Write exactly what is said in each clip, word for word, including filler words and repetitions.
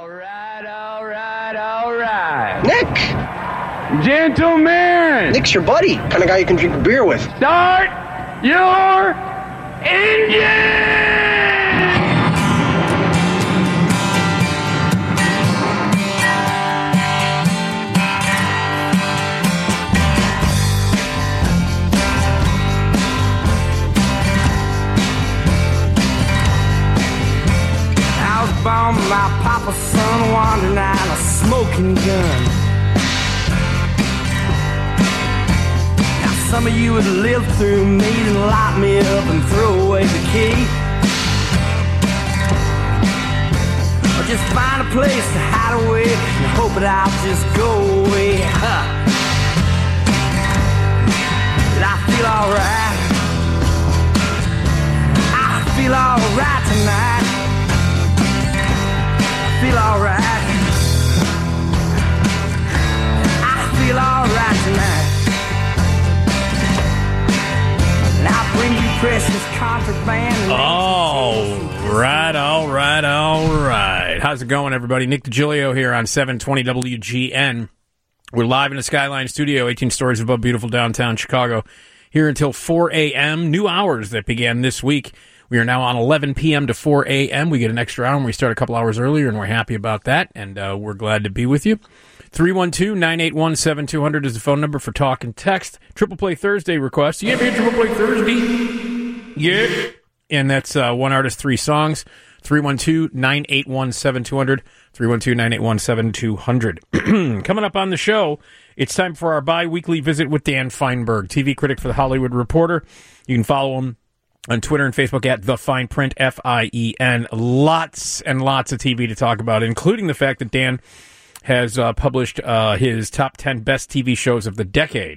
All right, all right, all right. Nick! Gentlemen! Nick's your buddy. Kind of guy you can drink a beer with. Start your engine! Bomb my papa's son wandering out a smoking gun. Now some of you would live through me and lock me up and throw away the key, or just find a place to hide away and hope that I'll just go away. Huh. But I feel alright. I feel alright tonight. Feel alright. I feel alright tonight. And I bring you precious contraband. All right, all right, all right. How's it going, everybody? Nick DiGilio here on seven twenty W G N. We're live in the Skyline Studio, eighteen stories above beautiful downtown Chicago, here until four a.m. New hours that began this week. We are now on eleven p.m. to four a.m. We get an extra hour, and we start a couple hours earlier, and we're happy about that, and uh, we're glad to be with you. three one two, nine eight one, seven two zero zero is the phone number for talk and text. Triple Play Thursday request. You ever hear Triple Play Thursday? Yeah. And that's uh, one artist, three songs. three one two, nine eight one, seven two zero zero. three one two, nine eight one, seven two zero zero. Coming up on the show, it's time for our bi-weekly visit with Dan Feinberg, T V critic for The Hollywood Reporter. You can follow him on Twitter and Facebook at The Fine Print, F I E N. Lots and lots of T V to talk about, including the fact that Dan has uh, published uh, his top ten best T V shows of the decade.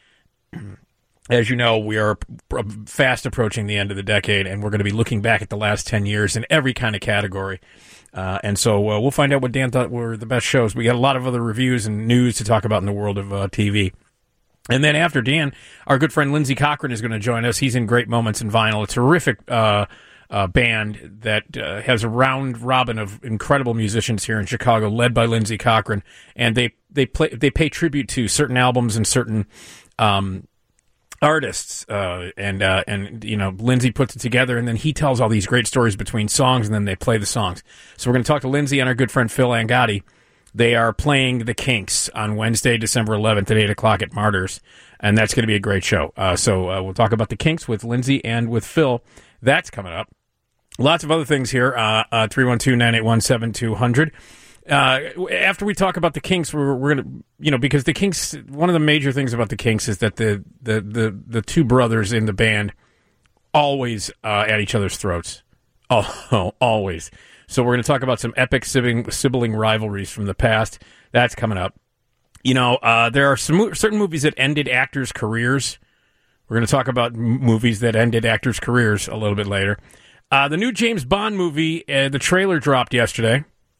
As you know, we are fast approaching the end of the decade, and we're going to be looking back at the last ten years in every kind of category. Uh, and so uh, we'll find out what Dan thought were the best shows. We got a lot of other reviews and news to talk about in the world of uh, T V. And then after Dan, our good friend Lindsey Cochran is going to join us. He's in Great Moments in Vinyl, a terrific uh, uh, band that uh, has a round robin of incredible musicians here in Chicago, led by Lindsey Cochran. And they they play they pay tribute to certain albums and certain um, artists. Uh, and uh, and you know, Lindsey puts it together, and then he tells all these great stories between songs, and then they play the songs. So we're going to talk to Lindsey and our good friend Phil Angotti. They are playing the Kinks on Wednesday, December eleventh at eight o'clock at Martyrs, and that's going to be a great show. Uh, so uh, we'll talk about the Kinks with Lindsey and with Phil. That's coming up. Lots of other things here, uh, uh, three one two, nine eight one, seven two zero zero. Uh, after we talk about the Kinks, we're, we're going to, you know, because the Kinks, one of the major things about the Kinks is that the, the, the, the two brothers in the band always uh, at each other's throats. Oh, always. So we're going to talk about some epic sibling, sibling rivalries from the past. That's coming up. You know, uh, there are some certain movies that ended actors' careers. We're going to talk about m- movies that ended actors' careers a little bit later. Uh, the new James Bond movie, uh, the trailer dropped yesterday.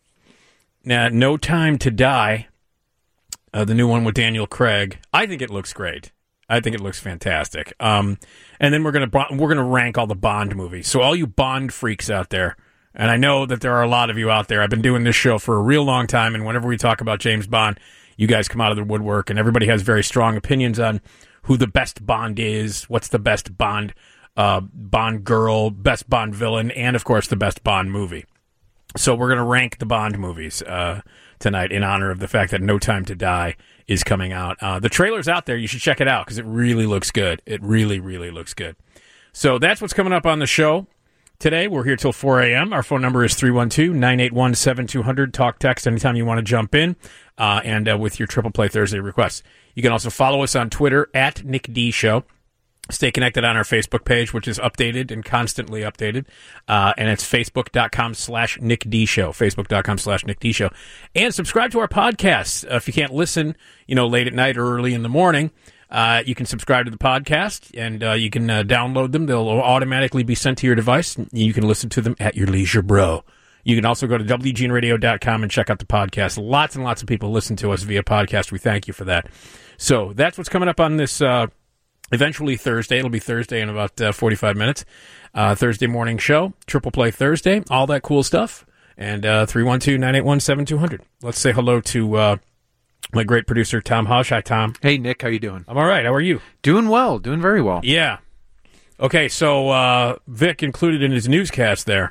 Now, No Time to Die, uh, the new one with Daniel Craig. I think it looks great. I think it looks fantastic. Um, and then we're going to we're going to rank all the Bond movies. So all you Bond freaks out there. And I know that there are a lot of you out there. I've been doing this show for a real long time, and whenever we talk about James Bond, you guys come out of the woodwork, and everybody has very strong opinions on who the best Bond is, what's the best Bond uh, Bond girl, best Bond villain, and, of course, the best Bond movie. So we're going to rank the Bond movies uh, tonight in honor of the fact that No Time to Die is coming out. Uh, the trailer's out there. You should check it out because it really looks good. It really, really looks good. So that's what's coming up on the show. Today, we're here till four a.m. Our phone number is three one two, nine eight one, seven two zero zero. Talk, text anytime you want to jump in uh, and uh, with your Triple Play Thursday requests. You can also follow us on Twitter at Nick D Show. Stay connected on our Facebook page, which is updated and constantly updated. Uh, and it's facebook.com slash Nick D Show. Facebook.com slash Nick D Show. And subscribe to our podcasts. Uh, if you can't listen, you know, late at night or early in the morning, Uh, you can subscribe to the podcast, and uh, you can uh, download them. They'll automatically be sent to your device. You can listen to them at your leisure, bro. You can also go to W G N radio dot com and check out the podcast. Lots and lots of people listen to us via podcast. We thank you for that. So that's what's coming up on this uh, eventually Thursday. It'll be Thursday in about uh, forty-five minutes. Uh, Thursday morning show, Triple Play Thursday, all that cool stuff. and uh, three one two, nine eight one, seven two zero zero. Let's say hello to uh, my great producer, Tom Hush. Hi, Tom. Hey, Nick. How you doing? I'm all right. How are you? Doing well. Doing very well. Yeah. Okay, so uh, Vic included in his newscast there.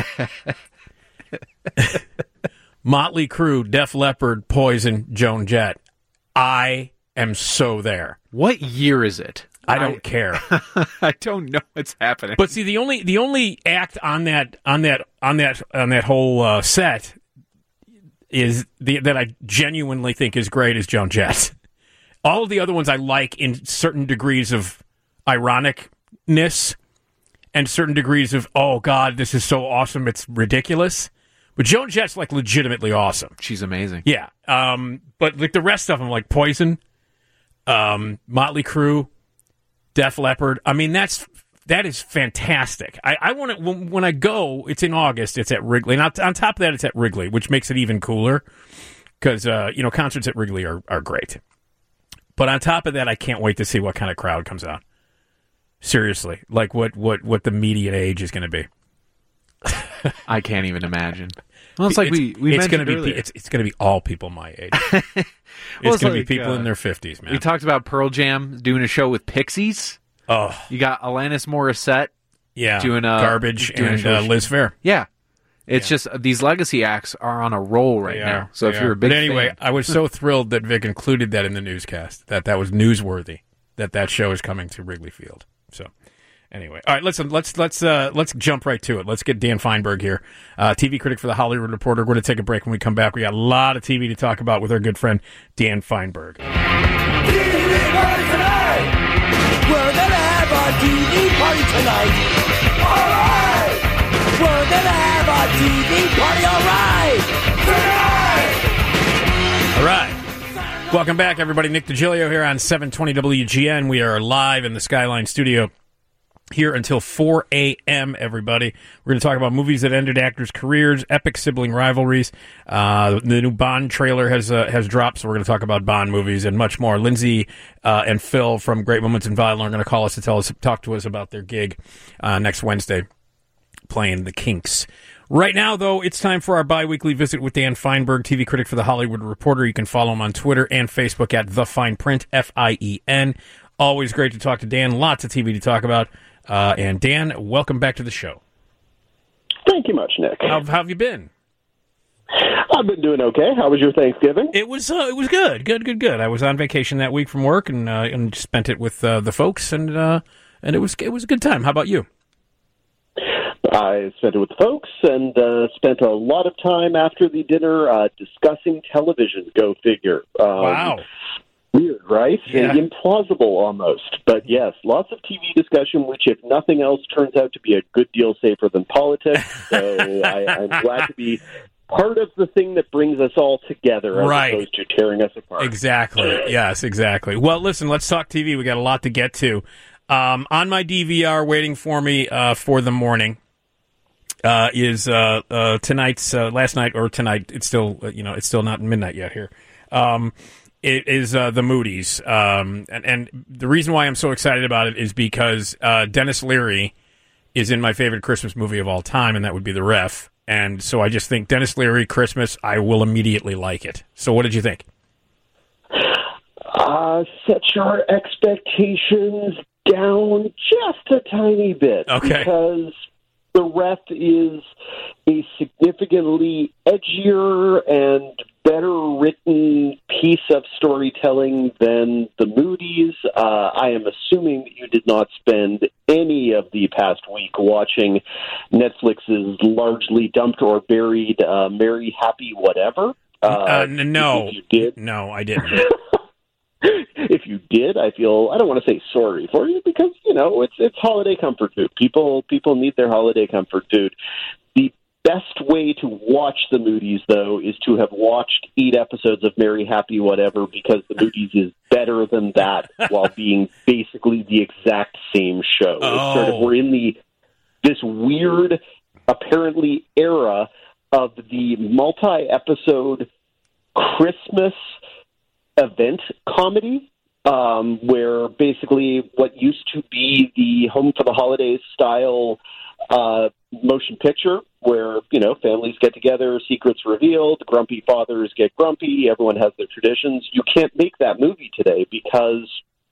Motley Crue, Def Leppard, Poison, Joan Jett. I am so there. What year is it? I don't I, care. I don't know what's happening. But see, the only the only act on that on that on that on that whole uh, set is the that I genuinely think is great is Joan Jett. All of the other ones I like in certain degrees of ironicness and certain degrees of, oh God, this is so awesome, it's ridiculous. But Joan Jett's like legitimately awesome. She's amazing. Yeah. Um, but like the rest of them, like Poison, um, Motley Crue, Def Leppard. I mean, that's that is fantastic. I, I want to when, when I go. It's in August. It's at Wrigley. And on, on top of that, it's at Wrigley, which makes it even cooler because uh, you know concerts at Wrigley are are great. But on top of that, I can't wait to see what kind of crowd comes out. Seriously, like what what what the median age is going to be. I can't even imagine. Well, it's like it's, we we it's mentioned gonna be earlier. it's it's going to be all people my age. well, it's, it's going to like, be people uh, in their fifties, man. We talked about Pearl Jam doing a show with Pixies. Oh, You got Alanis Morissette. yeah, doing uh, Garbage doing a and show- uh, Liz Phair. Yeah. It's Yeah. just uh, these legacy acts are on a roll right They now. are. So They if you're are. a big but anyway, fan, I was so thrilled that Vic included that in the newscast. That that was newsworthy. That that show is coming to Wrigley Field. So. Anyway, all right. Listen, let's let's uh, let's jump right to it. Let's get Dan Feinberg here, uh, T V critic for the Hollywood Reporter. We're going to take a break. When we come back, we got a lot of T V to talk about with our good friend Dan Feinberg. T V party tonight! We're gonna have a T V party tonight! Alright! We're gonna have a T V party, alright! Tonight! All right. Welcome back, everybody. Nick DiGilio here on seven twenty W G N. We are live in the Skyline studio here until four a.m., everybody. We're going to talk about movies that ended actors' careers, epic sibling rivalries. Uh, the new Bond trailer has uh, has dropped, so we're going to talk about Bond movies and much more. Lindsay uh, and Phil from Great Moments in Violin are going to call us to tell us, talk to us about their gig uh, next Wednesday, playing the Kinks. Right now, though, it's time for our bi-weekly visit with Dan Feinberg, T V critic for The Hollywood Reporter. You can follow him on Twitter and Facebook at The Fine Print, F I E N. Always great to talk to Dan. Lots of T V to talk about. Uh, and Dan, welcome back to the show. Thank you much, Nick. How, how have you been? I've been doing okay. How was your Thanksgiving? It was uh, it was good, good, good, good. I was on vacation that week from work and uh, and spent it with uh, the folks, and uh, and it was it was a good time. How about you? I spent it with the folks and uh, spent a lot of time after the dinner uh, discussing television. Go figure. Um, Wow. Weird, right? Yeah. Implausible almost. But yes, lots of T V discussion, which, if nothing else, turns out to be a good deal safer than politics. So I, I'm glad to be part of the thing that brings us all together as Right. opposed to tearing us apart. Exactly. Yes, exactly. Well, listen, let's talk T V. We got a lot to get to. Um, on my D V R, waiting for me uh, for the morning, uh, is uh, uh, tonight's uh, last night or tonight. It's still uh, you know it's still not midnight yet here. Um, it is uh, the Moody's, um, and, and the reason why I'm so excited about it is because uh, Dennis Leary is in my favorite Christmas movie of all time, and that would be The Ref. And so I just think Dennis Leary Christmas, I will immediately like it. So what did you think? Uh, set your expectations down just a tiny bit. Okay. Because The Ref is a significantly edgier and better written piece of storytelling than The Moody's. Uh, I am assuming that you did not spend any of the past week watching Netflix's largely dumped or buried uh, Merry Happy Whatever. Uh, Uh, n- no. If you did. No, I didn't. If you did, I feel I don't want to say sorry for you because you know it's it's holiday comfort food. People people need their holiday comfort food. The best way to watch The Moody's, though, is to have watched eight episodes of Merry Happy Whatever because The Moody's is better than that while being basically the exact same show. Oh. It's sort of we're in the this weird, apparently era of the multi-episode Christmas event comedy, um, where basically what used to be the Home for the Holidays style uh, motion picture where, you know, families get together, secrets revealed, grumpy fathers get grumpy, everyone has their traditions. You can't make that movie today because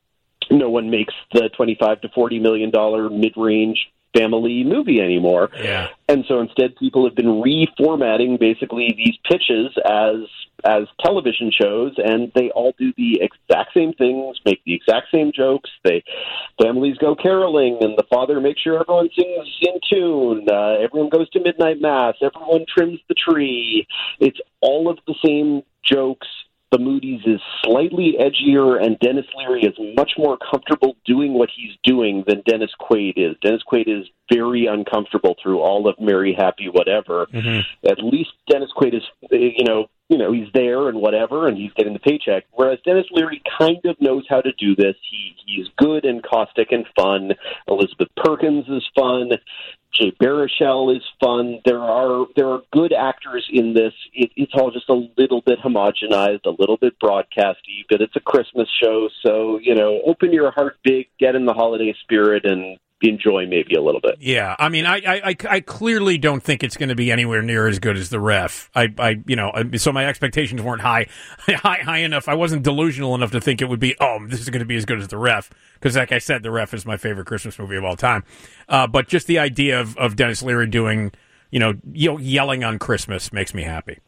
no one makes the twenty-five to forty million dollars mid-range family movie anymore. Yeah. And so instead people have been reformatting basically these pitches as as television shows, and they all do the exact same things, make the exact same jokes. They families go caroling, and the father makes sure everyone sings in tune. Uh, everyone goes to midnight mass. Everyone trims the tree. It's all of the same jokes. The Moody's is slightly edgier, and Dennis Leary is much more comfortable doing what he's doing than Dennis Quaid is. Dennis Quaid is very uncomfortable through all of Merry, Happy, Whatever. Mm-hmm. At least Dennis Quaid is, you know, you know, he's there and whatever, and he's getting the paycheck. Whereas Dennis Leary kind of knows how to do this. He he's good and caustic and fun. Elizabeth Perkins is fun. Jay Baruchel is fun. There are there are good actors in this. It, it's all just a little bit homogenized, a little bit broadcasty, but it's a Christmas show, so, you know, open your heart big, get in the holiday spirit, and enjoy maybe a little bit. Yeah, I mean, I I, I clearly don't think it's going to be anywhere near as good as The Ref. I, I you know, so my expectations weren't high, high, high enough. I wasn't delusional enough to think it would be, oh, this is going to be as good as The Ref. Because, like I said, The Ref is my favorite Christmas movie of all time. Uh, but just the idea of, of Dennis Leary doing, you know, yelling on Christmas makes me happy.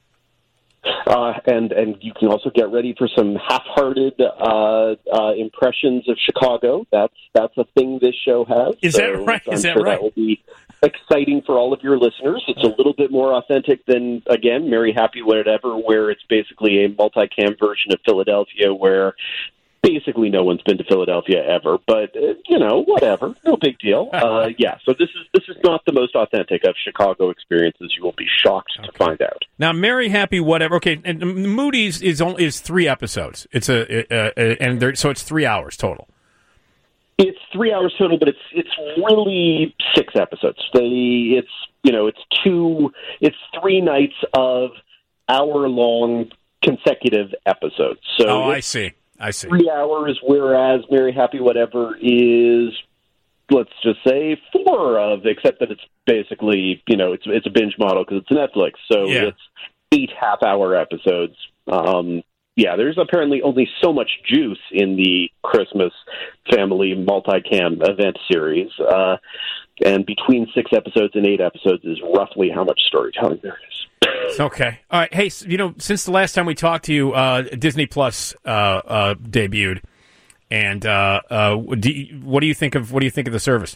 Uh, and and you can also get ready for some half-hearted uh, uh, impressions of Chicago. That's that's a thing this show has. Is so that right? I'm Is that sure right? That will be exciting for all of your listeners. It's a little bit more authentic than, again, Merry, Happy, Whatever, where it's basically a multicam version of Philadelphia, where basically no one's been to Philadelphia ever, but, uh, you know, whatever. No big deal. Uh, yeah, so this is this is not the most authentic of Chicago experiences. You will be shocked okay. to find out. Now, Merry, Happy, Whatever. Okay, and Moody's is only, is three episodes. It's a, a, a and there, so it's three hours total. It's three hours total, but it's it's really six episodes. They it's you know it's two it's three nights of hour long consecutive episodes. So oh, I see. I see. Three hours, whereas Merry, Happy, Whatever is, let's just say, four of, except that it's basically, you know, it's it's a binge model because it's Netflix. So yeah. It's eight half-hour episodes. Um, yeah, there's apparently only so much juice in the Christmas family multicam event series. Uh, and between six episodes and eight episodes is roughly how much storytelling there is. Okay. All right. Hey, you know, since the last time we talked to you, uh, Disney Plus uh, uh, debuted, and uh, uh, do you, what do you think of what do you think of the service?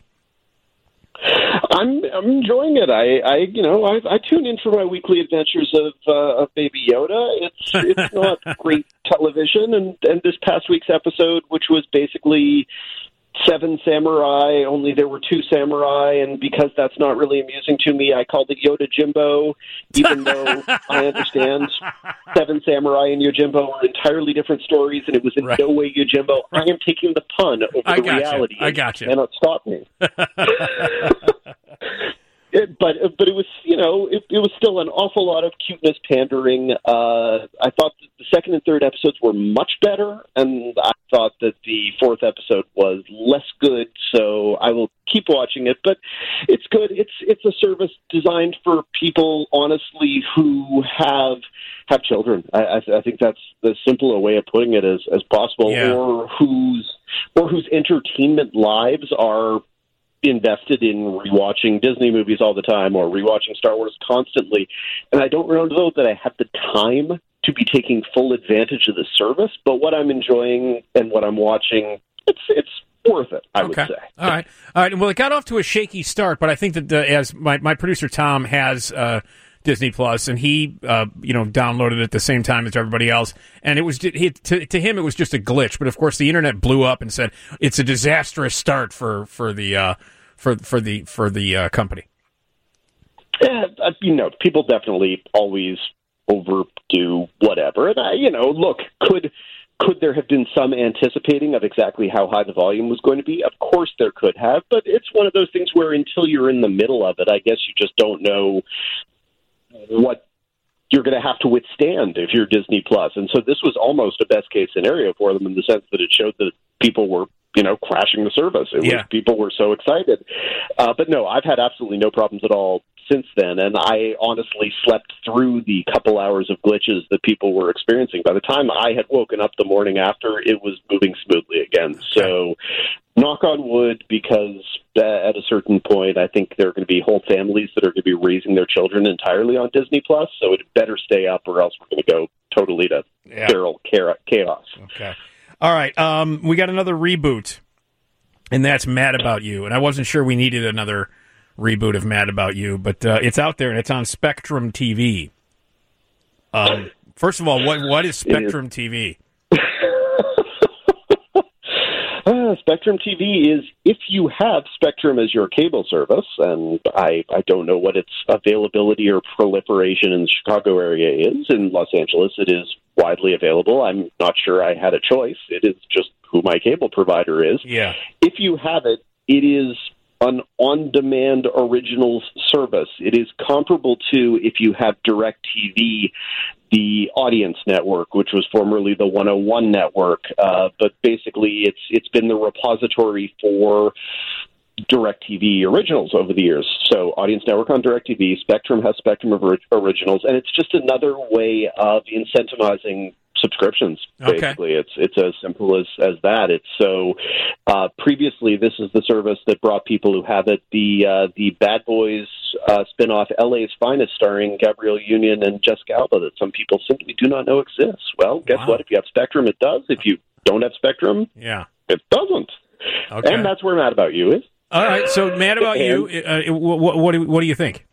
I'm I'm enjoying it. I, I you know I, I tune in for my weekly adventures of uh, of Baby Yoda. It's it's not great television, and and this past week's episode, which was basically Seven Samurai, only there were two samurai, and because that's not really amusing to me, I called it Yoda Jimbo, even though I understand Seven Samurai and Yojimbo are entirely different stories, and it was in right. no way Yojimbo. I am taking the pun over I the reality. You. I got you. You cannot stop me. It, but but it was, you know, it, it was still an awful lot of cuteness pandering. Uh, I thought that the second and third episodes were much better, and I thought that the fourth episode was less good, so I will keep watching it. But it's good. It's it's a service designed for people, honestly, who have have children. I, I, I think that's as simple a way of putting it as, as possible, yeah. or whose or whose entertainment lives are invested in rewatching Disney movies all the time or rewatching Star Wars constantly. And I don't know, though, that I have the time to be taking full advantage of the service, but what I'm enjoying and what I'm watching, it's it's worth it, I okay. would say. All right. All right. Well, it got off to a shaky start, but I think that the, as my, my producer Tom has uh, Disney Plus, and he uh, you know downloaded it at the same time as everybody else, and it was he, to, to him it was just a glitch. But of course, the internet blew up and said it's a disastrous start for for the uh, for for the for the uh, company. Yeah, you know, people definitely always overdo whatever, and I, you know, look, could. Could there have been some anticipating of exactly how high the volume was going to be? Of course there could have, but it's one of those things where until you're in the middle of it, I guess you just don't know what you're going to have to withstand if you're Disney Plus. And so this was almost a best-case scenario for them in the sense that it showed that people were you know, crashing the service. It Yeah. was, people were so excited. Uh, but no, I've had absolutely no problems at all since then, and I honestly slept through the couple hours of glitches that people were experiencing. By the time I had woken up the morning after, it was moving smoothly again. So, knock on wood, because uh, at a certain point, I think there are going to be whole families that are going to be raising their children entirely on Disney Plus, so it better stay up or else we're going to go totally to Yeah. feral chaos. Okay. All right. Um, we got another reboot, and that's Mad About You. And I wasn't sure we needed another reboot of Mad About You, but uh, it's out there, and it's on Spectrum T V. Um, first of all, what what is Spectrum T V? Uh, Spectrum T V is, if you have Spectrum as your cable service, and I, I don't know what its availability or proliferation in the Chicago area is. In Los Angeles, it is widely available. I'm not sure I had a choice. It is just who my cable provider is. Yeah. If you have it, it is an on-demand originals service. It is comparable to, if you have DirecTV, the Audience Network, which was formerly the one oh one Network, uh, but basically it's it's been the repository for DirecTV originals over the years. So Audience Network on DirecTV, Spectrum has Spectrum of ori- originals, and it's just another way of incentivizing subscriptions. Basically, Okay. it's it's as simple as as that. It's so uh, previously this is the service that brought people who have it the uh, the Bad Boys uh, spinoff L A's Finest, starring Gabrielle Union and Jessica Alba, that some people simply do not know exists. Well, guess Wow. what? If you have Spectrum, it does. If you don't have Spectrum, Yeah. it doesn't. Okay. And that's where Mad About You is. All right. So Mad About You, uh, what, what, do, what do you think?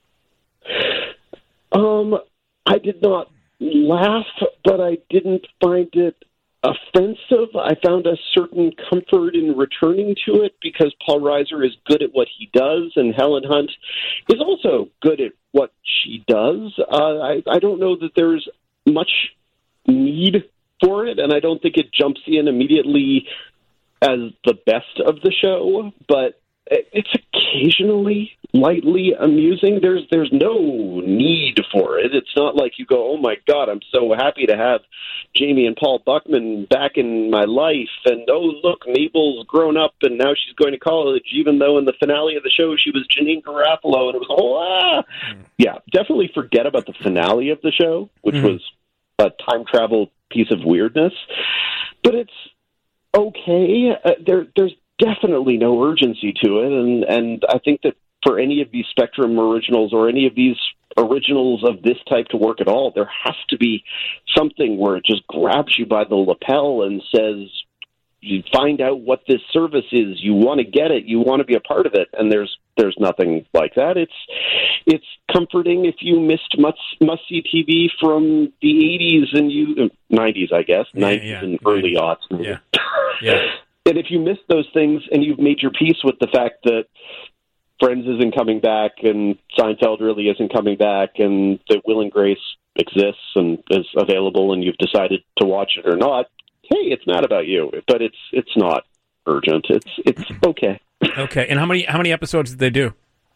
Um, I did not laugh, but I didn't find it offensive. I found a certain comfort in returning to it because Paul Reiser is good at what he does, and Helen Hunt is also good at what she does. Uh, I, I don't know that there's much need for it, and I don't think it jumps in immediately as the best of the show, but it's occasionally lightly amusing. There's there's no need for it. It's not like you go, oh my God, I'm so happy to have Jamie and Paul Buckman back in my life, and oh look, Mabel's grown up and now she's going to college, even though in the finale of the show she was Janine Garofalo, and it was oh ah. Yeah, definitely forget about the finale of the show, which Mm-hmm. was a time travel piece of weirdness. But it's okay. Uh, there, there's definitely no urgency to it, and and I think that for any of these Spectrum originals or any of these originals of this type to work at all, there has to be something where it just grabs you by the lapel and says, you find out what this service is, you want to get it, you want to be a part of it, and there's there's nothing like that. It's it's comforting if you missed must must see T V from the eighties and you nineties, I guess, Yeah, nineties yeah, and early aughts. Yeah. Yeah. And if you miss those things and you've made your peace with the fact that Friends isn't coming back and Seinfeld really isn't coming back and that Will and Grace exists and is available and you've decided to watch it or not, hey, it's Mad About You. But it's it's not urgent. It's it's okay. Okay. And how many how many episodes did they do?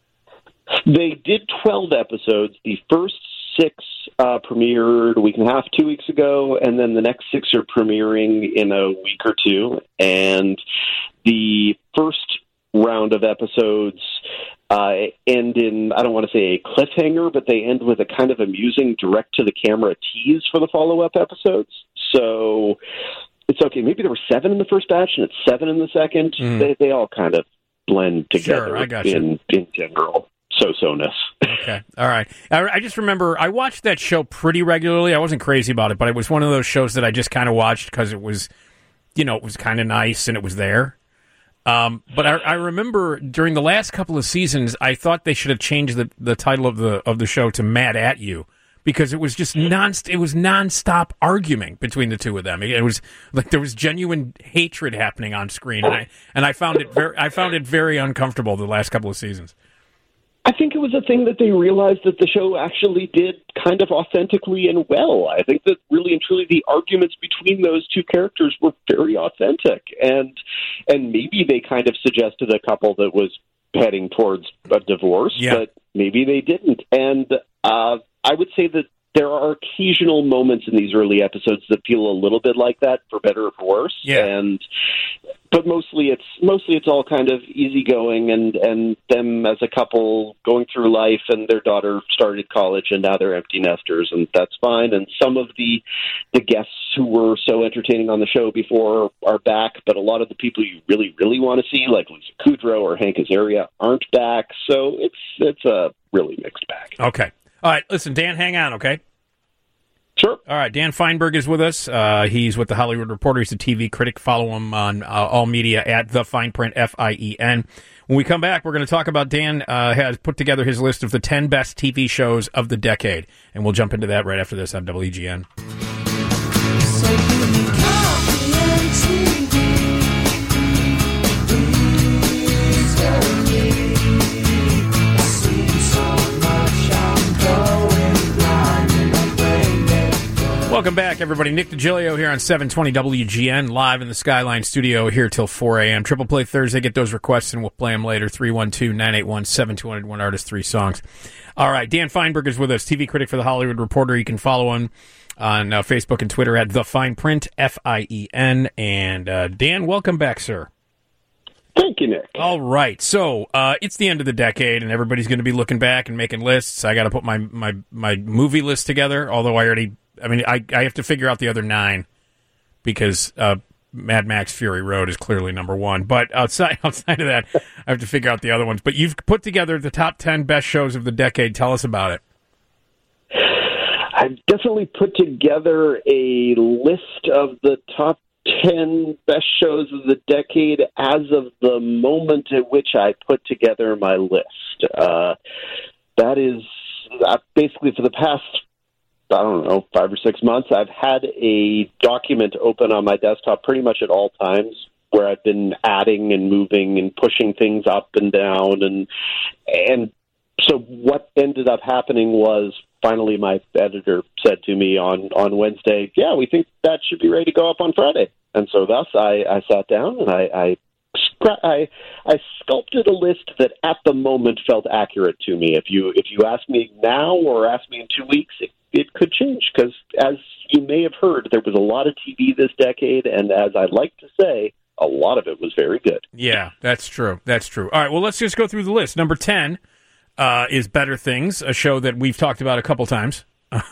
They did twelve episodes. The first six uh, premiered a week and a half, two weeks ago, and then the next six are premiering in a week or two. And the first round of episodes uh, end in, I don't want to say a cliffhanger, but they end with a kind of amusing direct-to-the-camera tease for the follow-up episodes. So it's okay. Maybe there were seven in the first batch, and it's seven in the second. Mm. They, they all kind of blend together Sure, I got you. in, in general. So-so-ness. Okay. All right. I, I just remember I watched that show pretty regularly. I wasn't crazy about it, but it was one of those shows that I just kind of watched because it was, you know, it was kind of nice and it was there. Um, but I, I remember during the last couple of seasons, I thought they should have changed the, the title of the of the show to Mad at You, because it was just non it was nonstop arguing between the two of them. It was like there was genuine hatred happening on screen, and I and I found it very I found it very uncomfortable the last couple of seasons. I think it was a thing that they realized that the show actually did kind of authentically and well. I think that really and truly the arguments between those two characters were very authentic, and and maybe they kind of suggested a couple that was heading towards a divorce, Yeah. but maybe they didn't. And uh, I would say that there are occasional moments in these early episodes that feel a little bit like that, for better or for worse. Yeah. And but mostly it's mostly it's all kind of easygoing, and and them as a couple going through life, and their daughter started college, and now they're empty nesters, and that's fine. And some of the the guests who were so entertaining on the show before are back, but a lot of the people you really really want to see, like Lisa Kudrow or Hank Azaria, aren't back. So it's it's a really mixed bag. Okay. All right, listen, Dan, hang on, okay? Sure. All right, Dan Feinberg is with us. Uh, he's with The Hollywood Reporter. He's a T V critic. Follow him on uh, all media at The Fine Print, F I E N. When we come back, we're going to talk about Dan uh, has put together his list of the ten best T V shows of the decade, and we'll jump into that right after this on W G N. Welcome back, everybody. Nick DiGilio here on seven twenty W G N, live in the Skyline studio here till four a.m. Triple Play Thursday. Get those requests, and we'll play them later. three one two, nine eight one, seven two zero one, artist, three songs. All right, Dan Feinberg is with us, T V critic for The Hollywood Reporter. You can follow him on uh, Facebook and Twitter at The Fine Print, F I E N. And uh, Dan, welcome back, sir. Thank you, Nick. All right, so uh, it's the end of the decade, and everybody's going to be looking back and making lists. I got to put my, my, my movie list together, although I already... I mean, I I have to figure out the other nine because uh, Mad Max Fury Road is clearly number one. But outside outside of that, I have to figure out the other ones. But you've put together the top ten best shows of the decade. Tell us about it. I've definitely put together a list of the top ten best shows of the decade as of the moment at which I put together my list. Uh, that is uh, basically for the past, I don't know, five or six months, I've had a document open on my desktop pretty much at all times where I've been adding and moving and pushing things up and down. And and so what ended up happening was finally my editor said to me on, on Wednesday, yeah, we think that should be ready to go up on Friday. And so thus I, I sat down and I, I I I sculpted a list that at the moment felt accurate to me. If you if you ask me now or ask me in two weeks, it, it could change because, as you may have heard, there was a lot of T V this decade, and as I like to say, a lot of it was very good. Yeah, that's true. That's true. All right, well, let's just go through the list. Number ten uh, is Better Things, a show that we've talked about a couple times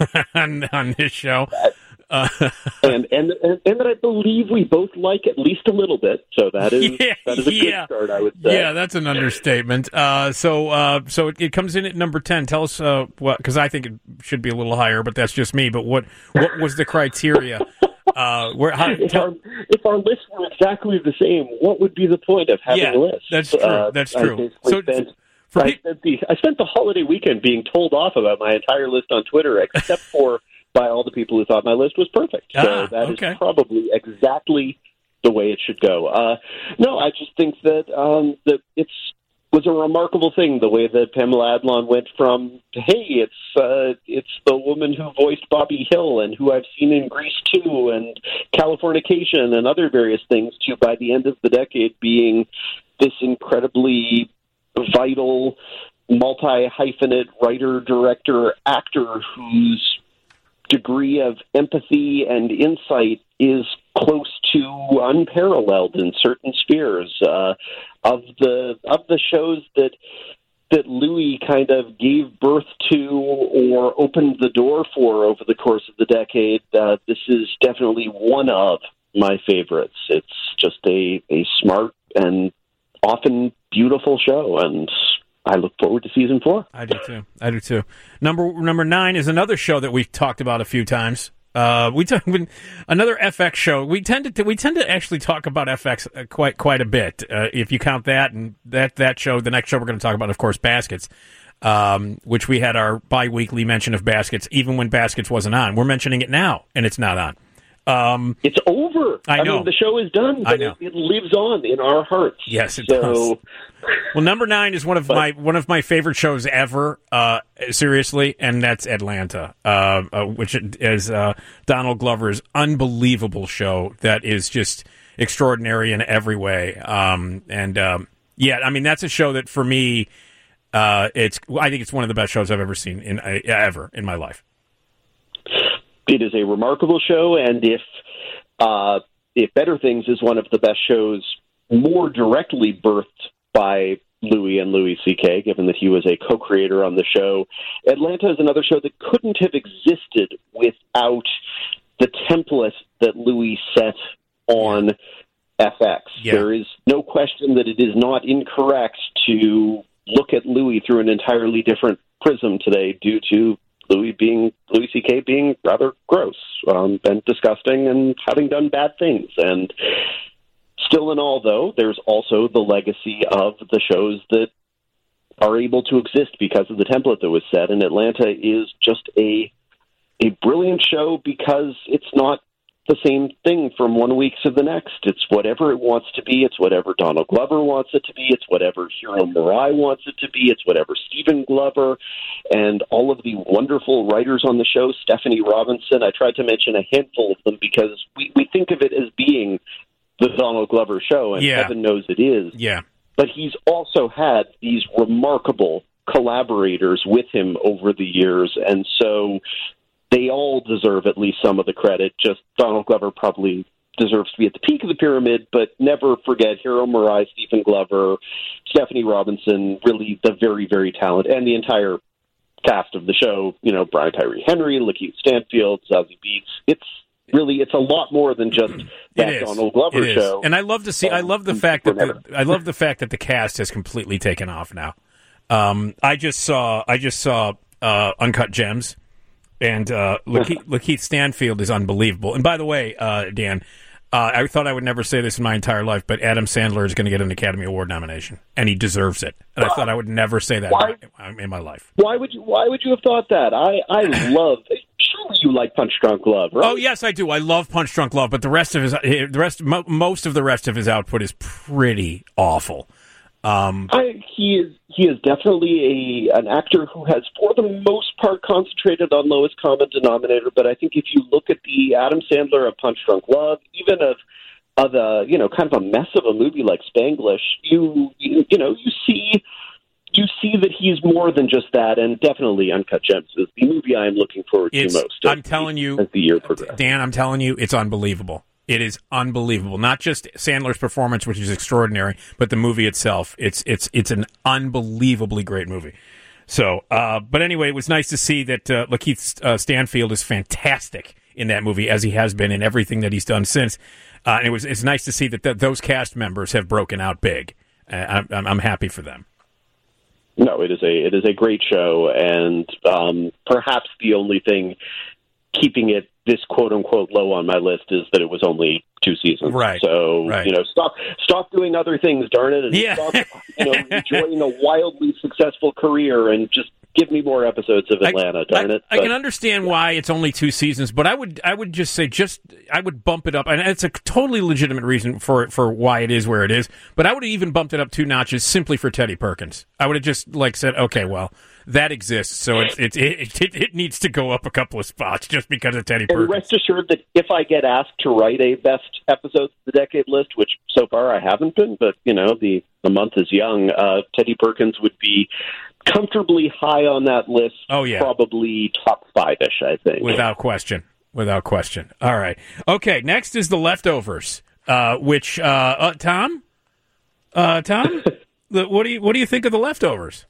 on, on this show. Uh, and, and and and that I believe we both like at least a little bit, so that is yeah, that is a yeah. good start, I would say. Yeah, that's an understatement. Uh, so uh, so it, it comes in at number ten. Tell us uh, what, because I think it should be a little higher, but that's just me. But what what was the criteria? Uh, where how, if, tell, our, if our lists were exactly the same, what would be the point of having yeah, a list? That's true. Uh, that's I true. So. Spent, For I, spent the, I spent the holiday weekend being told off about my entire list on Twitter, except for by all the people who thought my list was perfect. So ah, that okay. is probably exactly the way it should go. Uh, no, I just think that um, that it's was a remarkable thing the way that Pamela Adlon went from, hey, it's uh, it's the woman who voiced Bobby Hill and who I've seen in Grease two and Californication and other various things, to by the end of the decade being this incredibly vital, multi-hyphenate writer, director, actor whose degree of empathy and insight is close to unparalleled in certain spheres. Uh, of the of the shows that that Louis kind of gave birth to or opened the door for over the course of the decade, uh, this is definitely one of my favorites. It's just a, a smart and often beautiful show, and I look forward to season four. I do too. I do too. Number number nine is another show that we've talked about a few times. Uh, we talk, another F X show. We tend to we tend to actually talk about F X quite quite a bit. Uh, if you count that and that that show, the next show we're going to talk about, of course, Baskets, um, which we had our bi-weekly mention of Baskets, even when Baskets wasn't on. We're mentioning it now, and it's not on. Um, it's over. I know. I mean, the show is done, but I know. It, it lives on in our hearts. Yes, it so, does. Well, number nine is one of but, my one of my favorite shows ever. Uh, seriously, and that's Atlanta, uh, uh, which is uh, Donald Glover's unbelievable show that is just extraordinary in every way. Um, and um, yeah, I mean that's a show that for me, uh, it's I think it's one of the best shows I've ever seen in uh, ever in my life. it is a remarkable show, and if uh, if Better Things is one of the best shows more directly birthed by Louis and Louis C K, given that he was a co-creator on the show, Atlanta is another show that couldn't have existed without the template that Louis set on F X. Yeah. There is no question that it is not incorrect to look at Louis through an entirely different prism today due to Louis being Louis C K being rather gross um, and disgusting and having done bad things. And still in all, though, there's also the legacy of the shows that are able to exist because of the template that was set. And Atlanta is just a a brilliant show because it's not the same thing from one week to the next. It's whatever it wants to be. It's whatever Donald Glover wants it to be. It's whatever Hiro Murai wants it to be. It's whatever Stephen Glover and all of the wonderful writers on the show, Stephanie Robinson. I tried to mention a handful of them because we, we think of it as being the Donald Glover show, and Yeah. heaven knows it is. Yeah. But he's also had these remarkable collaborators with him over the years, and so they all deserve at least some of the credit. Just Donald Glover probably deserves to be at the peak of the pyramid, but never forget Hiro Murai, Stephen Glover, Stephanie Robinson, really the very, very talented, and the entire cast of the show, you know, Brian Tyree Henry, Lakeith Stanfield, Zazie Beetz. It's really, it's a lot more than just that It is. Donald Glover It is. show. And I love to see. I love the fact that the, I love the fact that the cast has completely taken off now. Um, I just saw. I just saw uh, Uncut Gems, and uh, Lakeith, Lakeith Stanfield is unbelievable. And by the way, uh, Dan, uh, I thought I would never say this in my entire life, but Adam Sandler is going to get an Academy Award nomination, and he deserves it. And I thought I would never say that Why? in my, in my life. Why would you? Why would you have thought that? I I love. Surely you like Punch Drunk Love, right? Oh yes, I do. I love Punch Drunk Love, but the rest of his, the rest, mo- most of the rest of his output is pretty awful. Um, I, he is he is definitely a an actor who has, for the most part, concentrated on lowest common denominator. But I think if you look at the Adam Sandler of Punch Drunk Love, even of of a you know kind of a mess of a movie like Spanglish, you you, you know you see. You see that he's more than just that, and definitely Uncut Gems is the movie I am looking forward It's, to most. I'm telling you, as the year progresses. Dan, I'm telling you, it's unbelievable. It is unbelievable. Not just Sandler's performance, which is extraordinary, but the movie itself. It's it's it's an unbelievably great movie. So, uh, but anyway, it was nice to see that uh, Lakeith uh, Stanfield is fantastic in that movie, as he has been in everything that he's done since. Uh, and it was it's nice to see that th- those cast members have broken out big. Uh, I'm, I'm happy for them. No, it is a it is a great show, and um, perhaps the only thing keeping it this quote unquote low on my list is that it was only two seasons. Right. So right. you know, stop stop doing other things, darn it, and Yeah. stop you know enjoying a wildly successful career, and just give me more episodes of Atlanta, I, darn I, it. I But- can understand why it's only two seasons, but I would I would just say just I would bump it up, and it's a totally legitimate reason for for why it is where it is. But I would have even bumped it up two notches simply for Teddy Perkins. I would have just like said, okay, well that exists, so it's, it's it, it it needs to go up a couple of spots just because of Teddy And Perkins. rest assured that if I get asked to write a best episodes of the decade list, which so far I haven't been, but you know the the month is young, uh, Teddy Perkins would be comfortably high on that list. Oh, yeah. Probably top five-ish, I think. Without question. Without question. All right. Okay, next is The Leftovers, uh, which, uh, uh, Tom? Uh, Tom? the, what do you What do you think of The Leftovers?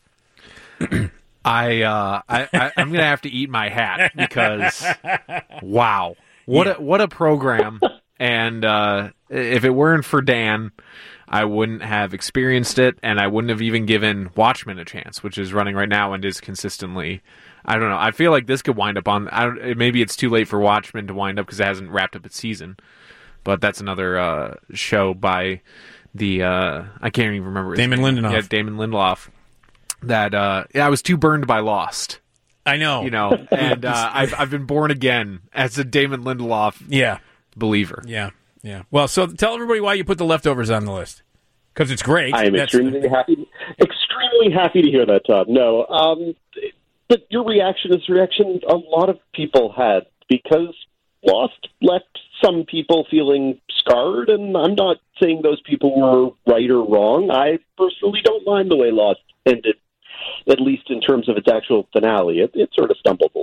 I, uh, I, I I'm gonna have to eat my hat because wow, what Yeah. a what a program! And uh, if it weren't for Dan, I wouldn't have experienced it, and I wouldn't have even given Watchmen a chance, which is running right now and is consistently. I don't know. I feel like this could wind up on. I don't, maybe it's too late for Watchmen to wind up because it hasn't wrapped up its season, but that's another uh, show by the uh, I can't even remember his Damon name. Lindelof. Yeah, Damon Lindelof. That uh, yeah, I was too burned by Lost. I know. You know, and uh, I've I've been born again as a Damon Lindelof Yeah. believer. Yeah. Yeah. Well, so tell everybody why you put The Leftovers on the list. Because it's great. I am That's- extremely happy, extremely happy to hear that, Todd. No, um, but your reaction is the reaction a lot of people had because Lost left some people feeling scarred, and I'm not saying those people were right or wrong. I personally don't mind the way Lost ended, at least in terms of its actual finale. It, it sort of stumbled a lot.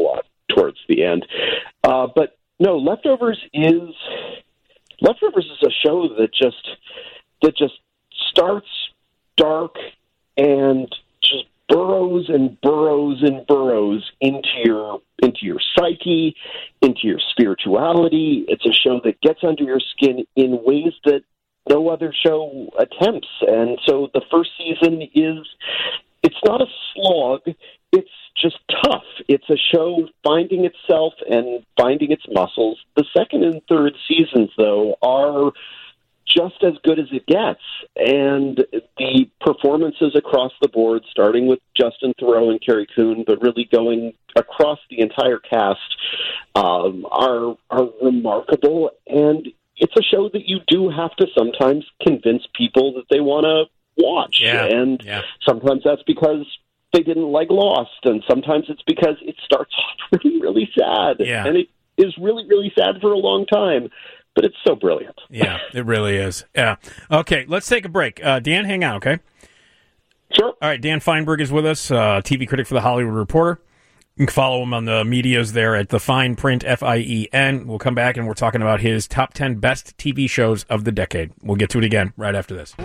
towards the end. Uh, but no, Leftovers is Leftovers is a show that just that just starts dark and just burrows and burrows and burrows into your into your psyche, into your spirituality. It's a show that gets under your skin in ways that no other show attempts. And so the first season is, it's not a slog, it's just tough. It's a show finding itself and finding its muscles. The second and third seasons, though, are just as good as it gets. And the performances across the board, starting with Justin Theroux and Carrie Coon, but really going across the entire cast, um, are are remarkable. And it's a show that you do have to sometimes convince people that they want to watch. Yeah. And yeah. sometimes that's because they didn't like Lost, and sometimes it's because it starts off really, really sad. Yeah. And it is really, really sad for a long time. But it's so brilliant. Yeah, it really is. Yeah. Okay, let's take a break. Uh, Dan, hang on, okay? Sure. All right, Dan Feinberg is with us, uh, T V critic for The Hollywood Reporter. You can follow him on the medias there at The Fine Print, F I E N. We'll come back and we're talking about his top ten best T V shows of the decade. We'll get to it again right after this.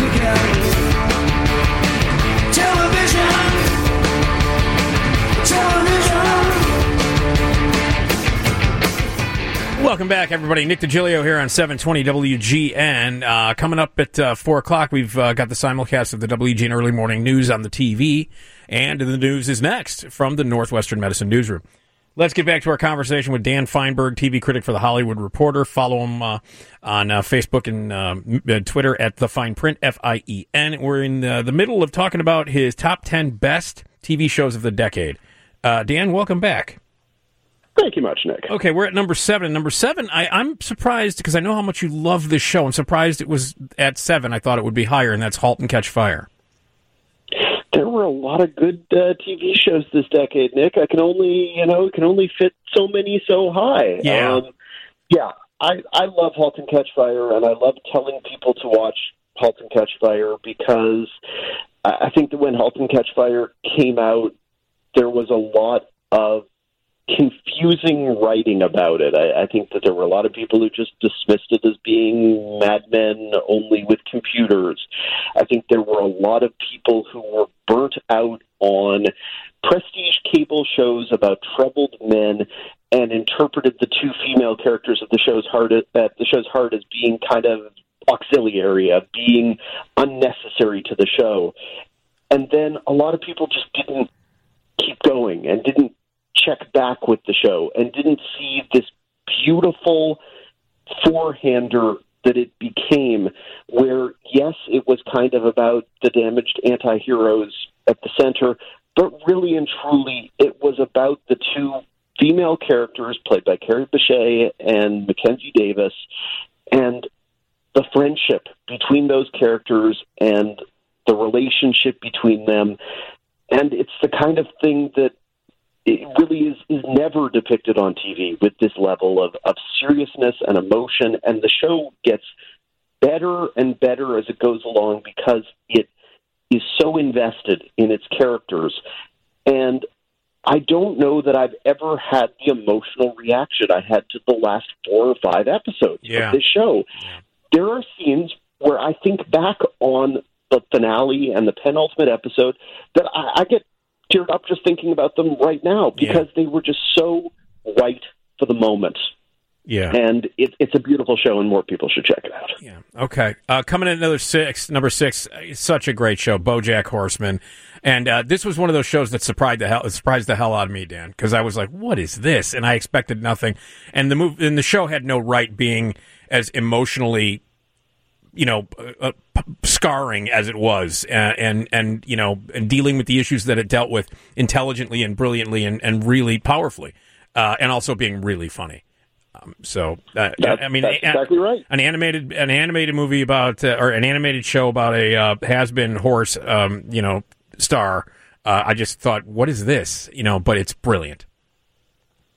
Television. Television. Welcome back, everybody. Nick DiGilio here on seven twenty W G N. Uh, coming up at uh, four o'clock, we've uh, got the simulcast of the W G N Early Morning News on the T V, and the news is next from the Northwestern Medicine Newsroom. Let's get back to our conversation with Dan Feinberg, T V critic for The Hollywood Reporter. Follow him uh, on uh, Facebook and uh, Twitter at The Fine Print, F I E N. We're in uh, the middle of talking about his top ten best T V shows of the decade. Uh, Dan, welcome back. Thank you much, Nick. Okay, we're at number seven. Number seven, I, I'm surprised because I know how much you love this show. I'm surprised it was at seven. I thought it would be higher, and that's *Halt and Catch Fire*. There were a lot of good uh, T V shows this decade, Nick. I can only, you know, can only fit so many so high. Yeah, um, yeah. I I love *Halt and Catch Fire*, and I love telling people to watch *Halt and Catch Fire* because I think that when *Halt and Catch Fire* came out, there was a lot of confusing writing about it. I, I think that there were a lot of people who just dismissed it as being Mad Men only with computers. I think there were a lot of people who were burnt out on prestige cable shows about troubled men and interpreted the two female characters of the show's heart at the show's heart as being kind of auxiliary, uh, being unnecessary to the show. And then a lot of people just didn't keep going and didn't check back with the show and didn't see this beautiful four-hander that it became, where, yes, it was kind of about the damaged anti-heroes at the center, but really and truly it was about the two female characters played by Carrie Bechet and Mackenzie Davis and the friendship between those characters and the relationship between them. And it's the kind of thing that it really is, is never depicted on T V with this level of, of seriousness and emotion, and the show gets better and better as it goes along because it is so invested in its characters. And I don't know that I've ever had the emotional reaction I had to the last four or five episodes yeah. of this show. Yeah. There are scenes where I think back on the finale and the penultimate episode that I, I get teared up just thinking about them right now because yeah. they were just so right for the moment. Yeah. And it, it's a beautiful show, and more people should check it out. Yeah. Okay. Uh, coming in another six, number six, such a great show, BoJack Horseman. And uh, this was one of those shows that surprised the hell surprised the hell out of me, Dan, because I was like, "What is this?" And I expected nothing. And the move, and the show had no right being as emotionally, you know, uh, scarring as it was, and, and and you know, and dealing with the issues that it dealt with intelligently and brilliantly and, and really powerfully, uh, and also being really funny. Um, so, uh, that's, I mean, that's a, exactly right. An animated an animated movie about uh, or an animated show about a uh, has-been horse, um, you know, star. Uh, I just thought, what is this? You know, but it's brilliant.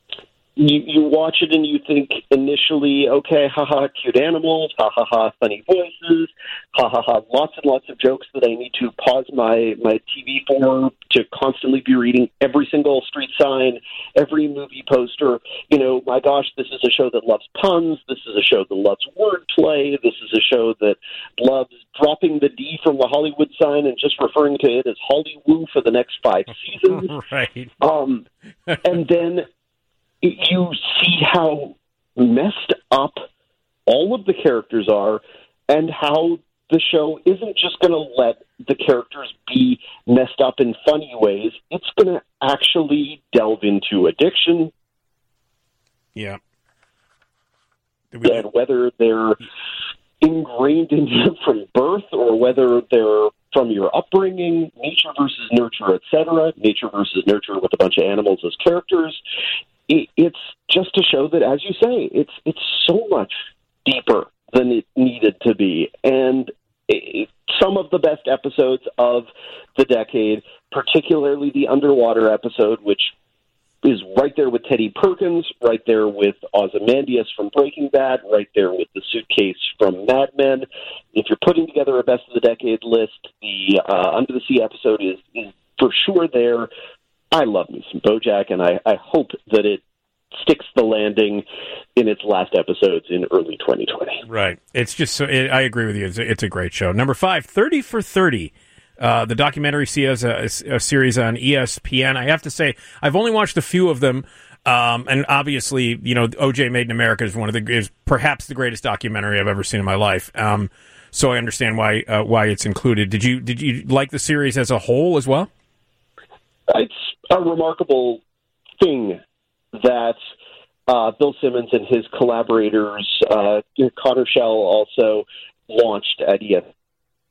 you, you watch it and you think initially, okay, haha, cute animals, ha ha ha, funny voices, ha ha ha, lots and lots of jokes that I need to pause my, my T V for to constantly be reading every single street sign, every movie poster. You know, my gosh, this is a show that loves puns. This is a show that loves wordplay. This is a show that loves dropping the D from the Hollywood sign and just referring to it as Hollywoo for the next five seasons. Right. Um, and then you see how messed up all of the characters are and how the show isn't just going to let the characters be messed up in funny ways. It's going to actually delve into addiction. Yeah. And whether they're ingrained in you from birth or whether they're from your upbringing, nature versus nurture, et cetera, nature versus nurture with a bunch of animals as characters. It's just to show that, as you say, it's it's so much deeper than it needed to be. And it, some of the best episodes of the decade, particularly the underwater episode, which is right there with Teddy Perkins, right there with Ozymandias from Breaking Bad, right there with the suitcase from Mad Men. If you're putting together a best of the decade list, the uh, Under the Sea episode is, is for sure there. I love me some BoJack, and I, I hope that it sticks the landing in its last episodes in early twenty twenty. Right. It's just so. It, I agree with you. It's a, it's a great show. Number five, thirty for thirty. Uh, the documentary series, a, a series on E S P N. I have to say, I've only watched a few of them, um, and obviously, you know, O J Made in America is one of the is perhaps the greatest documentary I've ever seen in my life. Um, so I understand why uh, why it's included. Did you did you like the series as a whole as well? It's a remarkable thing that uh, Bill Simmons and his collaborators, uh, Connor Shell, also launched at E S P N.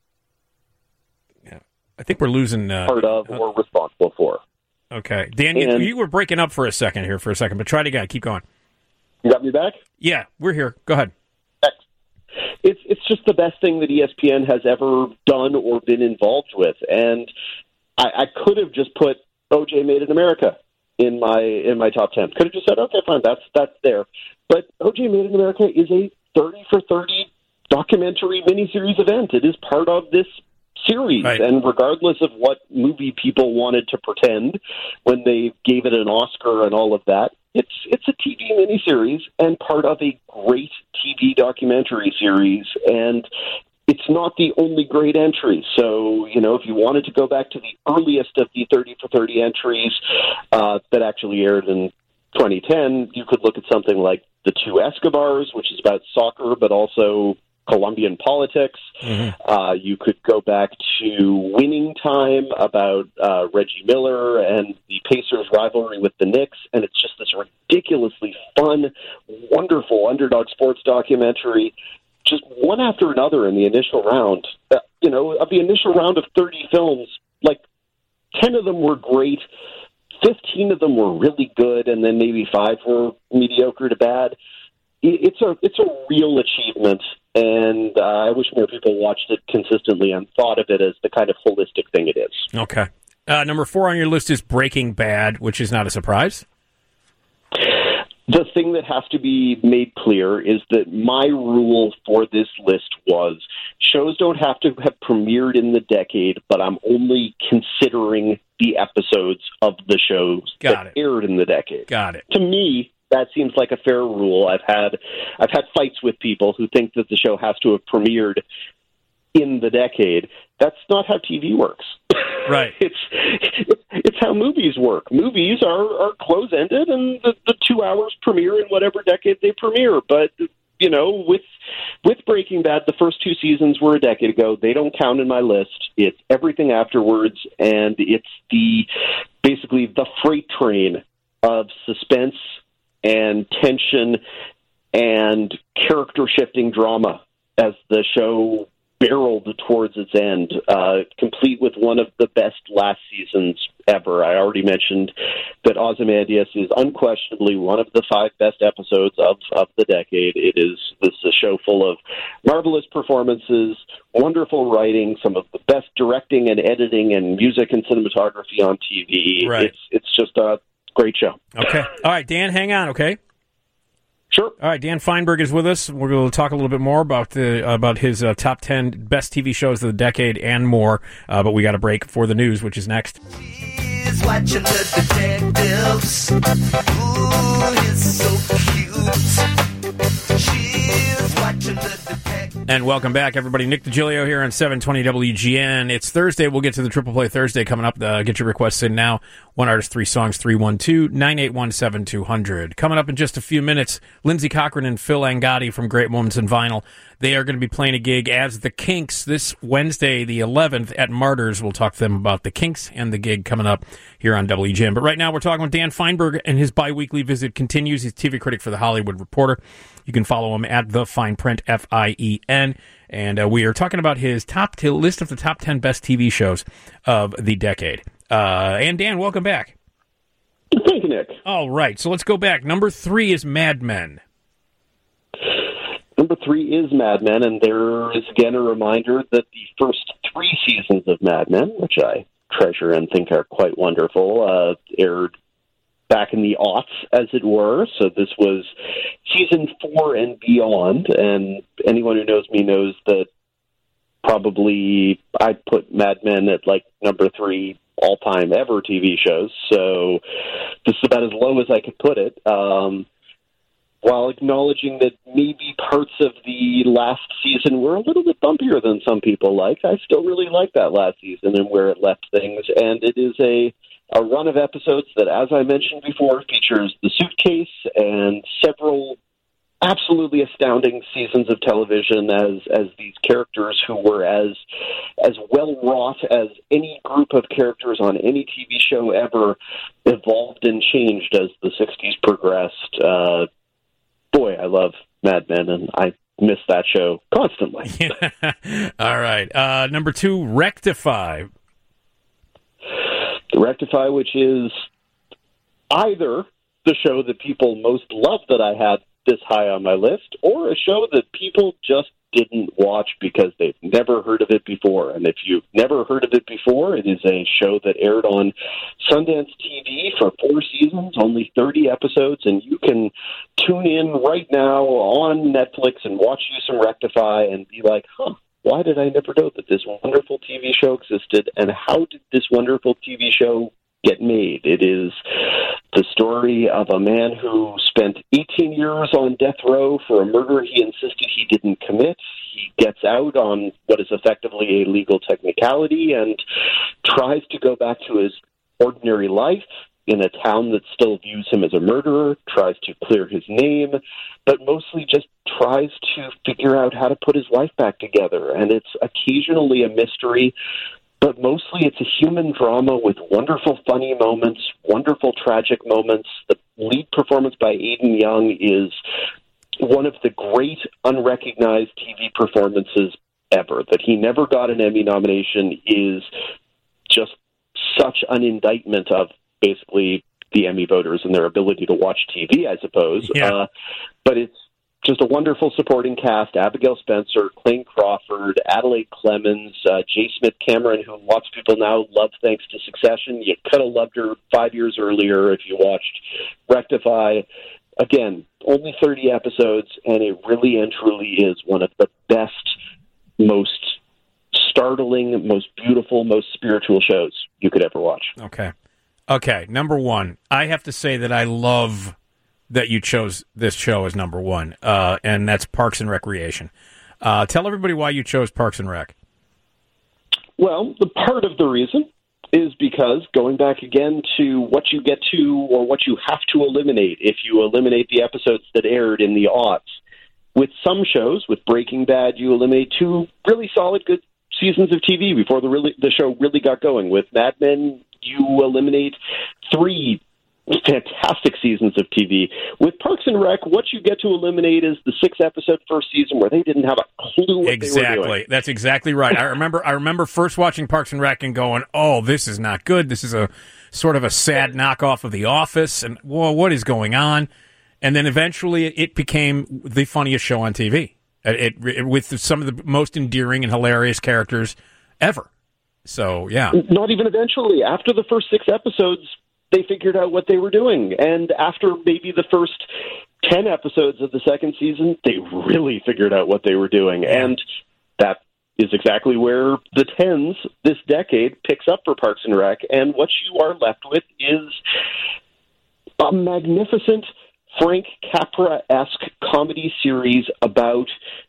Yeah, I think we're losing uh, part of or responsible for. Okay, Dan, you, you were breaking up for a second here for a second, but try it again. Keep going. You got me back? Yeah, we're here. Go ahead. It's it's just the best thing that E S P N has ever done or been involved with, and I, I could have just put O J Made in America in my in my top ten. Could have just said, okay, fine, that's that's there. But O J Made in America is a thirty for thirty documentary miniseries event. It is part of this series, right. And regardless of what movie people wanted to pretend when they gave it an Oscar and all of that, it's it's a T V miniseries and part of a great T V documentary series, and it's not the only great entry. So, you know, if you wanted to go back to the earliest of the thirty for thirty entries uh, that actually aired in twenty ten, you could look at something like The Two Escobars, which is about soccer, but also Colombian politics. Mm-hmm. Uh, you could go back to Winning Time about uh, Reggie Miller and the Pacers' rivalry with the Knicks, and it's just this ridiculously fun, wonderful underdog sports documentary, just one after another in the initial round. Uh, you know, of the initial round of thirty films, like ten of them were great, fifteen of them were really good, and then maybe five were mediocre to bad. It's a it's a real achievement, and uh, I wish more people watched it consistently and thought of it as the kind of holistic thing it is. Okay. Uh, number four on your list is Breaking Bad, which is not a surprise. The thing that has to be made clear is that my rule for this list was shows don't have to have premiered in the decade, but I'm only considering the episodes of the shows Got that it. aired in the decade. Got it. To me, that seems like a fair rule. I've had I've had fights with people who think that the show has to have premiered in the decade. That's not how T V works. Right. it's, it's it's how movies work. Movies are, are close ended, and the, the two hours premiere in whatever decade they premiere. But you know, with with Breaking Bad, the first two seasons were a decade ago. They don't count in my list. It's everything afterwards, and it's the basically the freight train of suspense and tension and character shifting drama as the show barreled towards its end, uh, complete with one of the best last seasons ever. I already mentioned that Ozymandias is unquestionably one of the five best episodes of, of the decade. It is this is a show full of marvelous performances, wonderful writing, some of the best directing and editing and music and cinematography on T V. Right. It's it's just a great show. Okay. All right, Dan, hang on, okay? Sure. All right, Dan Feinberg is with us. We're going to talk a little bit more about the about his uh, top ten best T V shows of the decade and more, uh, but we got a break for the news, which is next. She's watching the detectives. Ooh, he's so cute. She's watching the detectives. And welcome back, everybody. Nick DiGilio here on seven twenty W G N. It's Thursday. We'll get to the Triple Play Thursday coming up. Uh, get your requests in now. One artist, three songs, three one two, nine eight one, seven two zero zero. Coming up in just a few minutes, Lindsey Cochran and Phil Angotti from Great Moments in Vinyl. They are going to be playing a gig as the Kinks this Wednesday, the eleventh, at Martyrs. We'll talk to them about the Kinks and the gig coming up here on W G N. But right now, we're talking with Dan Feinberg, and his bi-weekly visit continues. He's T V critic for The Hollywood Reporter. You can follow him at The Fine Print, F I E N. And uh, we are talking about his top t- list of the top ten best T V shows of the decade. Uh, and Dan, welcome back. Thank you, Nick. All right, so let's go back. Number three is Mad Men. Number three is Mad Men, and there is again a reminder that the first three seasons of Mad Men, which I treasure and think are quite wonderful, uh, aired back in the aughts, as it were. So this was season four and beyond, and anyone who knows me knows that probably I'd put Mad Men at like number three all-time ever T V shows. So this is about as low as I could put it. Um, while acknowledging that maybe parts of the last season were a little bit bumpier than some people like, I still really like that last season and where it left things. And it is a, a run of episodes that, as I mentioned before, features The Suitcase and several absolutely astounding seasons of television as as these characters who were as as well wrought as any group of characters on any T V show ever evolved and changed as the sixties progressed. Uh, boy, I love Mad Men, and I miss that show constantly. All right. Uh, number two, Rectify. Rectify, which is either the show that people most love that I had this high on my list, or a show that people just didn't watch because they've never heard of it before. And if you've never heard of it before, it is a show that aired on Sundance T V for four seasons, only thirty episodes, and you can tune in right now on Netflix and watch you some Rectify and be like, huh, why did I never know that this wonderful T V show existed, and how did this wonderful T V show get made? It is the story of a man who spent eighteen years on death row for a murder he insisted he didn't commit. He gets out on what is effectively a legal technicality and tries to go back to his ordinary life in a town that still views him as a murderer, tries to clear his name, but mostly just tries to figure out how to put his life back together. And it's occasionally a mystery, but mostly it's a human drama with wonderful funny moments, wonderful tragic moments. The lead performance by Aidan Young is one of the great unrecognized T V performances ever. That he never got an Emmy nomination is just such an indictment of basically the Emmy voters and their ability to watch T V, I suppose. Yeah. Uh, but it's just a wonderful supporting cast. Abigail Spencer, Clayne Crawford, Adelaide Clemens, uh, J. Smith Cameron, who lots of people now love thanks to Succession. You could have loved her five years earlier if you watched Rectify. Again, only thirty episodes, and it really and truly is one of the best, most startling, most beautiful, most spiritual shows you could ever watch. Okay. Okay, number one. I have to say that I love that you chose this show as number one, uh, and that's Parks and Recreation. Uh, tell everybody why you chose Parks and Rec. Well, the part of the reason is because, going back again to what you get to or what you have to eliminate if you eliminate the episodes that aired in the aughts. With some shows, with Breaking Bad, you eliminate two really solid, good seasons of T V before the really the show really got going. With Mad Men, you eliminate three fantastic seasons of T V. With Parks and Rec, what you get to eliminate is the six-episode first season where they didn't have a clue what exactly. they were doing. That's exactly right. I remember I remember first watching Parks and Rec and going, oh, this is not good. This is a sort of a sad knockoff of The Office, and whoa, what is going on? And then eventually it became the funniest show on T V, it, it, with some of the most endearing and hilarious characters ever. So, yeah. Not even eventually. After the first six episodes, they figured out what they were doing. And after maybe the first ten episodes of the second season, they really figured out what they were doing. And that is exactly where the tens this decade picks up for Parks and Rec. And what you are left with is a magnificent Frank Capra-esque comedy series about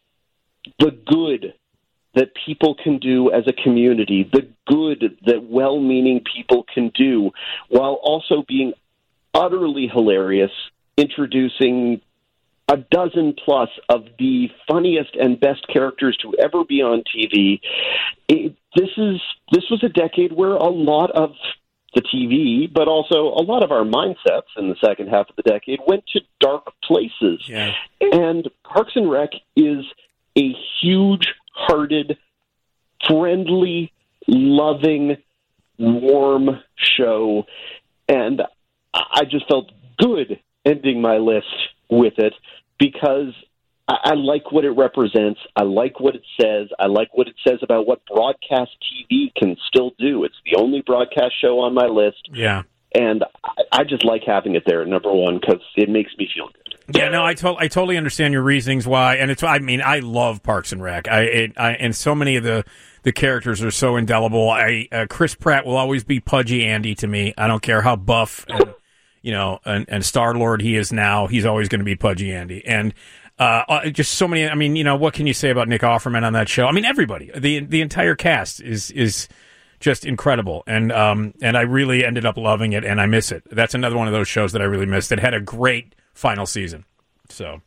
the good that people can do as a community, the good that well-meaning people can do, while also being utterly hilarious, introducing a dozen plus of the funniest and best characters to ever be on T V. It, this is this was a decade where a lot of the T V, but also a lot of our mindsets in the second half of the decade went to dark places. Yeah. And Parks and Rec is a huge-hearted, friendly, loving, warm show. And I just felt good ending my list with it because I, I like what it represents. I like what it says. I like what it says about what broadcast T V can still do. It's the only broadcast show on my list. Yeah. And I, I just like having it there, number one, because it makes me feel good. Yeah, no, I, to- I totally understand your reasonings why, and it's. I mean, I love Parks and Rec. I, it, I and so many of the, the characters are so indelible. I uh, Chris Pratt will always be Pudgy Andy to me. I don't care how buff and you know and, and Star Lord he is now. He's always going to be Pudgy Andy, and uh, just so many. I mean, you know, what can you say about Nick Offerman on that show? I mean, everybody, the the entire cast is is just incredible, and um and I really ended up loving it, and I miss it. That's another one of those shows that I really missed. It had a great final season. So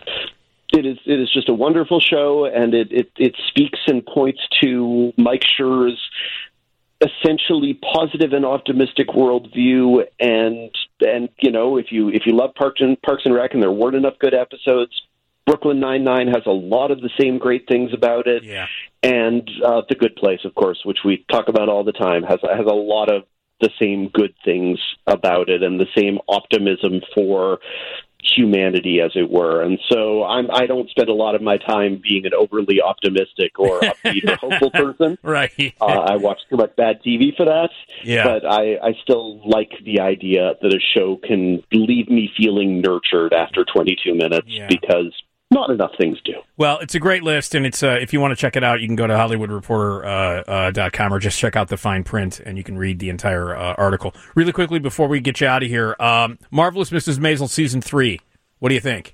it is it is just a wonderful show, and it, it, it speaks and points to Mike Schur's essentially positive and optimistic worldview. And and you know, if you if you love Parks and Parks and Rec, and there weren't enough good episodes, Brooklyn Nine-Nine has a lot of the same great things about it. Yeah. And uh, The Good Place, of course, which we talk about all the time, has has a lot of the same good things about it and the same optimism for humanity, as it were. And so I'm, I don't spend a lot of my time being an overly optimistic or upbeat or hopeful person. Right. uh, I watch too much bad T V for that. Yeah. But I, I still like the idea that a show can leave me feeling nurtured after twenty-two minutes Yeah. because not enough things do. Well, it's a great list, and it's uh, if you want to check it out, you can go to Hollywood Reporter dot com uh, uh, or just check out the fine print, and you can read the entire uh, article. Really quickly, before we get you out of here, um, Marvelous Missus Maisel Season three. What do you think?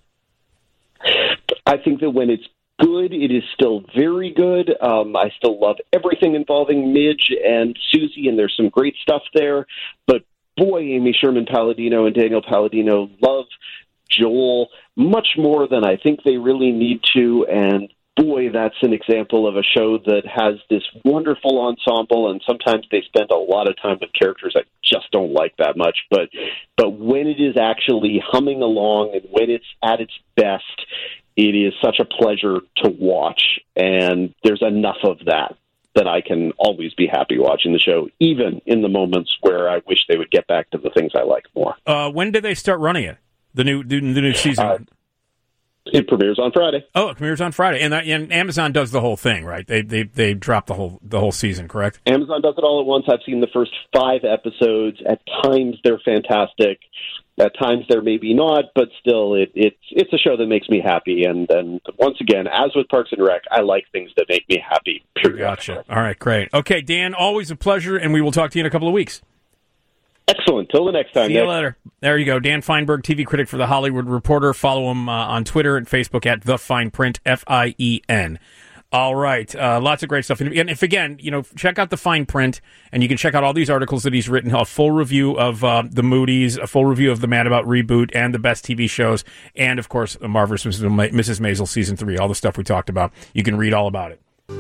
I think that when it's good, it is still very good. Um, I still love everything involving Midge and Susie, and there's some great stuff there. But boy, Amy Sherman-Palladino and Daniel Palladino love Joel much more than I think they really need to, and boy, that's an example of a show that has this wonderful ensemble, and sometimes they spend a lot of time with characters I just don't like that much, but but when it is actually humming along and when it's at its best, it is such a pleasure to watch, and there's enough of that that I can always be happy watching the show, even in the moments where I wish they would get back to the things I like more. Uh, when did they start running it? The new the, the new season? Uh, it premieres on Friday. Oh, it premieres on Friday, and, that, and Amazon does the whole thing, right? They they they drop the whole the whole season, correct? Amazon does it all at once. I've seen the first five episodes. At times they're fantastic. At times they're maybe not, but still, it, it's it's a show that makes me happy. And and once again, as with Parks and Rec, I like things that make me happy. Gotcha. All right, great. Okay, Dan, always a pleasure, and we will talk to you in a couple of weeks. Excellent. Till the next time. See you Nick. later. There you go. Dan Feinberg, T V critic for The Hollywood Reporter. Follow him uh, on Twitter and Facebook at The Fine Print, F I E N. All right. Uh, lots of great stuff. And if, again, you know, check out The Fine Print, and you can check out all these articles that he's written, a full review of uh, The Moody's, a full review of The Mad About Reboot, and the best T V shows, and, of course, Marvelous Missus Maisel Season three, all the stuff we talked about. You can read all about it.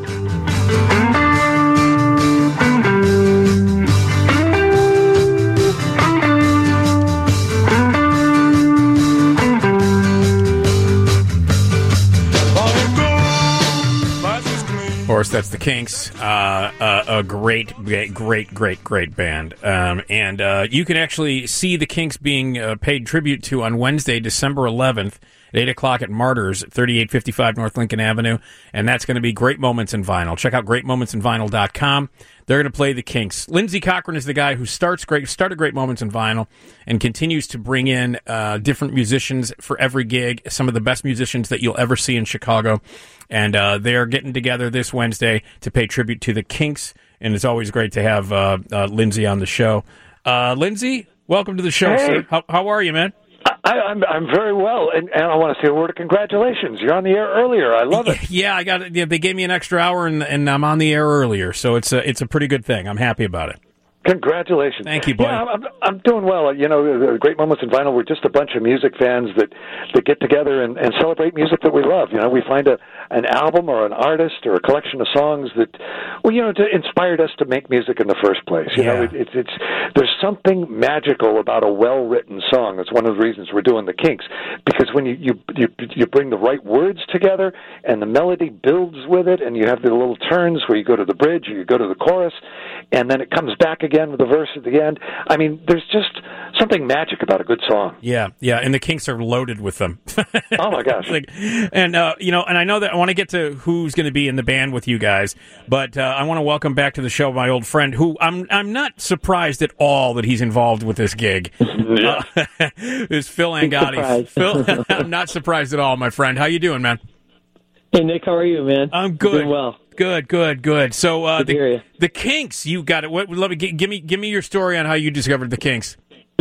Of course, that's the Kinks, uh, uh, a great, great, great, great, great band. Um, and uh, you can actually see the Kinks being uh, paid tribute to on Wednesday, December eleventh at eight o'clock at Martyrs at thirty-eight fifty-five North Lincoln Avenue, and that's going to be Great Moments in Vinyl. Check out great moments in vinyl dot com. They're going to play the Kinks. Lindsey Cochran is the guy who starts great, started Great Moments in Vinyl and continues to bring in uh, different musicians for every gig, some of the best musicians that you'll ever see in Chicago. And uh, they're getting together this Wednesday to pay tribute to the Kinks, and it's always great to have uh, uh, Lindsey on the show. Uh, Lindsey, welcome to the show, Hey. sir. How, how are you, man? I, I'm I'm very well, and, and I want to say a word of congratulations. You're on the air earlier. I love it. Yeah, I got it. Yeah, they gave me an extra hour, and, and I'm on the air earlier, so it's a it's a pretty good thing. I'm happy about it. Congratulations. Thank you, buddy. Yeah, I'm, I'm doing well. You know, the Great Moments in Vinyl, we're just a bunch of music fans that, that get together and, and celebrate music that we love. You know, we find a an album or an artist or a collection of songs that, well, you know, to, inspired us to make music in the first place. You Yeah. know, it, it's it's there's something magical about a well-written song. That's one of the reasons we're doing the Kinks, because when you, you, you, you bring the right words together and the melody builds with it, and you have the little turns where you go to the bridge or you go to the chorus, and then it comes back again with the verse at the end. I mean, there's just something magic about a good song. Yeah, yeah, and the Kinks are loaded with them. Oh my gosh! Like, and uh, you know, and I know that I want to get to who's going to be in the band with you guys, but uh, I want to welcome back to the show my old friend, who I'm I'm not surprised at all that he's involved with this gig. Yeah. Uh, is Phil Angotti. Phil, I'm not surprised at all, my friend. How you doing, man? Hey, Nick, how are you, man? I'm good. Doing well. Good, good, good. So uh, Good to hear the you. the Kinks, you got it. What, let me give me give me your story on how you discovered the Kinks.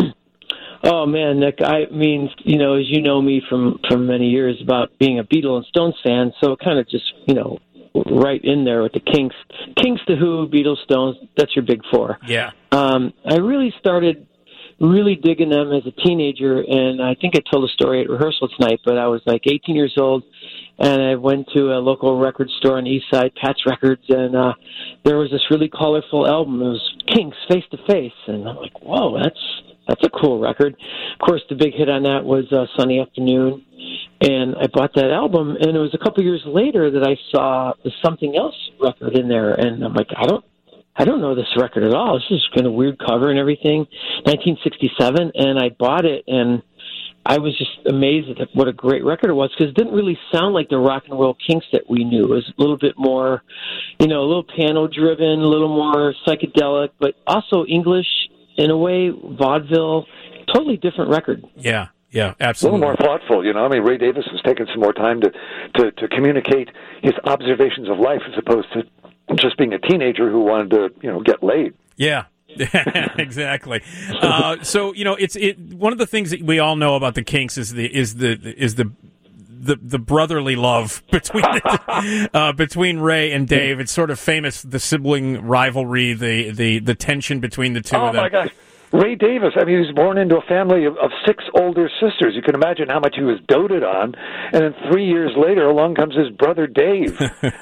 Oh man, Nick, I mean, you know, as you know me from from many years about being a Beatles and Stones fan, so kind of just, you know, right in there with the Kinks. Kinks, The Who, Beatles, Stones, that's your big four. Yeah. Um, I really started really digging them as a teenager, and I think I told a story at rehearsal tonight, but I was like eighteen years old, and I went to a local record store on the East Side, Pat's Records, and uh, there was this really colorful album. It was Kinks, Face to Face, and I'm like, whoa, that's that's a cool record. Of course, the big hit on that was uh, Sunny Afternoon, and I bought that album, and it was a couple years later that I saw the Something Else record in there, and I'm like, I don't I don't know this record at all. This is kind of weird cover and everything. nineteen sixty-seven, and I bought it, and I was just amazed at what a great record it was, because it didn't really sound like the rock and roll Kinks that we knew. It was a little bit more, you know, a little piano-driven, a little more psychedelic, but also English in a way, vaudeville, totally different record. Yeah, yeah, A little absolutely. more thoughtful, you know. I mean, Ray Davis was taking some more time to, to, to communicate his observations of life as opposed to just being a teenager who wanted to, you know, get laid. Yeah. Exactly. Uh, so you know, it's it. One of the things that we all know about the Kinks is the is the is the the, the brotherly love between the, uh, between Ray and Dave. It's sort of famous, the sibling rivalry, the the, the tension between the two Oh of them. my gosh. Ray Davis, I mean, he was born into a family of, of six older sisters. You can imagine how much he was doted on. And then three years later, along comes his brother Dave.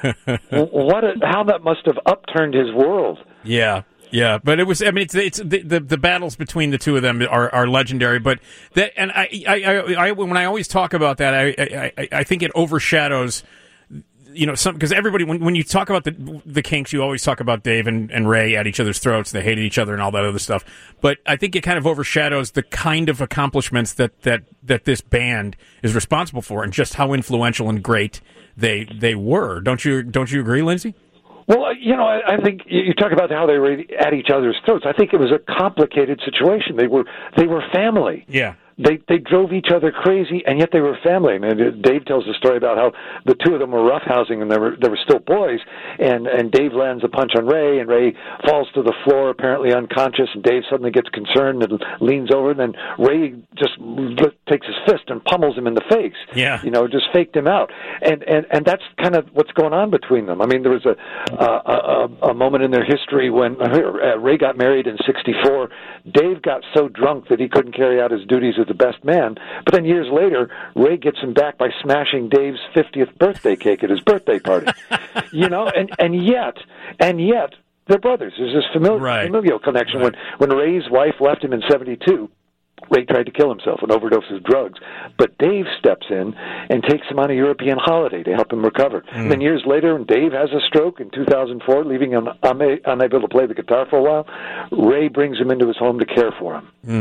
What a, how that must have upturned his world. Yeah, yeah, but it was. I mean, it's it's the the, the battles between the two of them are, are legendary. But that, and I, I, I, I when I always talk about that, I, I, I think it overshadows. You know, some because everybody when when you talk about the the Kinks, you always talk about Dave and, and Ray at each other's throats. They hated each other and all that other stuff. But I think it kind of overshadows the kind of accomplishments that that, that this band is responsible for, and just how influential and great they they were. Don't you don't you agree, Lindsey? Well, you know, I, I think you talk about how they were at each other's throats. I think it was a complicated situation. They were they were family. Yeah. They they drove each other crazy, and yet they were family. I mean, Dave tells the story about how the two of them were roughhousing, and they were they were still boys. And and Dave lands a punch on Ray, and Ray falls to the floor, apparently unconscious. And Dave suddenly gets concerned and leans over, and then Ray just takes his fist and pummels him in the face. Yeah, you know, just faked him out. And and and that's kind of what's going on between them. I mean, there was a a, a, a moment in their history when uh, Ray got married in sixty-four. Dave got so drunk that he couldn't carry out his duties as the best man. But then years later, Ray gets him back by smashing Dave's fiftieth birthday cake at his birthday party. You know, and and yet, and yet, they're brothers. There's this familial, right. familial connection. Right. When when Ray's wife left him in seventy-two, Ray tried to kill himself and overdose of drugs. But Dave steps in and takes him on a European holiday to help him recover. Mm. And then years later, when Dave has a stroke in two thousand four, leaving him unable to play the guitar for a while, Ray brings him into his home to care for him. Mm.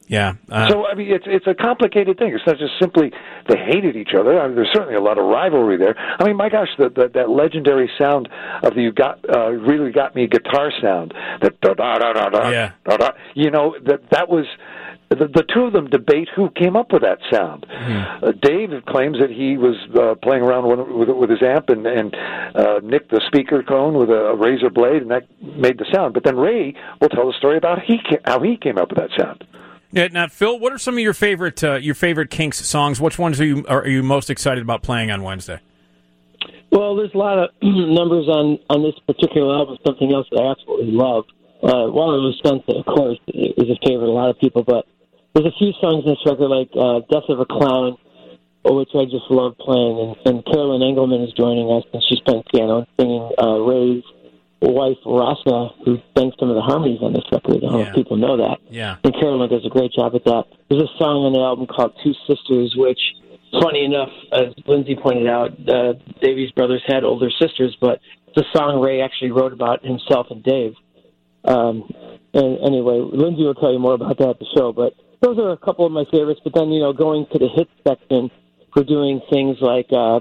Yeah. Uh, so I mean, it's it's a complicated thing. It's not just simply they hated each other. I mean, there's certainly a lot of rivalry there. I mean, my gosh, the, the, that legendary sound of the "You Got uh, Really Got Me" guitar sound, that da da da da da, yeah. da, da, you know, that that was. The, the two of them debate who came up with that sound. Mm-hmm. Uh, Dave claims that he was uh, playing around with, with, with his amp and, and uh, nicked the speaker cone with a, a razor blade, and that made the sound. But then Ray will tell the story about he came, how he came up with that sound. Yeah, now, Phil, what are some of your favorite uh, your favorite Kinks songs? Which ones are you are you most excited about playing on Wednesday? Well, there's a lot of numbers on, on this particular album. Something else that I absolutely love. Uh, While It Was Sunset, of course, is a favorite of a lot of people, but there's a few songs in this record, like uh, Death of a Clown, which I just love playing, and, and Carolyn Engelman is joining us, and she's playing piano and singing uh, Ray's wife, Rasa, who sang some of the harmonies on this record. I don't know Yeah. if people know that. Yeah. And Carolyn does a great job at that. There's a song on the album called Two Sisters, which, funny enough, as Lindsay pointed out, uh, Davies brothers had older sisters, but it's a song Ray actually wrote about himself and Dave. Um, and anyway, Lindsay will tell you more about that at the show, but those are a couple of my favorites. But then, you know, going to the hits section, we're doing things like, uh,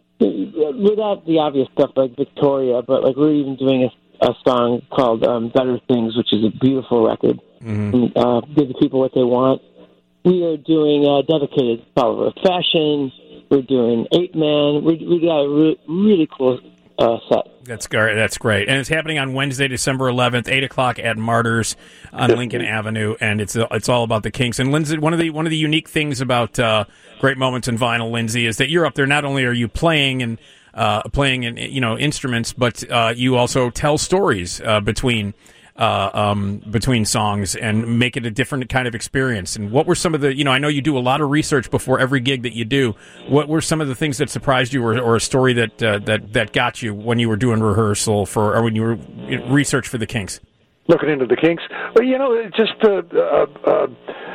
without the obvious stuff like Victoria, but like we're even doing a, a song called um, Better Things, which is a beautiful record. Mm-hmm. And, uh, give the people what they want. We are doing uh, Dedicated Follower of Fashion. We're doing Eight Man. We, we got a re- really cool uh, set. That's great. That's great, and it's happening on Wednesday, December eleventh, eight o'clock at Martyrs on Lincoln Avenue, and it's it's all about the Kinks. And Lindsay, one of the one of the unique things about uh, Great Moments in Vinyl, Lindsay, is that you're up there. Not only are you playing and uh, playing in, you know instruments, but uh, you also tell stories uh, between. Uh, um, between songs and make it a different kind of experience. And what were some of the, you know, I know you do a lot of research before every gig that you do. What were some of the things that surprised you, or, or a story that uh, that that got you when you were doing rehearsal for, or when you were research for the Kinks? Looking into the Kinks, well, you know, it's just uh, uh, uh,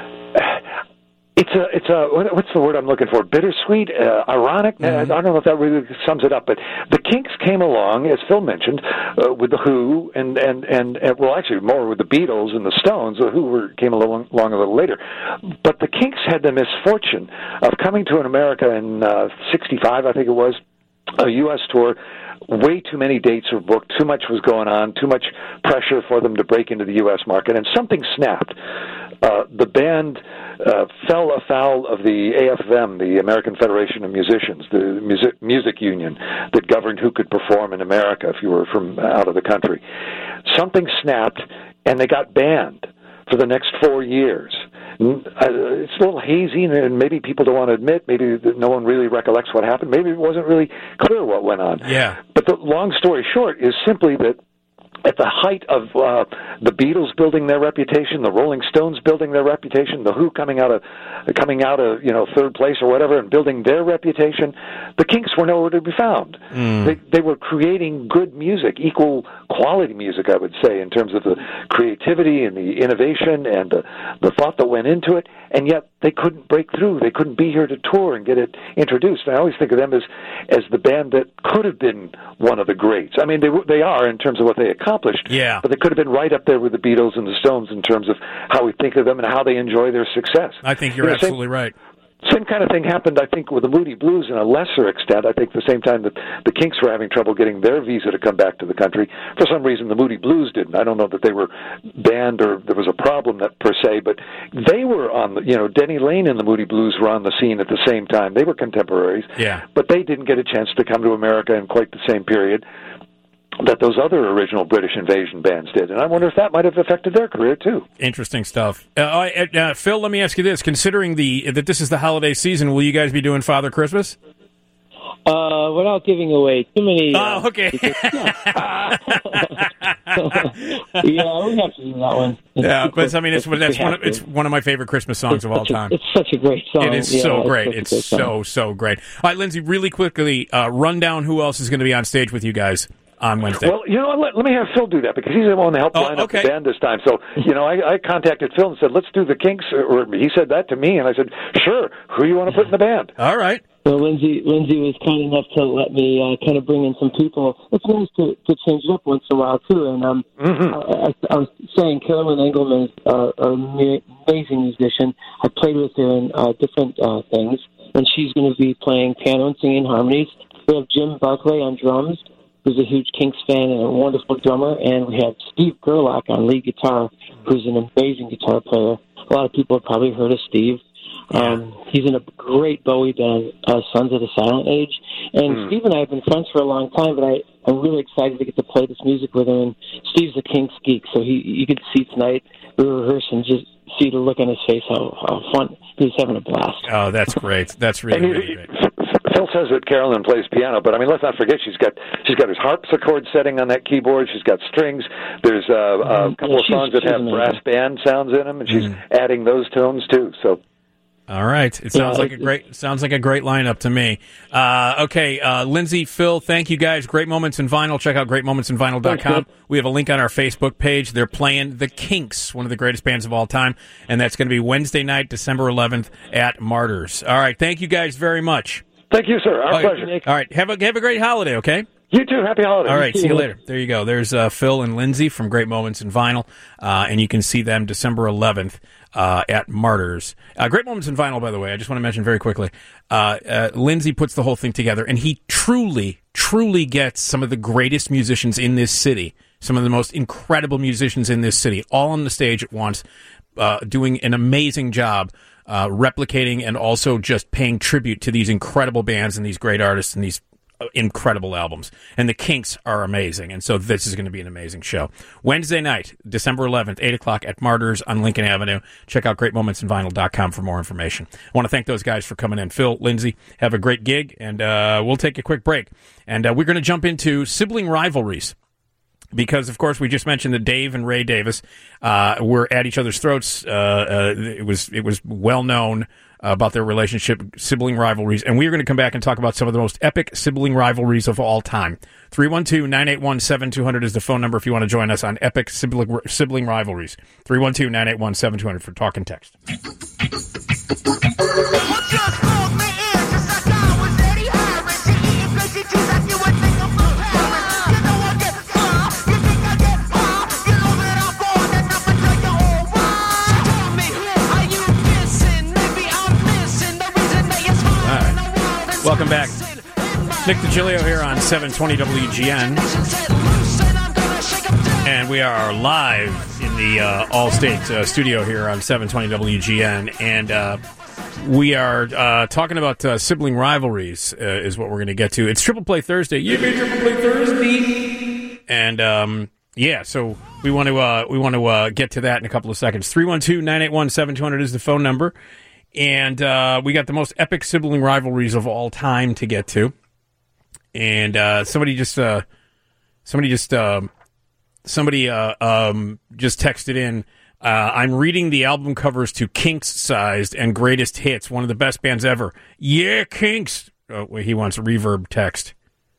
it's a it's a what's the word I'm looking for? Bittersweet, uh, ironic. Mm-hmm. I don't know if that really sums it up, but the Kinks came along, as Phil mentioned, uh, with the Who, and, and and and well, actually more with the Beatles and the Stones. The Who were came along, along a little later, but the Kinks had the misfortune of coming to America in uh, sixty-five, I think it was, a U S tour. Way too many dates were booked, too much was going on, too much pressure for them to break into the U S market, and something snapped. Uh, the band uh, fell afoul of the A F M, the American Federation of Musicians, the music, music union that governed who could perform in America if you were from out of the country. Something snapped, and they got banned for the next four years. It's a little hazy, and maybe people don't want to admit, maybe no one really recollects what happened. Maybe it wasn't really clear what went on. Yeah. But the long story short is simply that at the height of uh, the Beatles building their reputation, the Rolling Stones building their reputation, the Who coming out of coming out of you know third place or whatever and building their reputation, the Kinks were nowhere to be found. Mm. They they were creating good music, equal quality music, I would say, in terms of the creativity and the innovation and the the thought that went into it, and yet they couldn't break through. They couldn't be here to tour and get it introduced. And I always think of them as as the band that could have been one of the greats. I mean, they they are in terms of what they accomplished. Yeah. But they could have been right up there with the Beatles and the Stones in terms of how we think of them and how they enjoy their success. I think you're you know, absolutely same, right. Same kind of thing happened, I think, with the Moody Blues in a lesser extent. I think the same time that the Kinks were having trouble getting their visa to come back to the country, for some reason the Moody Blues didn't. I don't know that they were banned or there was a problem that per se, but they were on the, you know, Denny Lane and the Moody Blues were on the scene at the same time. They were contemporaries. Yeah. But they didn't get a chance to come to America in quite the same period that those other original British invasion bands did. And I wonder if that might have affected their career, too. Interesting stuff. Uh, uh, Phil, let me ask you this. Considering the that this is the holiday season, will you guys be doing Father Christmas? Uh, without giving away too many... Uh, oh, okay. Because, yeah. yeah, we have to do that one. Yeah, but I mean, it's that's one of, it's one of my favorite Christmas songs it's of all a, time. It's such a great song. It is yeah, so great. It's, it's so, so great. All right, Lindsay, really quickly, uh, run down who else is going to be on stage with you guys on Wednesday. Well, you know what? Let, let me have Phil do that because he's the one that helped Oh, line okay. up the band this time. So, you know, I, I contacted Phil and said, let's do the Kinks. Or he said that to me, and I said, sure. Who do you want to put in the band? All right. So Lindsay, Lindsay was kind enough to let me uh, kind of bring in some people. It's nice to, to change it up once in a while too. And um, Mm-hmm. I, I, I was saying Carolyn Engelman is uh, an amazing musician. I played with her in uh, different uh, things, and she's going to be playing piano and singing harmonies. We have Jim Barclay on drums, who's a huge Kinks fan and a wonderful drummer, and we have Steve Gerlach on lead guitar, who's an amazing guitar player. A lot of people have probably heard of Steve. Um, he's in a great Bowie band, uh, Sons of the Silent Age. And Mm. Steve and I have been friends for a long time, but I, I'm really excited to get to play this music with him. And Steve's a Kinks geek, so he you could see tonight, we were rehearsing, just see the look on his face, how, how fun. He was having a blast. Oh, that's great. That's really, And he- really great. Phil says that Carolyn plays piano, but I mean, let's not forget she's got she's got his harpsichord setting on that keyboard. She's got strings. There's uh, a couple Yeah, of she's- songs that she's have amazing. brass band sounds in them, and she's Mm. adding those tones too. So. All right. It sounds Yeah, like a it- great sounds like a great lineup to me. Uh, okay, uh, Lindsay, Phil, thank you guys. Great Moments in Vinyl. Check out great moments in vinyl dot com. Thanks, We have a link on our Facebook page. They're playing the Kinks, one of the greatest bands of all time, and that's going to be Wednesday night, December eleventh at Martyrs. All right. Thank you guys very much. Thank you, sir. Our All right. pleasure. All right. Have a have a great holiday, okay? You too. Happy holidays. All right, see you later. There you go. There's uh, Phil and Lindsay from Great Moments in Vinyl, uh, and you can see them December eleventh uh, at Martyrs. Uh, Great Moments in Vinyl, by the way, I just want to mention very quickly, uh, uh, Lindsay puts the whole thing together, and he truly, truly gets some of the greatest musicians in this city, some of the most incredible musicians in this city, all on the stage at once, uh, doing an amazing job uh, replicating and also just paying tribute to these incredible bands and these great artists and these incredible albums. And the Kinks are amazing, and so this is going to be an amazing show. Wednesday night, December eleventh, eight o'clock at Martyrs on Lincoln Avenue. Check out great moments in vinyl dot com for more information. I want to thank those guys for coming in. Phil, Lindsay, have a great gig, and uh, we'll take a quick break. And uh, we're going to jump into sibling rivalries. Because, of course, we just mentioned that Dave and Ray Davis uh, were at each other's throats. Uh, uh, it was it was well known about their relationship, sibling rivalries. And we are going to come back and talk about some of the most epic sibling rivalries of all time. three one two, nine eight one, seven two zero zero is the phone number if you want to join us on epic sibling, sibling rivalries. three one two, nine eight one, seven two zero zero for talk and text. Welcome back. Nick DiGilio here on seven twenty W G N. And we are live in the uh, Allstate uh, studio here on seven twenty W G N. And uh, we are uh, talking about uh, sibling rivalries, uh, is what we're going to get to. It's Triple Play Thursday. You made Triple Play Thursday. And um, yeah, so we want to uh, we want to uh, get to that in a couple of seconds. three one two, nine eight one, seven two zero zero is the phone number. And uh, we got the most epic sibling rivalries of all time to get to. And uh, somebody just, uh, somebody just, uh, somebody uh, um, just texted in. Uh, I'm reading the album covers to Kinks Sized and Greatest Hits, one of the best bands ever. Yeah, Kinks. Oh, wait, he wants a reverb text.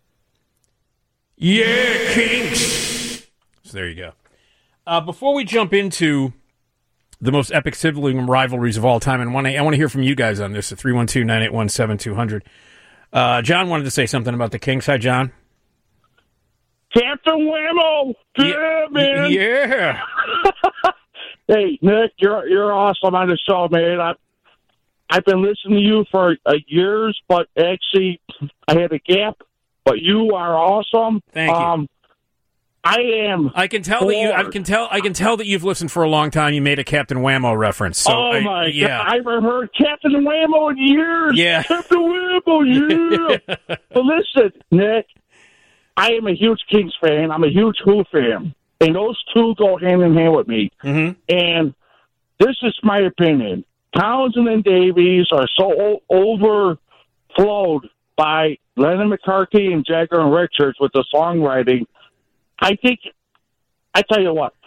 Yeah, Kinks. So there you go. Uh, before we jump into the most epic sibling rivalries of all time, and wanna, I want to hear from you guys on this at three one two, nine eight one, seven two zero zero. Uh, John wanted to say something about the Kinks. Hi, John. Captain Whammo! Yeah, Yeah, man! Yeah. Hey, Nick, you're you're awesome on the show, man. I, I've been listening to you for uh, years, but actually I had a gap, but you are awesome. Thank you. Um, I am. I can tell that you. I floored. can tell. I can tell that you've listened for a long time. You made a Captain Whammo reference. So oh, I, my yeah. God. I haven't heard Captain Whammo in years. Yeah. Captain Whammo, yeah. But listen, Nick, I am a huge Kings fan. I'm a huge Who fan. And those two go hand in hand with me. Mm-hmm. And this is my opinion. Townsend and Davies are so o- overflowed by Lennon McCarthy and Jagger and Richards with the songwriting. I think, I tell you what,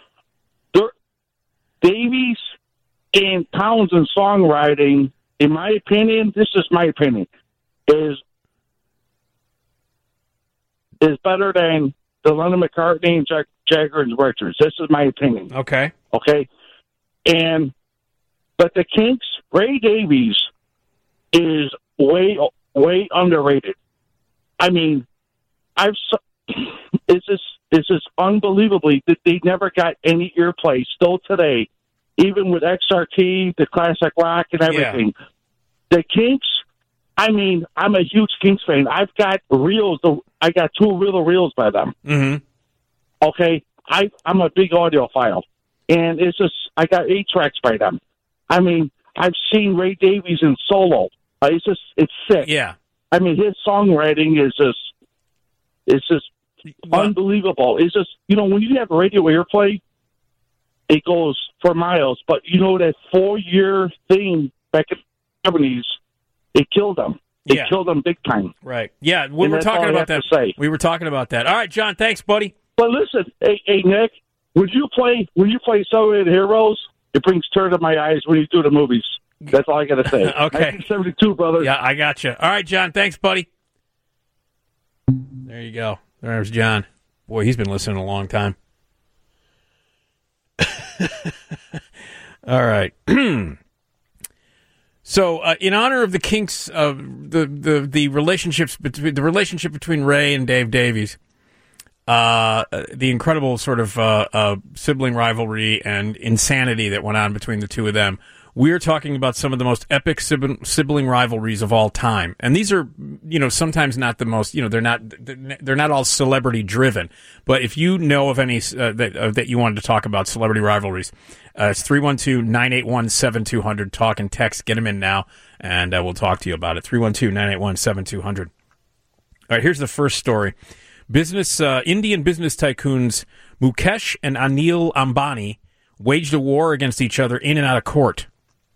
Davies and Townsend songwriting, in my opinion, this is my opinion, is is better than the Lennon McCartney and Jack, Jagger and Richards. This is my opinion. Okay. Okay. And but the Kinks, Ray Davies is way way underrated. I mean, I've it's just it's just unbelievably that they never got any airplay still today, even with X R T, the classic rock, and everything. Yeah. The Kinks. I mean, I'm a huge Kinks fan. I've got reels. I got two reel reels by them. Mm-hmm. Okay, I I'm a big audiophile, and it's just I got eight tracks by them. I mean, I've seen Ray Davies in solo. Uh, it's just it's sick. Yeah. I mean, his songwriting is just it's just well, unbelievable. It's just you know when you have radio airplay, it goes for miles. But you know that four year thing back in the seventies. It killed them. It yeah. killed them big time. Right. Yeah, we and were talking about that. Say. We were talking about that. All right, John, thanks, buddy. But listen, hey, hey Nick, would you play Would you play Celebrated Heroes? It brings tears to my eyes when you do the movies. That's all I got to say. Okay. nineteen seventy-two, brother. Yeah, I got you. All right, John, thanks, buddy. There you go. There's John. Boy, he's been listening a long time. All right. So, uh, in honor of the Kinks, uh, the the the relationships between the relationship between Ray and Dave Davies, uh, the incredible sort of uh, uh, sibling rivalry and insanity that went on between the two of them, we're talking about some of the most epic sibling, sibling rivalries of all time. And these are, you know, sometimes not the most, you know, they're not they're not all celebrity driven. But if you know of any uh, that uh, that you wanted to talk about celebrity rivalries. Uh, it's three one two, nine eight one, seven two zero zero. Talk and text. Get them in now, and uh, we'll talk to you about it. three one two, nine eight one, seven two zero zero. All right, here's the first story. Business uh, Indian business tycoons Mukesh and Anil Ambani waged a war against each other in and out of court.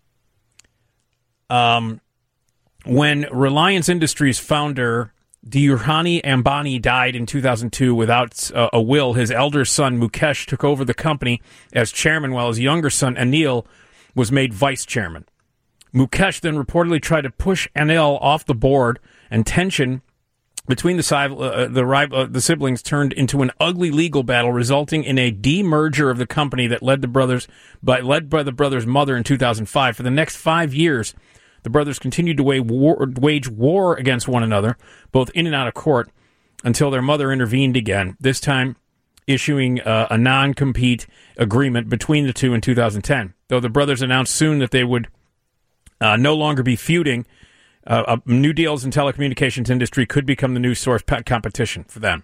Um, when Reliance Industries founder Dhirubhai Ambani died in two thousand two without uh, a will, his elder son Mukesh took over the company as chairman, while his younger son Anil was made vice chairman. Mukesh then reportedly tried to push Anil off the board, and tension between the uh, the, uh, the siblings turned into an ugly legal battle, resulting in a demerger of the company that led the brothers by led by the brothers' mother in two thousand five. For the next five years, the brothers continued to wage war, wage war against one another, both in and out of court, until their mother intervened again, this time issuing uh, a non-compete agreement between the two in two thousand ten. Though the brothers announced soon that they would uh, no longer be feuding, uh, uh, new deals in telecommunications industry could become the new source of competition for them.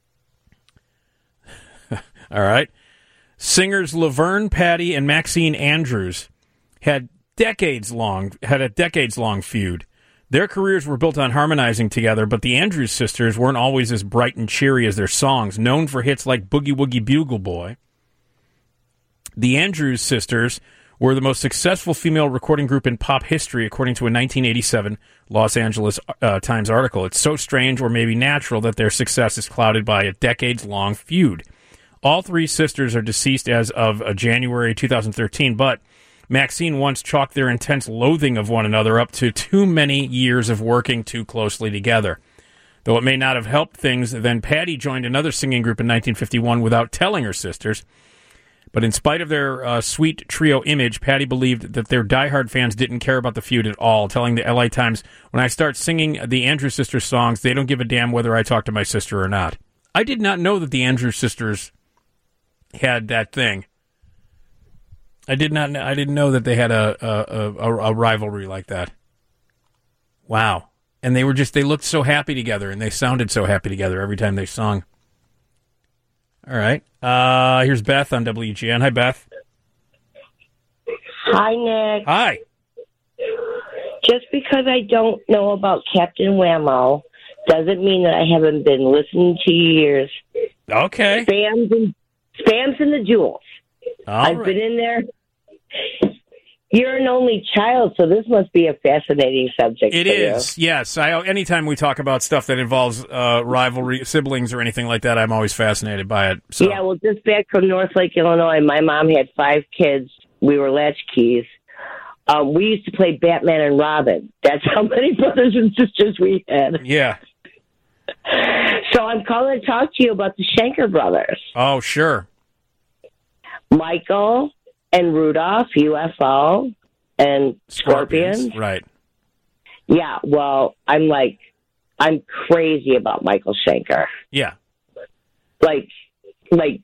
All right. Singers Laverne Patti and Maxine Andrews had decades long had a decades long feud. Their careers were built on harmonizing together, but the Andrews sisters weren't always as bright and cheery as their songs, known for hits like Boogie Woogie Bugle Boy. The Andrews sisters were the most successful female recording group in pop history, according to a nineteen eighty-seven Los Angeles uh, Times article. It's so strange, or maybe natural, that their success is clouded by a decades-long feud. All three sisters are deceased as of uh, January two thousand thirteen, but Maxine once chalked their intense loathing of one another up to too many years of working too closely together. Though it may not have helped things, then Patti joined another singing group in nineteen fifty-one without telling her sisters. But in spite of their uh, sweet trio image, Patti believed that their diehard fans didn't care about the feud at all, telling the L A Times, "When I start singing the Andrews Sisters songs, they don't give a damn whether I talk to my sister or not." I did not know that the Andrews Sisters had that thing. I did not. I didn't know that they had a a, a a rivalry like that. Wow! And they were just—they looked so happy together, and they sounded so happy together every time they sung. All right. Uh, here's Beth on W G N. Hi, Beth. Hi, Nick. Hi. Just because I don't know about Captain Whammo doesn't mean that I haven't been listening to you years. Okay. Spams and Spams and the Jewels. All I've right. been in there. You're an only child, so this must be a fascinating subject. It for is, you. yes. I, anytime we talk about stuff that involves uh, rivalry, siblings, or anything like that, I'm always fascinated by it. So. Yeah, well, just back from North Lake, Illinois, my mom had five kids. We were latchkeys. Um, we used to play Batman and Robin. That's how many brothers and sisters we had. Yeah. So I'm calling to talk to you about the Schenker brothers. Oh, sure. Michael and Rudolph, U F O, and Scorpions. Scorpions. Right. Yeah, well, I'm like, I'm crazy about Michael Schenker. Yeah. Like, like,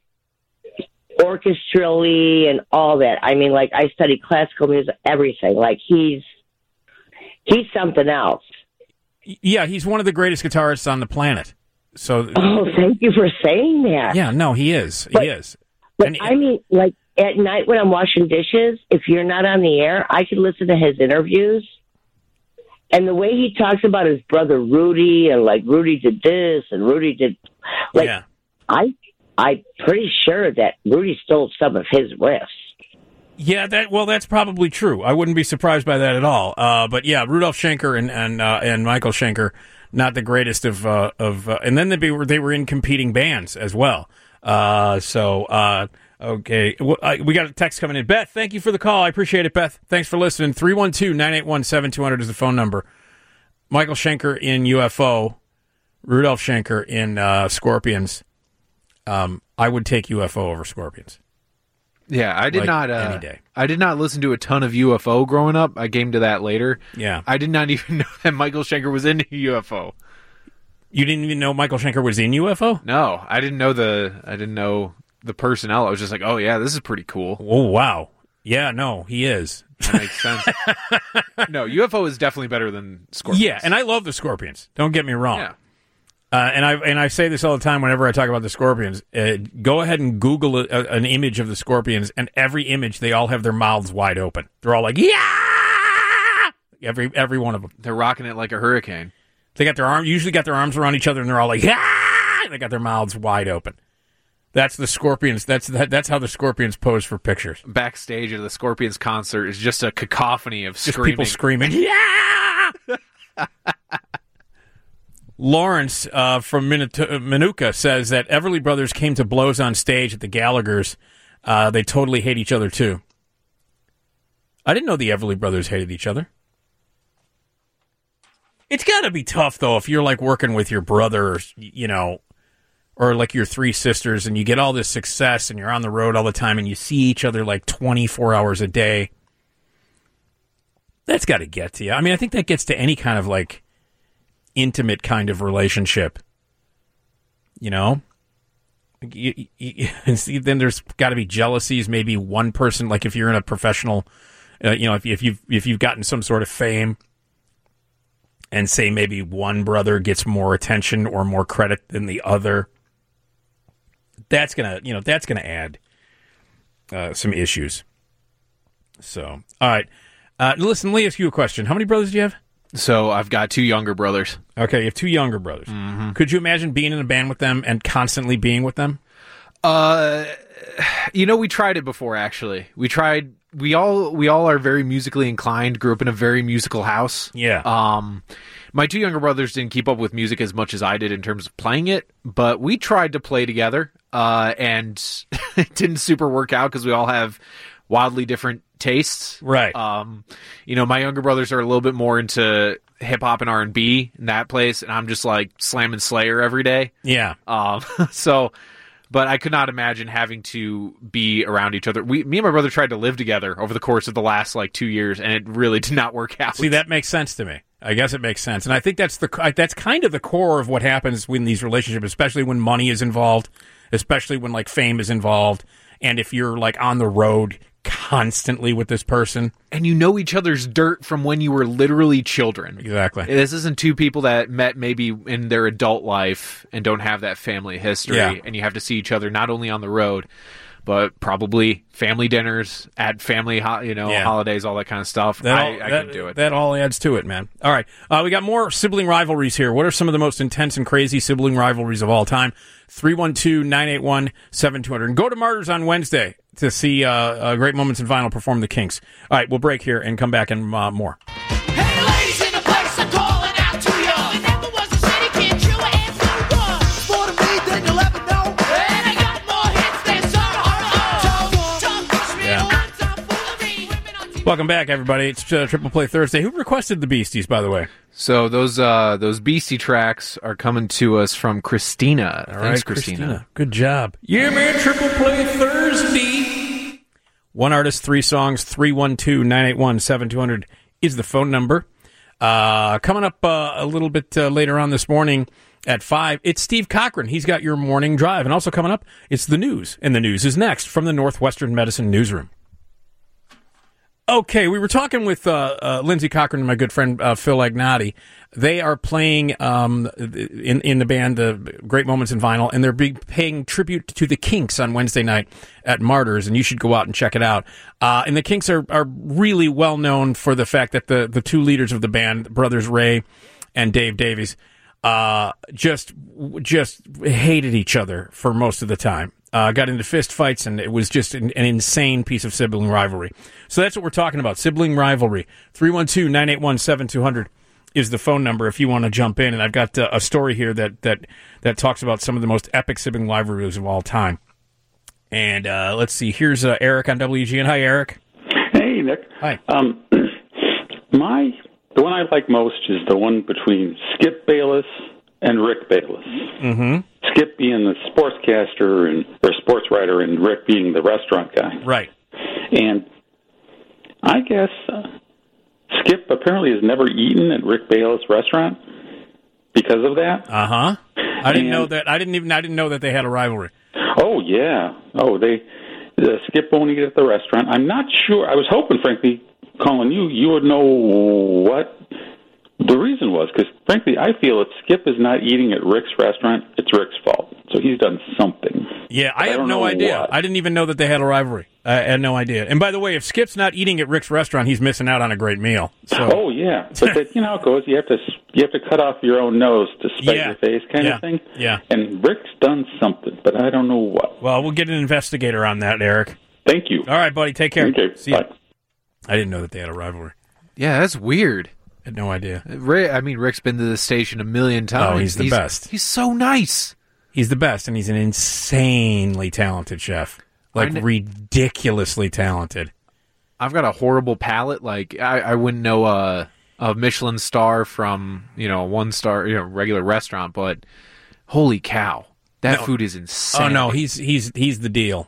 orchestrally and all that. I mean, like, I study classical music, everything. Like, he's, he's something else. Yeah, he's one of the greatest guitarists on the planet. So. Oh, thank you for saying that. Yeah, no, he is. But, he is. But and, I mean, like, at night when I'm washing dishes, if you're not on the air, I can listen to his interviews. And the way he talks about his brother Rudy, and like Rudy did this and Rudy did, like, yeah. I, I'm pretty sure that Rudy stole some of his riffs. Yeah, that well, that's probably true. I wouldn't be surprised by that at all. Uh, but yeah, Rudolph Schenker and and uh, and Michael Schenker, not the greatest of uh, of, uh, and then they were they were in competing bands as well. Uh, so. Uh, Okay, we got a text coming in. Beth, thank you for the call. I appreciate it, Beth. Thanks for listening. three one two, nine eight one, seven two zero zero is the phone number. Michael Schenker in U F O, Rudolph Schenker in uh, Scorpions. Um, I would take U F O over Scorpions. Yeah, I did like not. Uh, any day. I did not listen to a ton of U F O growing up. I came to that later. Yeah, I did not even know that Michael Schenker was in U F O. You didn't even know Michael Schenker was in U F O? No, I didn't know the. I didn't know. the personnel. I was just like, oh yeah, this is pretty cool. Oh wow, yeah, no, he is. That makes sense. No, U F O is definitely better than Scorpions. Yeah, and I love the Scorpions. Don't get me wrong. Yeah. Uh, and I and I say this all the time whenever I talk about the Scorpions. Uh, go ahead and Google a, a, an image of the Scorpions, and every image they all have their mouths wide open. They're all like, yeah, every every one of them. They're rocking it like a hurricane. They got their arm usually got their arms around each other, and they're all like, yeah, they got their mouths wide open. That's the Scorpions. That's that, that's how the Scorpions pose for pictures. Backstage at the Scorpions concert is just a cacophony of just screaming. people screaming. Yeah. Lawrence uh, from Minneto- Manuka says that Everly Brothers came to blows on stage at the Gallaghers. Uh, they totally hate each other too. I didn't know the Everly Brothers hated each other. It's got to be tough though if you're like working with your brother, or, you know. Or like your three sisters, and you get all this success, and you're on the road all the time, and you see each other like twenty-four hours a day. That's got to get to you. I mean, I think that gets to any kind of like intimate kind of relationship. You know? You, you, and see, then there's got to be jealousies. Maybe one person, like if you're in a professional, uh, you know, if, if you've if you've gotten some sort of fame, and say maybe one brother gets more attention or more credit than the other. That's gonna, you know, that's gonna add uh, some issues. So, all right, uh, listen. Let me ask you a question. How many brothers do you have? So I've got two younger brothers. Okay, you have two younger brothers. Mm-hmm. Could you imagine being in a band with them and constantly being with them? Uh, you know, we tried it before. Actually, we tried. We all we all are very musically inclined. Grew up in a very musical house. Yeah. Um, my two younger brothers didn't keep up with music as much as I did in terms of playing it, but we tried to play together. Uh, and it didn't super work out because we all have wildly different tastes. Right. Um, you know, my younger brothers are a little bit more into hip hop and R and B in that place, and I'm just like slamming Slayer every day. Yeah. Um, so, but I could not imagine having to be around each other. We, me and my brother tried to live together over the course of the last like two years, and it really did not work out. See, that makes sense to me. I guess it makes sense, and I think that's the that's kind of the core of what happens in these relationships, especially when money is involved. Especially when like fame is involved, and if you're like on the road constantly with this person, and you know each other's dirt from when you were literally children. Exactly. This isn't two people that met maybe in their adult life and don't have that family history, yeah. and you have to see each other not only on the road, but probably family dinners at family, ho- you know, yeah. holidays, all that kind of stuff. That I, all, I that, can do it. That all adds to it, man. All right. Uh, we got more sibling rivalries here. What are some of the most intense and crazy sibling rivalries of all time? three one two, nine eight one, seven two zero zero. And go to Martyrs on Wednesday to see uh, uh, Great Moments in Vinyl perform the Kinks. All right, we'll break here and come back and uh, more. Hey, ladies in the place, I'm calling out to you. Never was a city kid, you ain't so good. More to me than you'll ever know. And I got more hits than some. Yeah. Welcome back, everybody. It's uh, Triple Play Thursday. Who requested the Beasties, by the way? So those uh, those Beastie tracks are coming to us from Christina. All Thanks, right, Christina. Christina. Good job. Yeah, man, Triple Play Thursday. One artist, three songs, three one two, nine eight one, seven two zero zero is the phone number. Uh, coming up uh, a little bit uh, later on this morning at five, it's Steve Cochran. He's got your morning drive. And also coming up, it's the news. And the news is next from the Northwestern Medicine Newsroom. Okay, we were talking with uh, uh, Lindsey Cochran and my good friend uh, Phil Agnotti. They are playing um, in in the band uh, Great Moments in Vinyl, and they're be paying tribute to the Kinks on Wednesday night at Martyrs, and you should go out and check it out. Uh, and the Kinks are, are really well known for the fact that the, the two leaders of the band, brothers Ray and Dave Davies, uh, just just hated each other for most of the time. Uh, got into fist fights, and it was just an, an insane piece of sibling rivalry. So that's what we're talking about, sibling rivalry. three one two, nine eight one, seven two zero zero is the phone number if you want to jump in. And I've got uh, a story here that, that, that talks about some of the most epic sibling rivalries of all time. And uh, let's see, here's uh, Eric on W G N. Hi, Eric. Hey, Nick. Hi. Um, my the one I like most is the one between Skip Bayless and Rick Bayless. Mm-hmm. Skip being the sportscaster and or sports writer, and Rick being the restaurant guy. Right. And I guess uh, Skip apparently has never eaten at Rick Bayless' restaurant because of that. Uh huh. I didn't And- know that. I didn't even. I didn't know that they had a rivalry. Oh yeah. Oh, they uh, Skip won't eat at the restaurant. I'm not sure. I was hoping, frankly, calling you, you would know what the reason was, because frankly, I feel if Skip is not eating at Rick's restaurant, it's Rick's fault. So he's done something. Yeah, I But I have don't no know idea. what. I didn't even know that they had a rivalry. I had no idea. And by the way, if Skip's not eating at Rick's restaurant, he's missing out on a great meal. So. Oh yeah, but that, you know how it goes. You have to you have to cut off your own nose to spite Yeah. your face, kind Yeah. of thing. Yeah. And Rick's done something, but I don't know what. Well, we'll get an investigator on that, Eric. Thank you. All right, buddy. Take care. Okay, See ya. bye. I didn't know that they had a rivalry. Yeah, that's weird. I had no idea. Ray, I mean, Rick's been to the station a million times. Oh, he's the best. He's so nice. He's the best, and he's an insanely talented chef. Like, I kn- ridiculously talented. I've got a horrible palate. Like, I, I wouldn't know a, a Michelin star from, you know, a one star, you know, regular restaurant, but holy cow. That No. food is insane. Oh, no, he's he's he's the deal.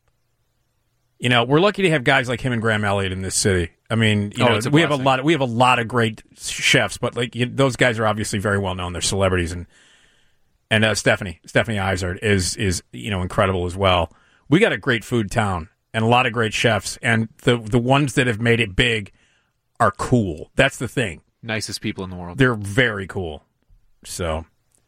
You know, we're lucky to have guys like him and Graham Elliott in this city. I mean, you Oh, know, it's a we have a blessing. lot. Of, we have a lot of great chefs, but like you, those guys are obviously very well known. They're celebrities, and and uh, Stephanie Stephanie Izard is is you know incredible as well. We got a great food town and a lot of great chefs, and the the ones that have made it big are cool. That's the thing. Nicest people in the world. They're very cool. So,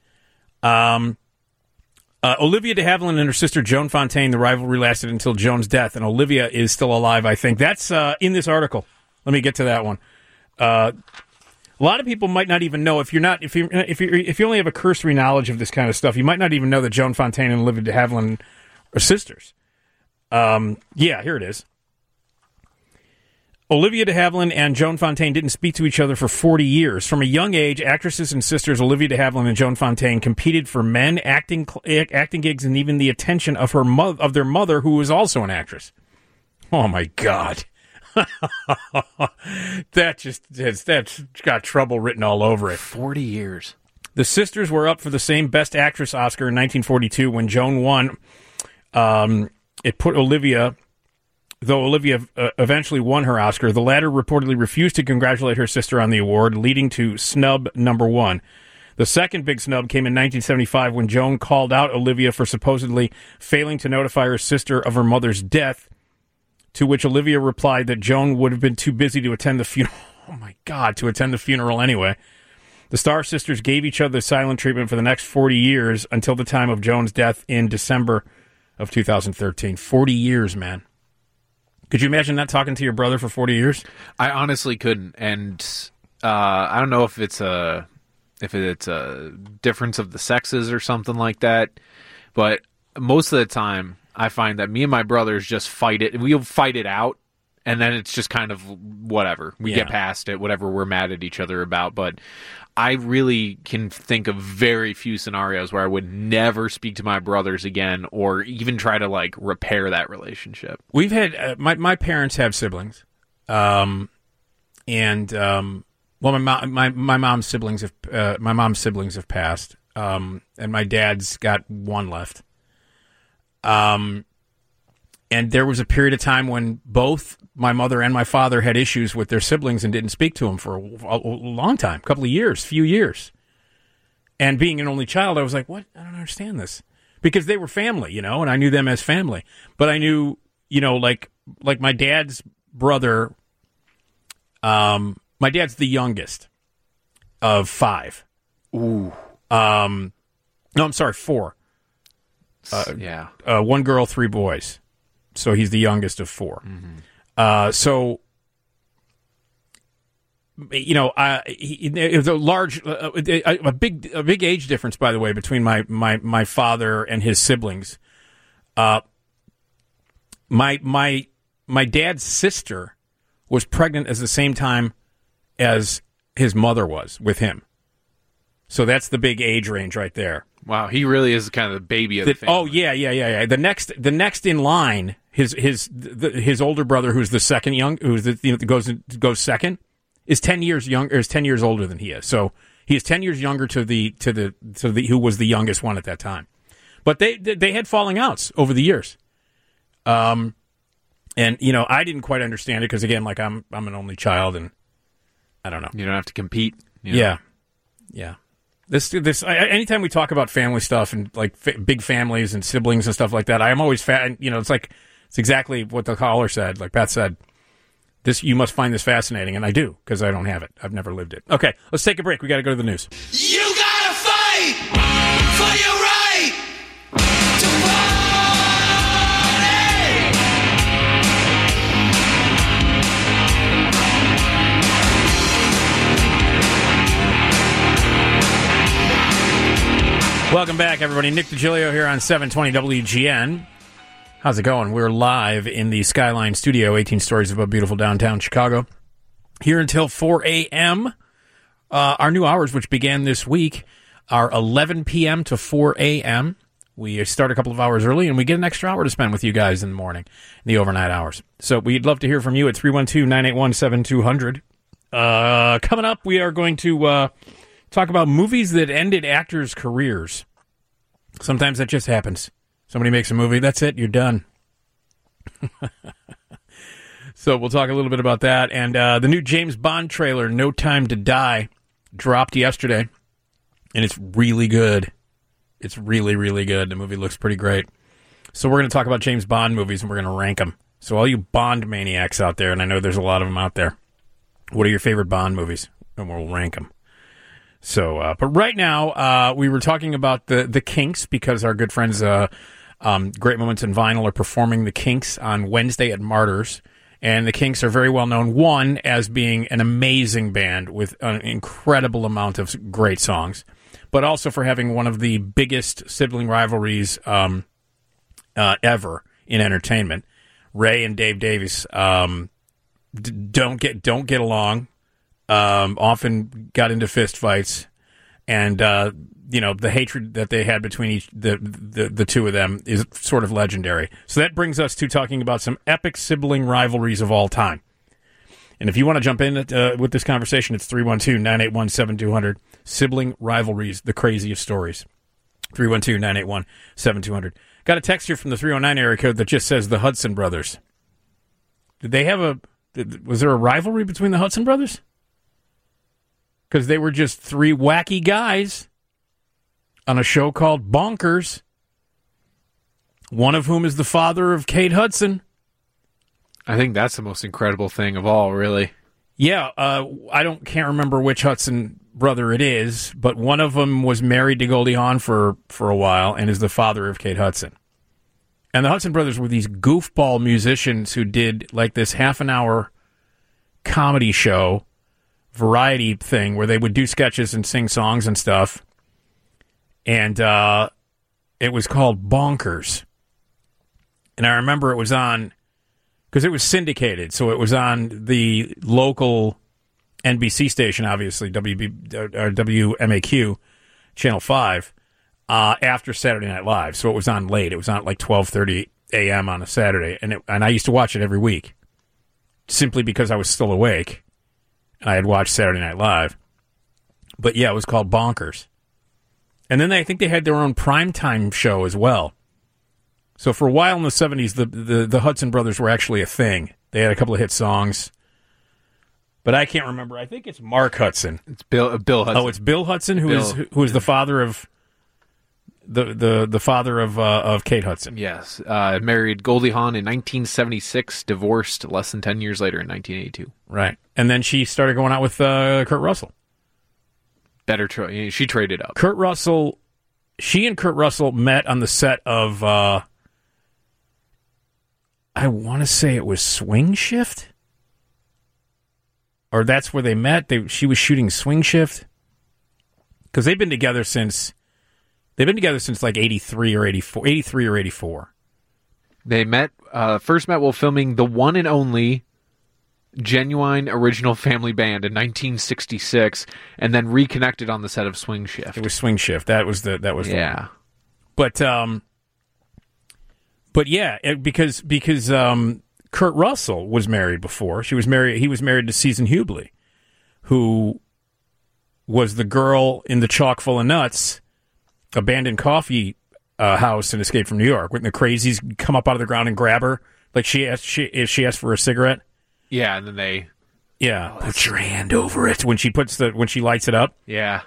um. Uh, Olivia de Havilland and her sister Joan Fontaine, the rivalry lasted until Joan's death, and Olivia is still alive, I think. That's uh, in this article. Let me get to that one. Uh, a lot of people might not even know, if you're not, if you if you if you only have a cursory knowledge of this kind of stuff, you might not even know that Joan Fontaine and Olivia de Havilland are sisters. Um, yeah, here it is. Olivia de Havilland and Joan Fontaine didn't speak to each other for forty years. From a young age, actresses and sisters Olivia de Havilland and Joan Fontaine competed for men, acting acting gigs, and even the attention of her mo- of their mother, who was also an actress. Oh my God, that just that's, that's got trouble written all over it. Forty years. The sisters were up for the same Best Actress Oscar in nineteen forty-two when Joan won. Um, it put Olivia. Though Olivia uh, eventually won her Oscar, the latter reportedly refused to congratulate her sister on the award, leading to snub number one. The second big snub came in nineteen seventy-five when Joan called out Olivia for supposedly failing to notify her sister of her mother's death, to which Olivia replied that Joan would have been too busy to attend the funeral. Oh, my God, to attend the funeral anyway. The Star sisters gave each other silent treatment for the next forty years until the time of Joan's death in December of two thousand thirteen. forty years, man. Could you imagine not talking to your brother for forty years? I honestly couldn't, and uh, I don't know if it's a if it's a difference of the sexes or something like that. But most of the time, I find that me and my brothers just fight it. We'll fight it out, and then it's just kind of whatever. We Yeah. get past it, whatever we're mad at each other about. But I really can think of very few scenarios where I would never speak to my brothers again, or even try to like repair that relationship. We've had uh, my my parents have siblings, Um, and um, well, my mom, my my mom's siblings have uh, my mom's siblings have passed. Um, and my dad's got one left. Um, and there was a period of time when both my mother and my father had issues with their siblings and didn't speak to them for a, a, a long time, a couple of years, few years. And being an only child, I was like, what? I don't understand this. Because they were family, you know, and I knew them as family. But I knew, you know, like like my dad's brother, um, my dad's the youngest of five. Ooh. Um, no, I'm sorry, four. Uh, yeah. Uh, one girl, three boys. So he's the youngest of four. Mm-hmm. Uh, so, you know, uh, he, it was a large, uh, a, a big, a big age difference, by the way, between my, my, my father and his siblings. Uh, my, my, my dad's sister was pregnant at the same time as his mother was with him. So that's the big age range right there. Wow, he really is kind of the baby of the, the family. Oh yeah, yeah, yeah, yeah. The next, the next in line, his his the, his older brother, who's the second young, who's the you know, goes goes second, is ten years younger, is ten years older than he is. So he is ten years younger to the to the to the who was the youngest one at that time. But they they had falling outs over the years. Um, and you know I didn't quite understand it because again, like I'm I'm an only child and I don't know. You don't have to compete. You know? Yeah, yeah. This, this. I, anytime we talk about family stuff and like fa- big families and siblings and stuff like that, I am always fa- You know, it's like it's exactly what the caller said. Like Pat said, this you must find this fascinating, and I do because I don't have it. I've never lived it. Okay, let's take a break. We got to go to the news. You gotta fight for your right to party. Welcome back, everybody. Nick DiGilio here on seven twenty W G N. How's it going? We're live in the Skyline Studio, eighteen stories above beautiful downtown Chicago. Here until four a.m. Uh, our new hours, which began this week, are eleven p.m. to four a.m. We start a couple of hours early, and we get an extra hour to spend with you guys in the morning, the overnight hours. So we'd love to hear from you at three one two, nine eight one, seven two zero zero. Uh, coming up, we are going to uh, talk about movies that ended actors' careers. Sometimes that just happens. Somebody makes a movie, that's it, you're done. So we'll talk a little bit about that. And uh, the new James Bond trailer, No Time to Die, dropped yesterday. And it's really good. It's really, really good. The movie looks pretty great. So we're going to talk about James Bond movies, and we're going to rank them. So all you Bond maniacs out there, and I know there's a lot of them out there, what are your favorite Bond movies? And we'll rank them. So, uh, but right now, uh, we were talking about the, the Kinks because our good friends, uh, um, Great Moments in Vinyl, are performing the Kinks on Wednesday at Martyrs. And the Kinks are very well known, one, as being an amazing band with an incredible amount of great songs, but also for having one of the biggest sibling rivalries um, uh, ever in entertainment. Ray and Dave Davies um, d- don't get don't get along. Um, often got into fist fights, and uh, you know the hatred that they had between each the, the the two of them is sort of legendary. So that brings us to talking about some epic sibling rivalries of all time. And if you want to jump in uh, with this conversation, it's three one two, nine eight one, seven two zero zero. Sibling rivalries, the craziest stories. three one two, nine eight one, seven two zero zero. Got a text here from the three oh nine area code that just says the Hudson brothers. Did they have a? Did, was there a rivalry between the Hudson brothers? Because they were just three wacky guys on a show called Bonkers, one of whom is the father of Kate Hudson. I think that's the most incredible thing of all, really. Yeah, uh, I don't can't remember which Hudson brother it is, but one of them was married to Goldie Hawn for, for a while and is the father of Kate Hudson. And the Hudson brothers were these goofball musicians who did like this half an hour comedy show variety thing where they would do sketches and sing songs and stuff. And uh, it was called Bonkers. And I remember it was on, because it was syndicated, so it was on the local N B C station, obviously, W B, uh, W M A Q, Channel five, uh, after Saturday Night Live. So it was on late. It was on at like twelve thirty a.m. on a Saturday. And, it, and I used to watch it every week. simply because I was still awake. And I had watched Saturday Night Live. But yeah, it was called Bonkers. And then they, I think they had their own primetime show as well. So for a while in the seventies, the, the, the Hudson Brothers were actually a thing. They had a couple of hit songs. But I can't remember. I think it's Mark Hudson. It's Bill uh, Bill Hudson. Oh, it's Bill Hudson, who Bill. is who is the father of the the, the father of uh, of Kate Hudson. Yes. Uh, married Goldie Hawn in nineteen seventy-six, divorced less than ten years later in nineteen eighty-two. Right. And then she started going out with uh, Kurt Russell. Better tra- she traded up. Kurt Russell, she and Kurt Russell met on the set of, uh, I want to say it was Swing Shift? Or that's where they met. They She was shooting Swing Shift. Because they've been together since, they've been together since like eighty-three or eighty-four, eighty-three or eighty-four. They met, uh, first met while filming the one and only Genuine Original Family Band in nineteen sixty-six, and then reconnected on the set of Swing Shift. It was Swing Shift. That was the that was the yeah. one. But um, but yeah, it, because because um, Kurt Russell was married before. She was married. He was married to Susan Hubley, who was the girl in the Chock full of Nuts abandoned coffee uh, house in Escape from New York. When the crazies come up out of the ground and grab her, like she asked, she she asked for a cigarette. Yeah, and then they... Yeah, oh, put your hand over it when she puts the when she lights it up. Yeah.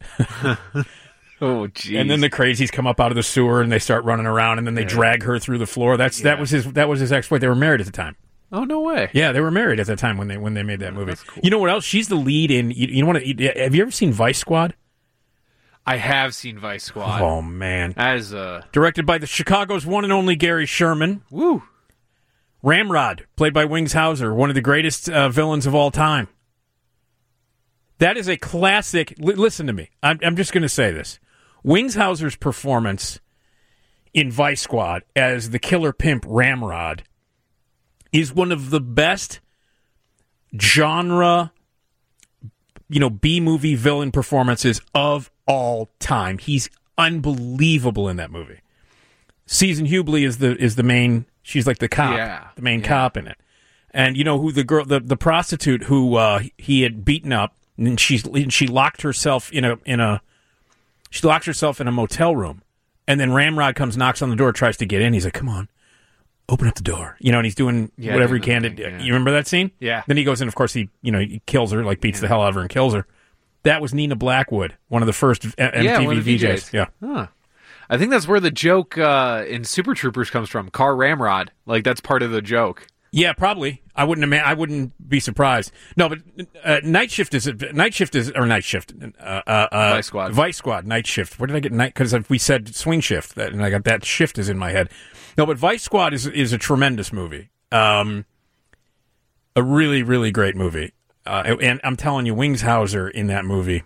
Oh, jeez. And then the crazies come up out of the sewer and they start running around and then they yeah. drag her through the floor. That's yeah. that was his that was his ex-wife. They were married at the time. Oh, no way. Yeah, they were married at the time when they when they made that movie. That's cool. You know what else? She's the lead in. You, you know what? Have you ever seen Vice Squad? I have seen Vice Squad. Oh man, that is uh... directed by the Chicago's one and only Gary Sherman. Woo. Ramrod, played by Wings Hauser, one of the greatest uh, villains of all time. That is a classic. L- listen to me. I'm, I'm just going to say this. Wings Hauser's performance in Vice Squad as the killer pimp Ramrod is one of the best genre, you know, B-movie villain performances of all time. He's unbelievable in that movie. Susan Hubley is the is the main. She's like the cop, yeah, the main yeah. cop in it. And you know who the girl, the, the prostitute who uh, he had beaten up, and she's and she locked herself in a in a she locks herself in a motel room, and then Ramrod comes, knocks on the door, tries to get in. He's like, "Come on, open up the door," you know, and he's doing yeah, whatever he can thing, to. yeah. You remember that scene? Yeah. Then he goes in. Of course, he you know he kills her, like beats yeah. the hell out of her and kills her. That was Nina Blackwood, one of the first M T V yeah, one of the V Js. V Js. Yeah. Huh. I think that's where the joke uh, in Super Troopers comes from. Car Ramrod, like that's part of the joke. Yeah, probably. I wouldn't. Ima- I wouldn't be surprised. No, but uh, Night Shift is Night Shift is or Night Shift. Uh, uh, uh, Vice Squad. Vice Squad. Night Shift. Where did I get night? Because we said Swing Shift, that, and I got that shift is in my head. No, but Vice Squad is is a tremendous movie. Um, a really, really great movie. Uh, and I'm telling you, Wings Hauser in that movie.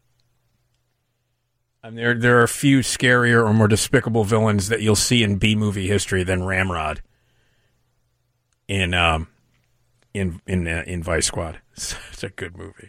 I mean, there there are a few scarier or more despicable villains that you'll see in B movie history than Ramrod. In um, in in uh, in Vice Squad, it's a good movie.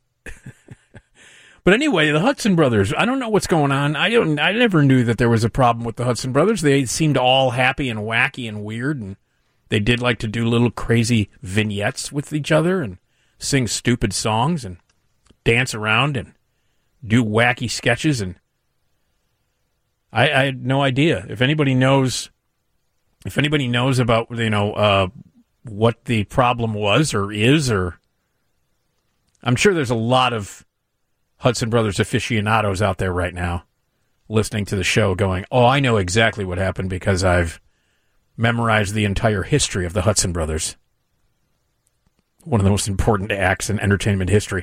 But anyway, the Hudson Brothers. I don't know what's going on. I don't. I never knew that there was a problem with the Hudson Brothers. They seemed all happy and wacky and weird, and they did like to do little crazy vignettes with each other and sing stupid songs and dance around and do wacky sketches. And I, I had no idea. If anybody knows. If anybody knows about, you know, uh, what the problem was or is, or I'm sure there's a lot of Hudson Brothers aficionados out there right now listening to the show going, oh, I know exactly what happened because I've memorized the entire history of the Hudson Brothers. One of the most important acts in entertainment history.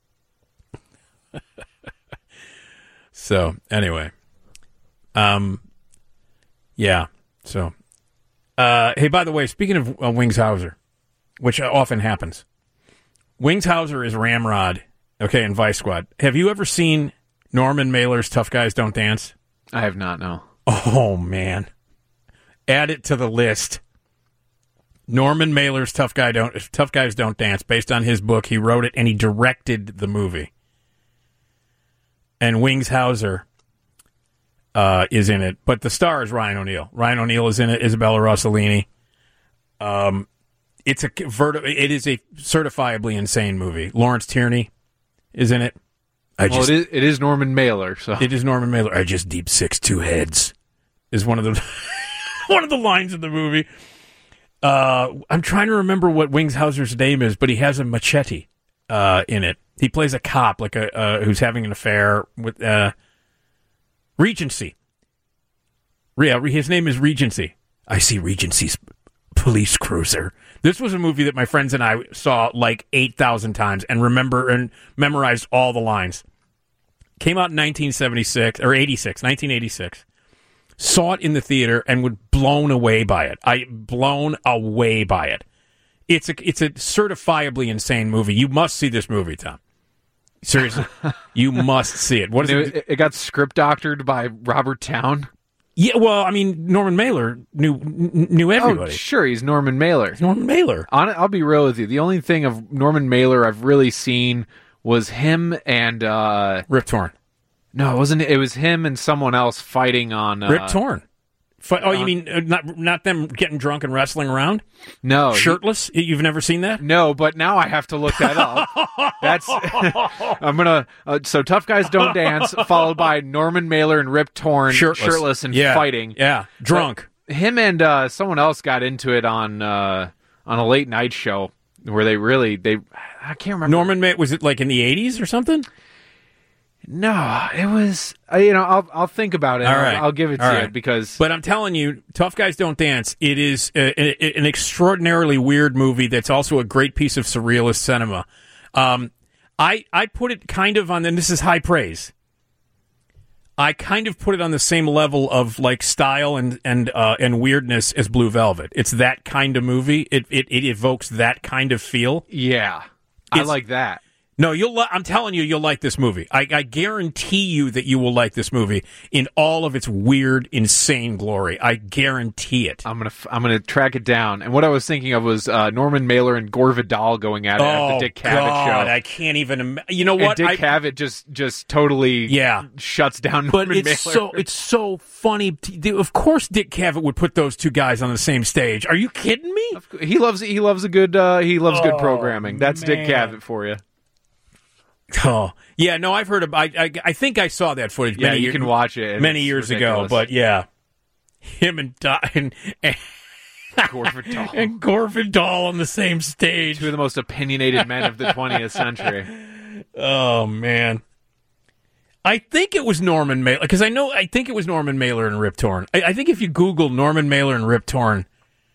So, anyway. Um, yeah, so... Uh, hey, by the way, speaking of uh, Wings Hauser, which often happens, Wings Hauser is Ramrod, okay, in Vice Squad. Have you ever seen Norman Mailer's Tough Guys Don't Dance? I have not, no. Oh, man. Add it to the list. Norman Mailer's Tough Guy Don't Tough Guys Don't Dance, based on his book. He wrote it, and he directed the movie. And Wings Hauser... Uh, is in it, but the star is Ryan O'Neal. Ryan O'Neal is in it. Isabella Rossellini. Um, It's a verti- It is a certifiably insane movie. Lawrence Tierney is in it. I well, just, it is, it is Norman Mailer. So it is Norman Mailer. I just deep six two heads is one of the one of the lines in the movie. Uh, I'm trying to remember what Wings Hauser's name is, but he has a machete uh, in it. He plays a cop, like a uh, who's having an affair with uh, Regency. Yeah, his name is Regency. I see Regency's police cruiser. This was a movie that my friends and I saw like eight thousand times and remember and memorized all the lines. Came out in nineteen seventy-six or eighty-six, nineteen eighty-six. Saw it in the theater and was blown away by it. I blown away by it. It's a it's a certifiably insane movie. You must see this movie, Tom. Seriously, you must see it. What is it? It, it got script doctored by Robert Towne. Yeah, well, I mean, Norman Mailer knew knew everybody. Oh, sure, he's Norman Mailer. Norman Mailer. On, I'll be real with you. The only thing of Norman Mailer I've really seen was him and uh, Rip Torn. No, it wasn't. It was him and someone else fighting on uh, Rip Torn. Fi- oh, you mean uh, not not them getting drunk and wrestling around? No, shirtless. He, you've never seen that? No, but now I have to look that up. That's I'm gonna. Uh, so Tough Guys Don't Dance, followed by Norman Mailer and Rip Torn, shirtless, shirtless and yeah. fighting. Yeah, drunk. But him and uh, someone else got into it on uh, on a late night show where they really they. I can't remember. Norman Mailer, was it like in the eighties or something? No, it was. Uh, you know, I'll I'll think about it. All I'll, right. I'll give it to All you right. because. But I'm telling you, Tough Guys Don't Dance. It is a, a, an extraordinarily weird movie. That's also a great piece of surrealist cinema. Um, I I put it kind of on, and this is high praise. I kind of put it on the same level of like style and and uh, and weirdness as Blue Velvet. It's that kind of movie. It it, it evokes that kind of feel. Yeah, I It's- like that. No, you'll. Li- I'm telling you, you'll like this movie. I, I guarantee you that you will like this movie in all of its weird, insane glory. I guarantee it. I'm gonna f- I'm gonna track it down. And what I was thinking of was uh, Norman Mailer and Gore Vidal going at it at Oh the Dick Cavett God, show. I can't even. Im- you know And what? Dick I, Cavett just just totally Yeah. shuts down but Norman it's Mailer. so it's so funny. T- Of course, Dick Cavett would put those two guys on the same stage. Are you kidding me? He loves he loves a good uh, he loves good Oh, programming. That's Dick man. Cavett for you. Oh yeah, no, I've heard of. I I, I think I saw that footage. Yeah, many you year- can watch it. and many it's years ridiculous. ago. But yeah, him and Di- and, and Gore Vidal. and Gore Vidal on the same stage. Two of the most opinionated men of the twentieth century. Oh man, I think it was Norman Mailer because I know I think it was Norman Mailer and Rip Torn. I, I think if you Google Norman Mailer and Rip Torn,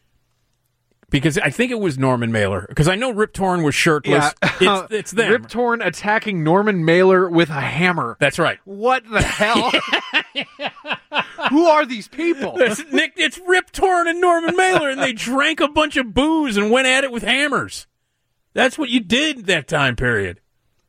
because I think it was Norman Mailer because I know Rip Torn was shirtless. Yeah. It's, it's them. Rip Torn attacking Norman Mailer with a hammer. That's right. What the hell? Who are these people? It's, Nick, it's Rip Torn and Norman Mailer, and they drank a bunch of booze and went at it with hammers. That's what you did that time period.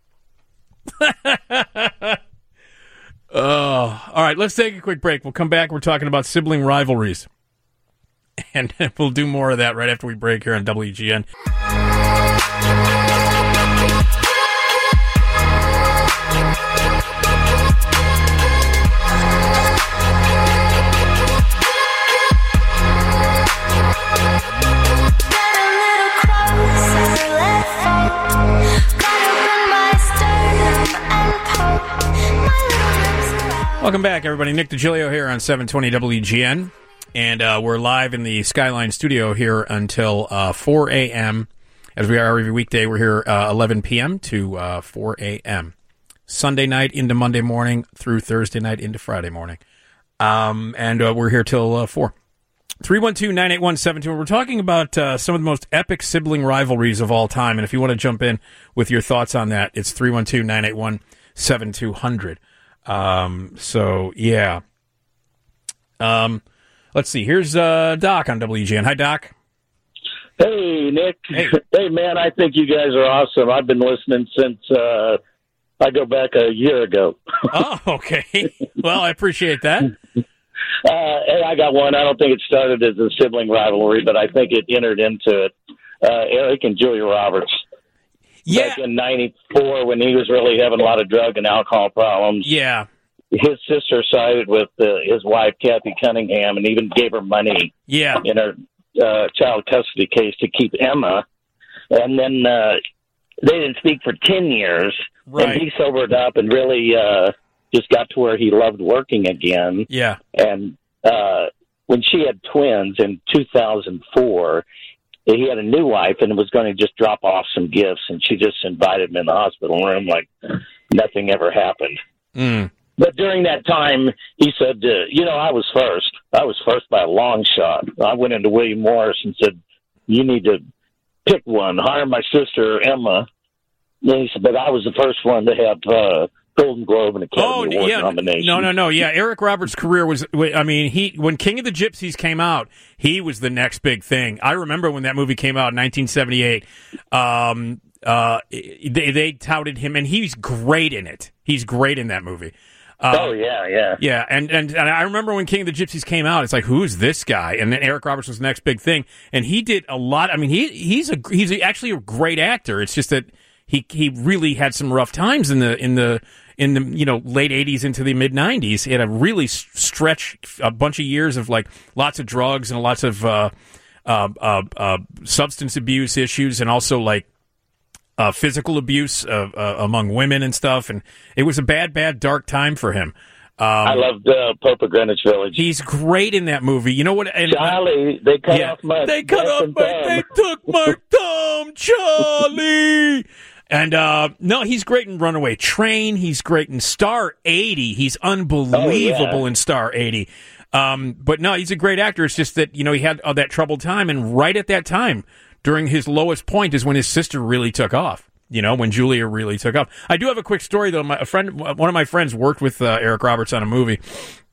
Oh, all right. Let's take a quick break. We'll come back. We're talking about sibling rivalries, and we'll do more of that right after we break here on W G N. Welcome back, everybody. Nick DiGilio here on seven twenty W G N, and uh, we're live in the Skyline studio here until uh, four a.m. As we are every weekday, we're here uh, eleven p.m. to uh, four a.m. Sunday night into Monday morning through Thursday night into Friday morning. Um, and uh, we're here till uh, four. three one two, nine eight one, seven two. We're talking about uh, some of the most epic sibling rivalries of all time. And if you want to jump in with your thoughts on that, it's three one two, nine eight one, seven two zero zero. Um, so, yeah. Um, let's see. Here's uh, Doc on W G N. Hi, Doc. Hey, Nick. Hey. Hey, man, I think you guys are awesome. I've been listening since uh, I go back a year ago. Oh, okay. Well, I appreciate that. Uh, hey, I got one. I don't think it started as a sibling rivalry, but I think it entered into it. Uh, Eric and Julia Roberts. Yeah. Back in ninety-four, when he was really having a lot of drug and alcohol problems. Yeah. His sister sided with uh, his wife, Kathy Cunningham, and even gave her money Yeah. in her uh, child custody case to keep Emma, and then uh, they didn't speak for ten years, right. and he sobered up and really uh, just got to where he loved working again. Yeah. And uh, when she had twins in two thousand four, he had a new wife and was going to just drop off some gifts, and she just invited him in the hospital room like nothing ever happened. Mm. But during that time, he said, uh, you know, I was first. I was first by a long shot. I went into William Morris and said, you need to pick one, hire my sister, Emma. And he said, but I was the first one to have uh, Golden Globe and Academy oh, Award yeah. nomination. No, no, no. Yeah, Eric Roberts' career was, I mean, he when King of the Gypsies came out, he was the next big thing. I remember when that movie came out in nineteen seventy-eight. Um, uh, they, they touted him, and he's great in it. He's great in that movie. Uh, oh, yeah, yeah. Yeah, and, and, and I remember when King of the Gypsies came out, it's like, who's this guy? And then Eric Roberts was the next big thing. And he did a lot. I mean, he he's a he's actually a great actor. It's just that he he really had some rough times in the in the in the you know late eighties into the mid nineties. He had a really stretch a bunch of years of like lots of drugs and lots of uh, uh, uh, uh, substance abuse issues, and also like Uh, physical abuse uh, uh, among women and stuff, and it was a bad, bad, dark time for him. Um, I loved uh, Pope of Greenwich Village. He's great in that movie. You know what? And, Charlie, they cut yeah, off my They cut off and my. thumb. They took my thumb, Charlie. And uh, no, he's great in Runaway Train. He's great in Star eighty. He's unbelievable Oh, yeah. in Star eighty. Um, but no, he's a great actor. It's just that you know he had uh, that troubled time, and right at that time, during his lowest point, is when his sister really took off. You know, when Julia really took off. I do have a quick story though. My a friend, one of my friends, worked with uh, Eric Roberts on a movie,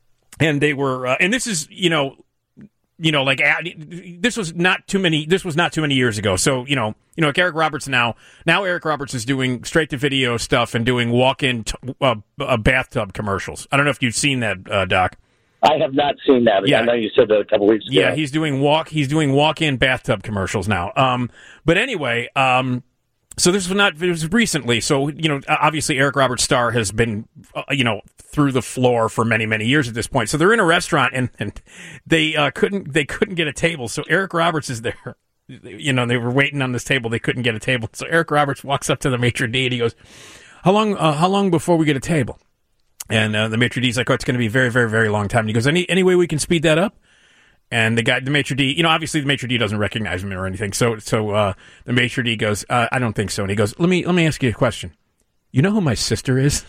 and they were, uh, and this is, you know, you know, like uh, this was not too many. This was not too many years ago. So you know, you know, like Eric Roberts now. Now Eric Roberts is doing straight to video stuff and doing walk-in t- uh, uh, bathtub commercials. I don't know if you've seen that, uh, Doc. I have not seen that. Yeah. I know you said that a couple weeks ago. Yeah, he's doing walk. He's doing walk-in bathtub commercials now. Um, but anyway, um. So this was not, it was recently. So, you know, obviously Eric Roberts' star has been, uh, you know, through the floor for many, many years at this point. So they're in a restaurant and, and they uh, couldn't, they couldn't get a table. So Eric Roberts is there. You know, they were waiting on this table. They couldn't get a table. So Eric Roberts walks up to the maitre d' and he goes, how long, uh, how long before we get a table? And uh, the maitre d's like, oh, it's going to be a very, very, very long time. And he goes, any, any way we can speed that up? And the guy, the maitre d', you know, obviously the maitre d' doesn't recognize him or anything. So, so uh, the maitre d' goes, uh, "I don't think so." And he goes, "Let me, let me ask you a question. You know who my sister is?"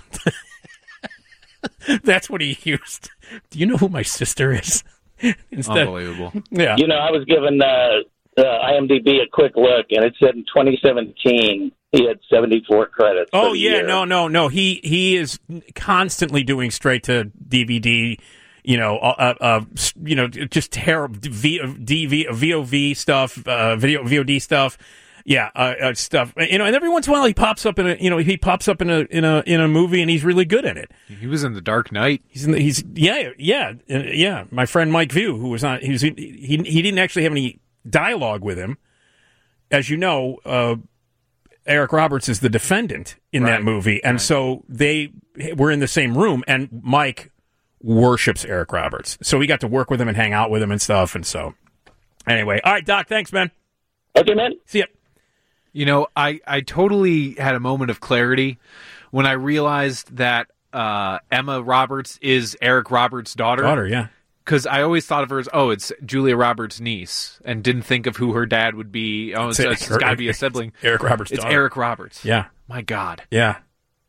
That's what he used. Do you know who my sister is? Instead, Unbelievable. Yeah. You know, I was given uh, uh, IMDb a quick look, and it said in twenty seventeen he had seventy-four credits. Oh for the yeah, year. no, no, no. He he is constantly doing straight to D V D. You know, uh, uh, you know, just terrible v, D V, V O V stuff, uh, video V O D stuff, yeah, uh, uh, stuff. You know, and every once in a while he pops up in a, you know, he pops up in a in a in a movie and he's really good in it. He was in The Dark Knight. He's in the, he's yeah yeah uh, yeah. My friend Mike View, who was on, he was he he didn't actually have any dialogue with him, as you know. Uh, Eric Roberts is the defendant in Right. that movie, and Right. so they were in the same room, and Mike worships Eric Roberts. So we got to work with him and hang out with him and stuff. And so, anyway. All right, Doc, thanks, man. Okay, man. See ya. You know, I, I totally had a moment of clarity when I realized that uh, Emma Roberts is Eric Roberts' daughter. Daughter, yeah. Because I always thought of her as, oh, it's Julia Roberts' niece, and didn't think of who her dad would be. Oh, it's, It's it's got to be a sibling. Eric Roberts' It's daughter. Eric Roberts. Yeah. My God. Yeah.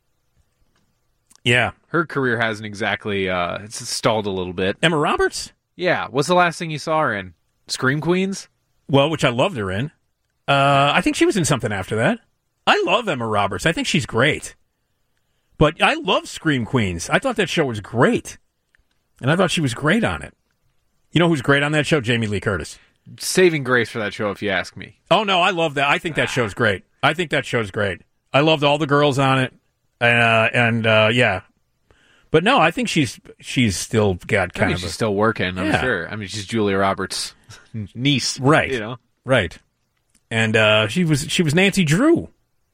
Yeah. Her career hasn't exactly, uh, it's stalled a little bit. Emma Roberts? Yeah. What's the last thing you saw her in? Scream Queens? Well, which I loved her in. Uh, I think she was in something after that. I love Emma Roberts. I think she's great. But I love Scream Queens. I thought that show was great. And I thought she was great on it. You know who's great on that show? Jamie Lee Curtis. Saving grace for that show, if you ask me. Oh, no, I love that. I think that show's great. I think that show's great. I loved all the girls on it. Uh, and, uh, yeah. But no, I think she's she's still got kind I mean, of she's a... still working, I'm Yeah. sure. I mean, she's Julia Roberts' niece. Right. You know? Right. And uh, she was she was Nancy Drew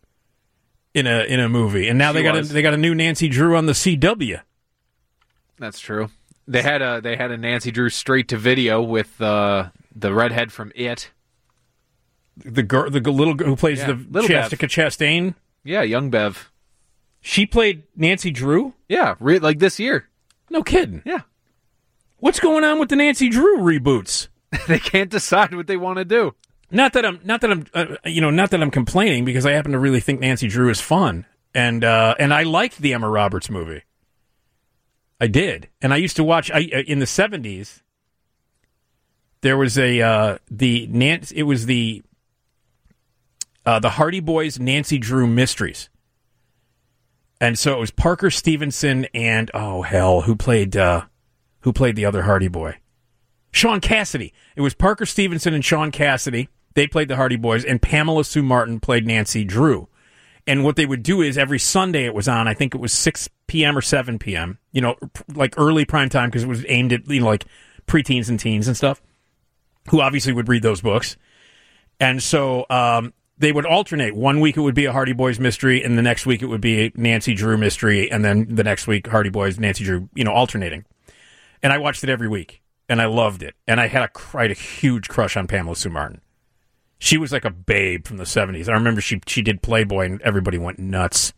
in a in a movie. And now She they got a, was. they got a new Nancy Drew on the C W. That's true. They had a they had a Nancy Drew straight to video with uh, the redhead from It. The girl, the g- little girl who plays Yeah, the little Jessica Chastain. Yeah, young Bev. She played Nancy Drew? Yeah, re- like this year. No kidding. Yeah. What's going on with the Nancy Drew reboots? They can't decide what they want to do. Not that I'm, not that I'm, uh, you know, not that I'm complaining, because I happen to really think Nancy Drew is fun, and uh, and I liked the Emma Roberts movie. I did, and I used to watch. I uh, in the seventies. There was a uh, the Nancy. It was the uh, the Hardy Boys Nancy Drew Mysteries, and so it was Parker Stevenson and oh hell, who played uh, who played the other Hardy Boy? Sean Cassidy. It was Parker Stevenson and Sean Cassidy. They played the Hardy Boys, and Pamela Sue Martin played Nancy Drew. And what they would do is every Sunday it was on, I think it was six p.m. or seven p.m., you know, like early prime time, because it was aimed at, you know, like preteens and teens and stuff, who obviously would read those books. And so um, they would alternate. One week it would be a Hardy Boys mystery, and the next week it would be a Nancy Drew mystery, and then the next week Hardy Boys, Nancy Drew, you know, alternating. And I watched it every week. And I loved it. And I had a, I had a huge crush on Pamela Sue Martin. She was like a babe from the seventies. I remember she she did Playboy, and everybody went nuts.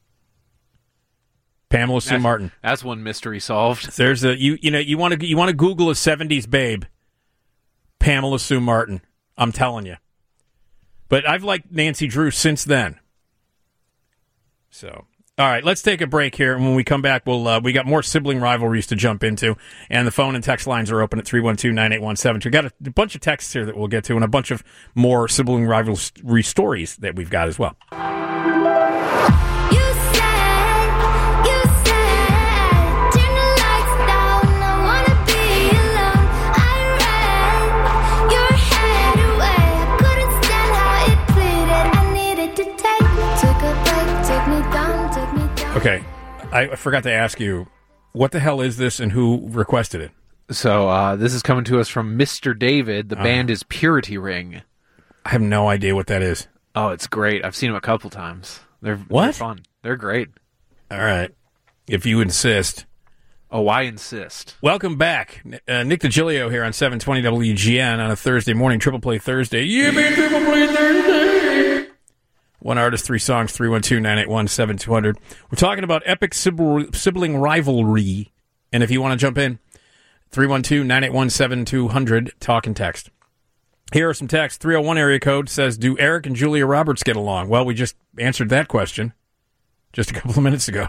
Pamela Sue That's, Martin. That's one mystery solved. There's a you you know you want to you want to Google a seventies babe. Pamela Sue Martin. I'm telling you. But I've liked Nancy Drew since then. So. All right, let's take a break here, and when we come back, we'll uh, we got more sibling rivalries to jump into, and the phone and text lines are open at three one two, nine eight one, seven two. Got a, a bunch of texts here that we'll get to, and a bunch of more sibling rivalry stories that we've got as well. Okay, I forgot to ask you, what the hell is this and who requested it? So uh, this is coming to us from Mister David. The Uh. band is Purity Ring. I have no idea what that is. Oh, it's great. I've seen them a couple times. They're, What? they're fun. They're great. All right, if you insist. Oh, I insist. Welcome back. Uh, Nick DiGilio here on seven twenty W G N on a Thursday morning, Triple Play Thursday. Yeah, man, Triple Play Thursday. One artist, three songs, three one two, nine eight one, seven two zero zero. We're talking about epic sibling rivalry. And if you want to jump in, three one two, nine eight one, seven two zero zero, talk and text. Here are some texts. three oh one area code says, do Eric and Julia Roberts get along? Well, we just answered that question just a couple of minutes ago.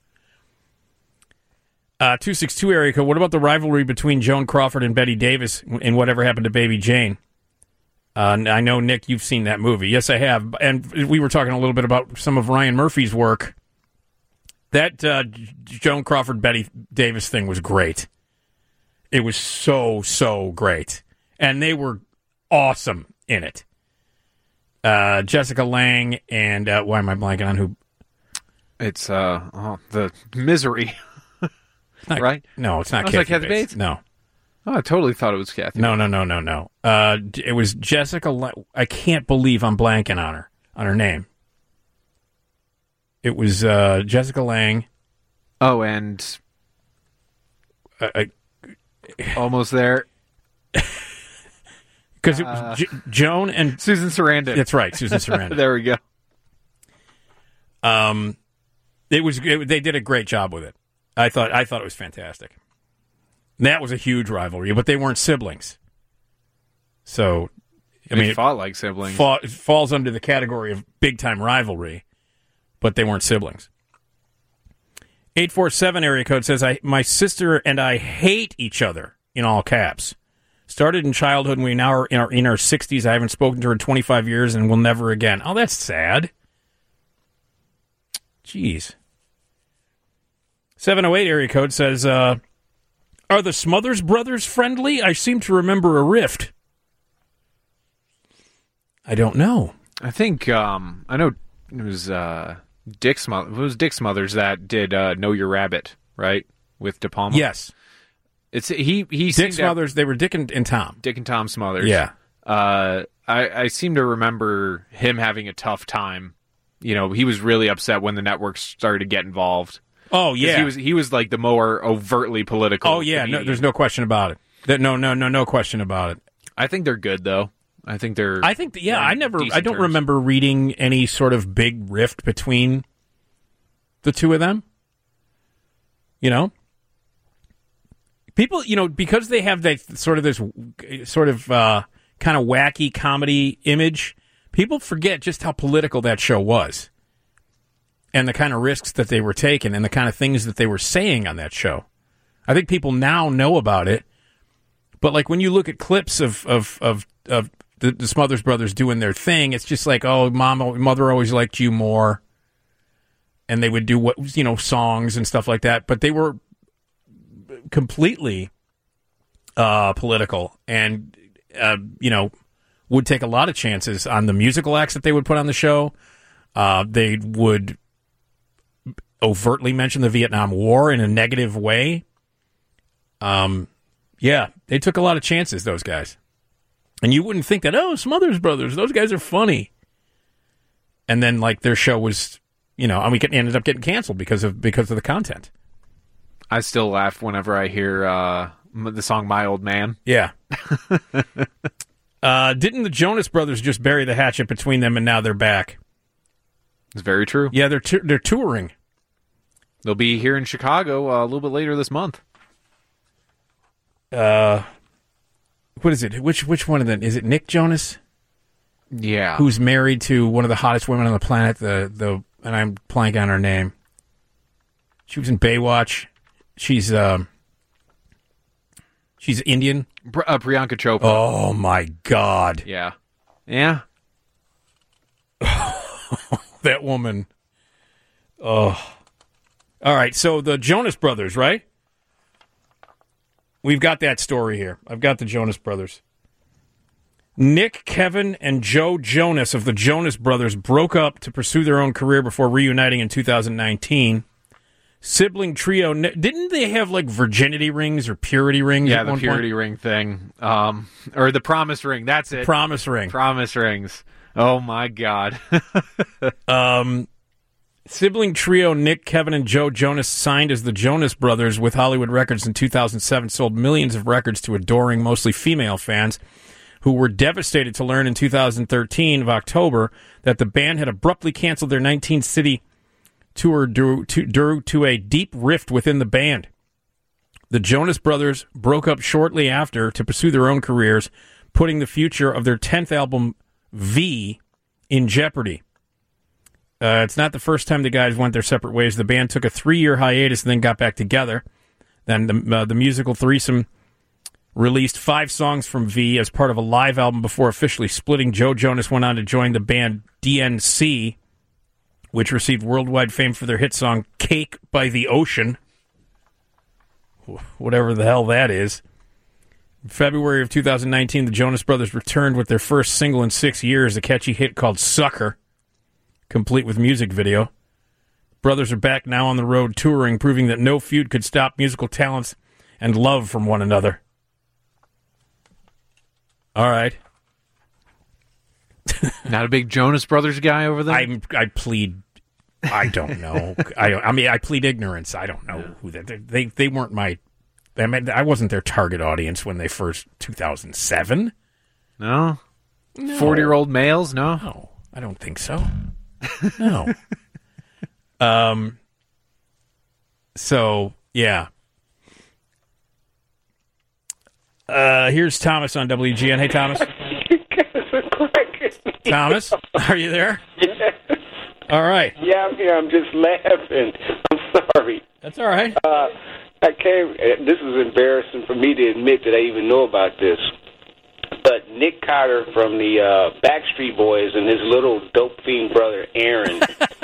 Uh, two six two area code, what about the rivalry between Joan Crawford and Betty Davis in Whatever Happened to Baby Jane? Uh, I know, Nick, you've seen that movie. Yes, I have. And we were talking a little bit about some of Ryan Murphy's work. That uh, Joan Crawford, Betty Davis thing was great. It was so, so great. And they were awesome in it. Uh, Jessica Lange and, uh, why am I blanking on who? It's uh, oh, the Misery. Not, right? No, it's not oh, Kathy, it's not Kathy Bates. Bates. No. Oh, I totally thought it was Kathy. No, no, no, no, no. Uh, it was Jessica. La- I can't believe I'm blanking on her on her name. It was uh, Jessica Lange. Oh, and uh, I, almost there. Because it was Uh, J- Joan and Susan Sarandon. That's right, Susan Sarandon. There we go. Um, it was. It, they did a great job with it. I thought. I thought it was fantastic. That was a huge rivalry, but they weren't siblings. So, I They mean, fought like siblings. It, fa- it falls under the category of big time rivalry, but they weren't siblings. eight four seven area code says, I my sister and I hate each other, in all caps. Started in childhood, and we now are in our, in our sixties. I haven't spoken to her in twenty-five years, and will never again. Oh, that's sad. Jeez. seven oh eight area code says, uh, are the Smothers Brothers friendly? I seem to remember a rift. I don't know. I think, um, I know it was uh, Dick Smothers. It was Dick Smothers that did uh, Know Your Rabbit, right? With De Palma? Yes. It's he. he Dick Smothers, they were Dick and, and Tom. Dick and Tom Smothers. Yeah. Uh, I, I seem to remember him having a tough time. You know, he was really upset when the networks started to get involved. Oh, yeah. He was he was like the more overtly political. Oh, yeah. No, there's no question about it. That, no, no, no, no question about it. I think they're good, though. I think they're. I think, that, yeah, I never, decent I don't terms. remember reading any sort of big rift between the two of them. You know, people, you know, because they have that sort of this sort of uh, kind of wacky comedy image, people forget just how political that show was, and the kind of risks that they were taking, and the kind of things that they were saying on that show. I think people now know about it, but like when you look at clips of of of, of the, the Smothers Brothers doing their thing, it's just like, oh, mom, mother always liked you more. And they would do what you know songs and stuff like that, but they were completely uh, political, and uh, you know would take a lot of chances on the musical acts that they would put on the show. Uh, they would overtly mention the Vietnam War in a negative way. Um, yeah, they took a lot of chances, those guys, and you wouldn't think that. Oh, Smothers Brothers, those guys are funny, and then like their show was. You know, and we ended up getting canceled because of because of the content. I still laugh whenever I hear uh, the song "My Old Man." Yeah. uh, didn't the Jonas Brothers just bury the hatchet between them, and now they're back? It's very true. Yeah, they're t- they're touring. They'll be here in Chicago uh, a little bit later this month. Uh, what is it? Which which one of them is it? Nick Jonas? Yeah, who's married to one of the hottest women on the planet? The the and I'm blanking on her name. She was in Baywatch. She's um, she's Indian. Br- uh, Priyanka Chopra. Oh my God! Yeah, yeah. That woman. Oh, all right. So the Jonas Brothers, right? We've got that story here. I've got the Jonas Brothers. Nick, Kevin, and Joe Jonas of the Jonas Brothers broke up to pursue their own career before reuniting in two thousand nineteen. Sibling trio, didn't they have like virginity rings or purity rings? Yeah, at the one purity point? ring thing, um, or the promise ring. That's it. Promise ring. Promise rings. Oh my God. um, sibling trio Nick, Kevin, and Joe Jonas signed as the Jonas Brothers with Hollywood Records in two thousand seven. Sold millions of records to adoring, mostly female fans, who were devastated to learn in two thousand thirteen of October that the band had abruptly canceled their nineteen-city tour due to, due to a deep rift within the band. The Jonas Brothers broke up shortly after to pursue their own careers, putting the future of their tenth album, V, in jeopardy. Uh, it's not the first time the guys went their separate ways. The band took a three-year hiatus and then got back together. Then the, uh, the musical threesome released five songs from V as part of a live album before officially splitting. Joe Jonas went on to join the band D N C, which received worldwide fame for their hit song Cake by the Ocean. Whatever the hell that is. In February of two thousand nineteen, the Jonas Brothers returned with their first single in six years, a catchy hit called Sucker, complete with music video. Brothers are back now on the road touring, proving that no feud could stop musical talents and love from one another. All right. Not a big Jonas Brothers guy over there? I I plead, I don't know. I I mean, I plead ignorance. I don't know yeah. who they, they they weren't my. I mean, I wasn't their target audience when they first two thousand seven. No, no. forty-year-old males. No, no, I don't think so. No. um. So yeah. Uh, here's Thomas on W G N. Hey, Thomas. Thomas, are you there? Yeah. All right. Yeah, I'm here. I'm just laughing. I'm sorry. That's all right. Uh, I came. This is embarrassing for me to admit that I even know about this. But Nick Carter from the uh, Backstreet Boys and his little dope fiend brother Aaron.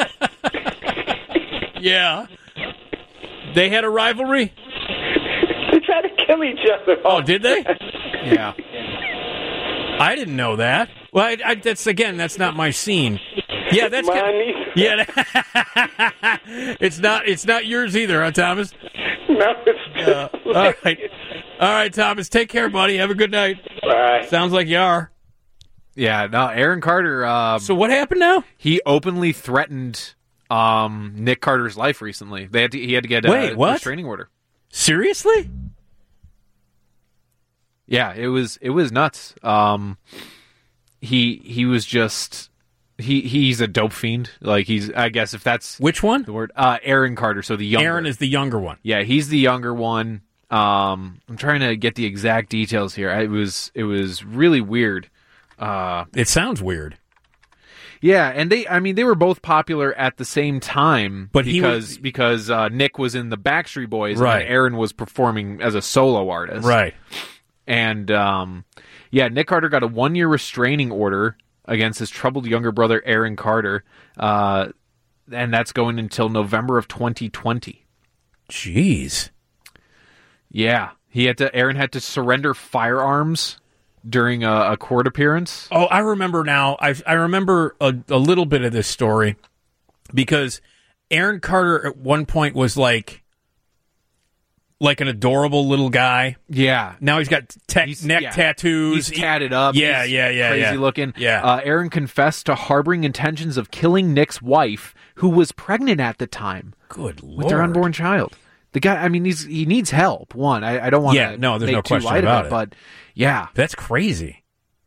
Yeah. They had a rivalry? They tried to kill each other. Oh, did they? Yeah. I didn't know that. Well, I, I, that's again, that's not my scene. Yeah, that's mine. Yeah, it's not. It's not yours either, huh, Thomas? No, it's uh, all right. All right, Thomas. Take care, buddy. Have a good night. Bye. Sounds like you are. Yeah. No, Aaron Carter. Uh, so what happened now? He openly threatened um, Nick Carter's life recently. They had to, he had to get Wait, a what? restraining order. Seriously? Yeah, it was it was nuts. Um, he he was just he he's a dope fiend. Like he's I guess if that's which one the word uh, Aaron Carter. So the younger Aaron is the younger one. Yeah, he's the younger one. Um, I'm trying to get the exact details here. It was it was really weird. Uh, it sounds weird. Yeah, and they I mean they were both popular at the same time, but because he was, because uh, Nick was in the Backstreet Boys, right. and Aaron was performing as a solo artist, right? And um, yeah, Nick Carter got a one year restraining order against his troubled younger brother Aaron Carter, uh, and that's going until November of twenty twenty. Jeez. Yeah, he had to. Aaron had to surrender firearms during a, a court appearance. Oh, I remember now. I I remember a, a little bit of this story because Aaron Carter at one point was like like an adorable little guy. Yeah. Now he's got ta- he's, neck yeah. tattoos. He's tatted up. Yeah, he's yeah, yeah, crazy yeah. looking. Yeah. Uh, Aaron confessed to harboring intentions of killing Nick's wife, who was pregnant at the time. Good Lord. With their unborn child. The guy, I mean, he's he needs help. One, I, I don't want to yeah, no, there's make no too question light about of it, it. but yeah, that's crazy.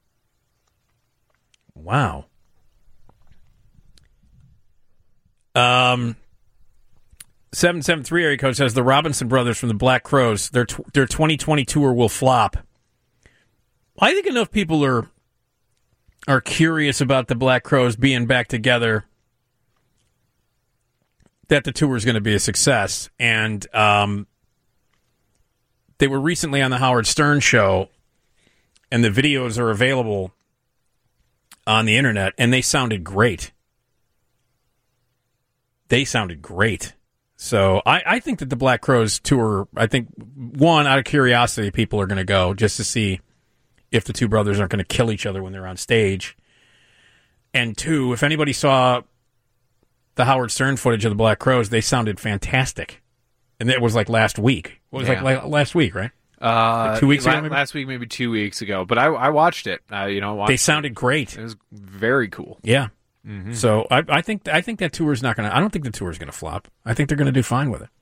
Wow. Um, seven seven three area code says the Robinson brothers from the Black Crowes, their tw- their twenty twenty tour will flop. I think enough people are are curious about the Black Crowes being back together that the tour is going to be a success. And um, they were recently on the Howard Stern show, and the videos are available on the internet, and they sounded great. They sounded great. So I, I think that the Black Crowes tour, I think, one, out of curiosity, people are going to go just to see if the two brothers aren't going to kill each other when they're on stage. And two, if anybody saw the Howard Stern footage of the Black Crowes, they sounded fantastic. And it was like last week. It was Yeah. like last week, right? uh, Like two weeks la- ago, maybe? last week, maybe two weeks ago. But I, I watched it. Uh, you know, watched They sounded great. It was very cool. Yeah. Mhm. So I, I think I think that tour is not going to. I don't think the tour is going to flop. I think they're going to do fine with it.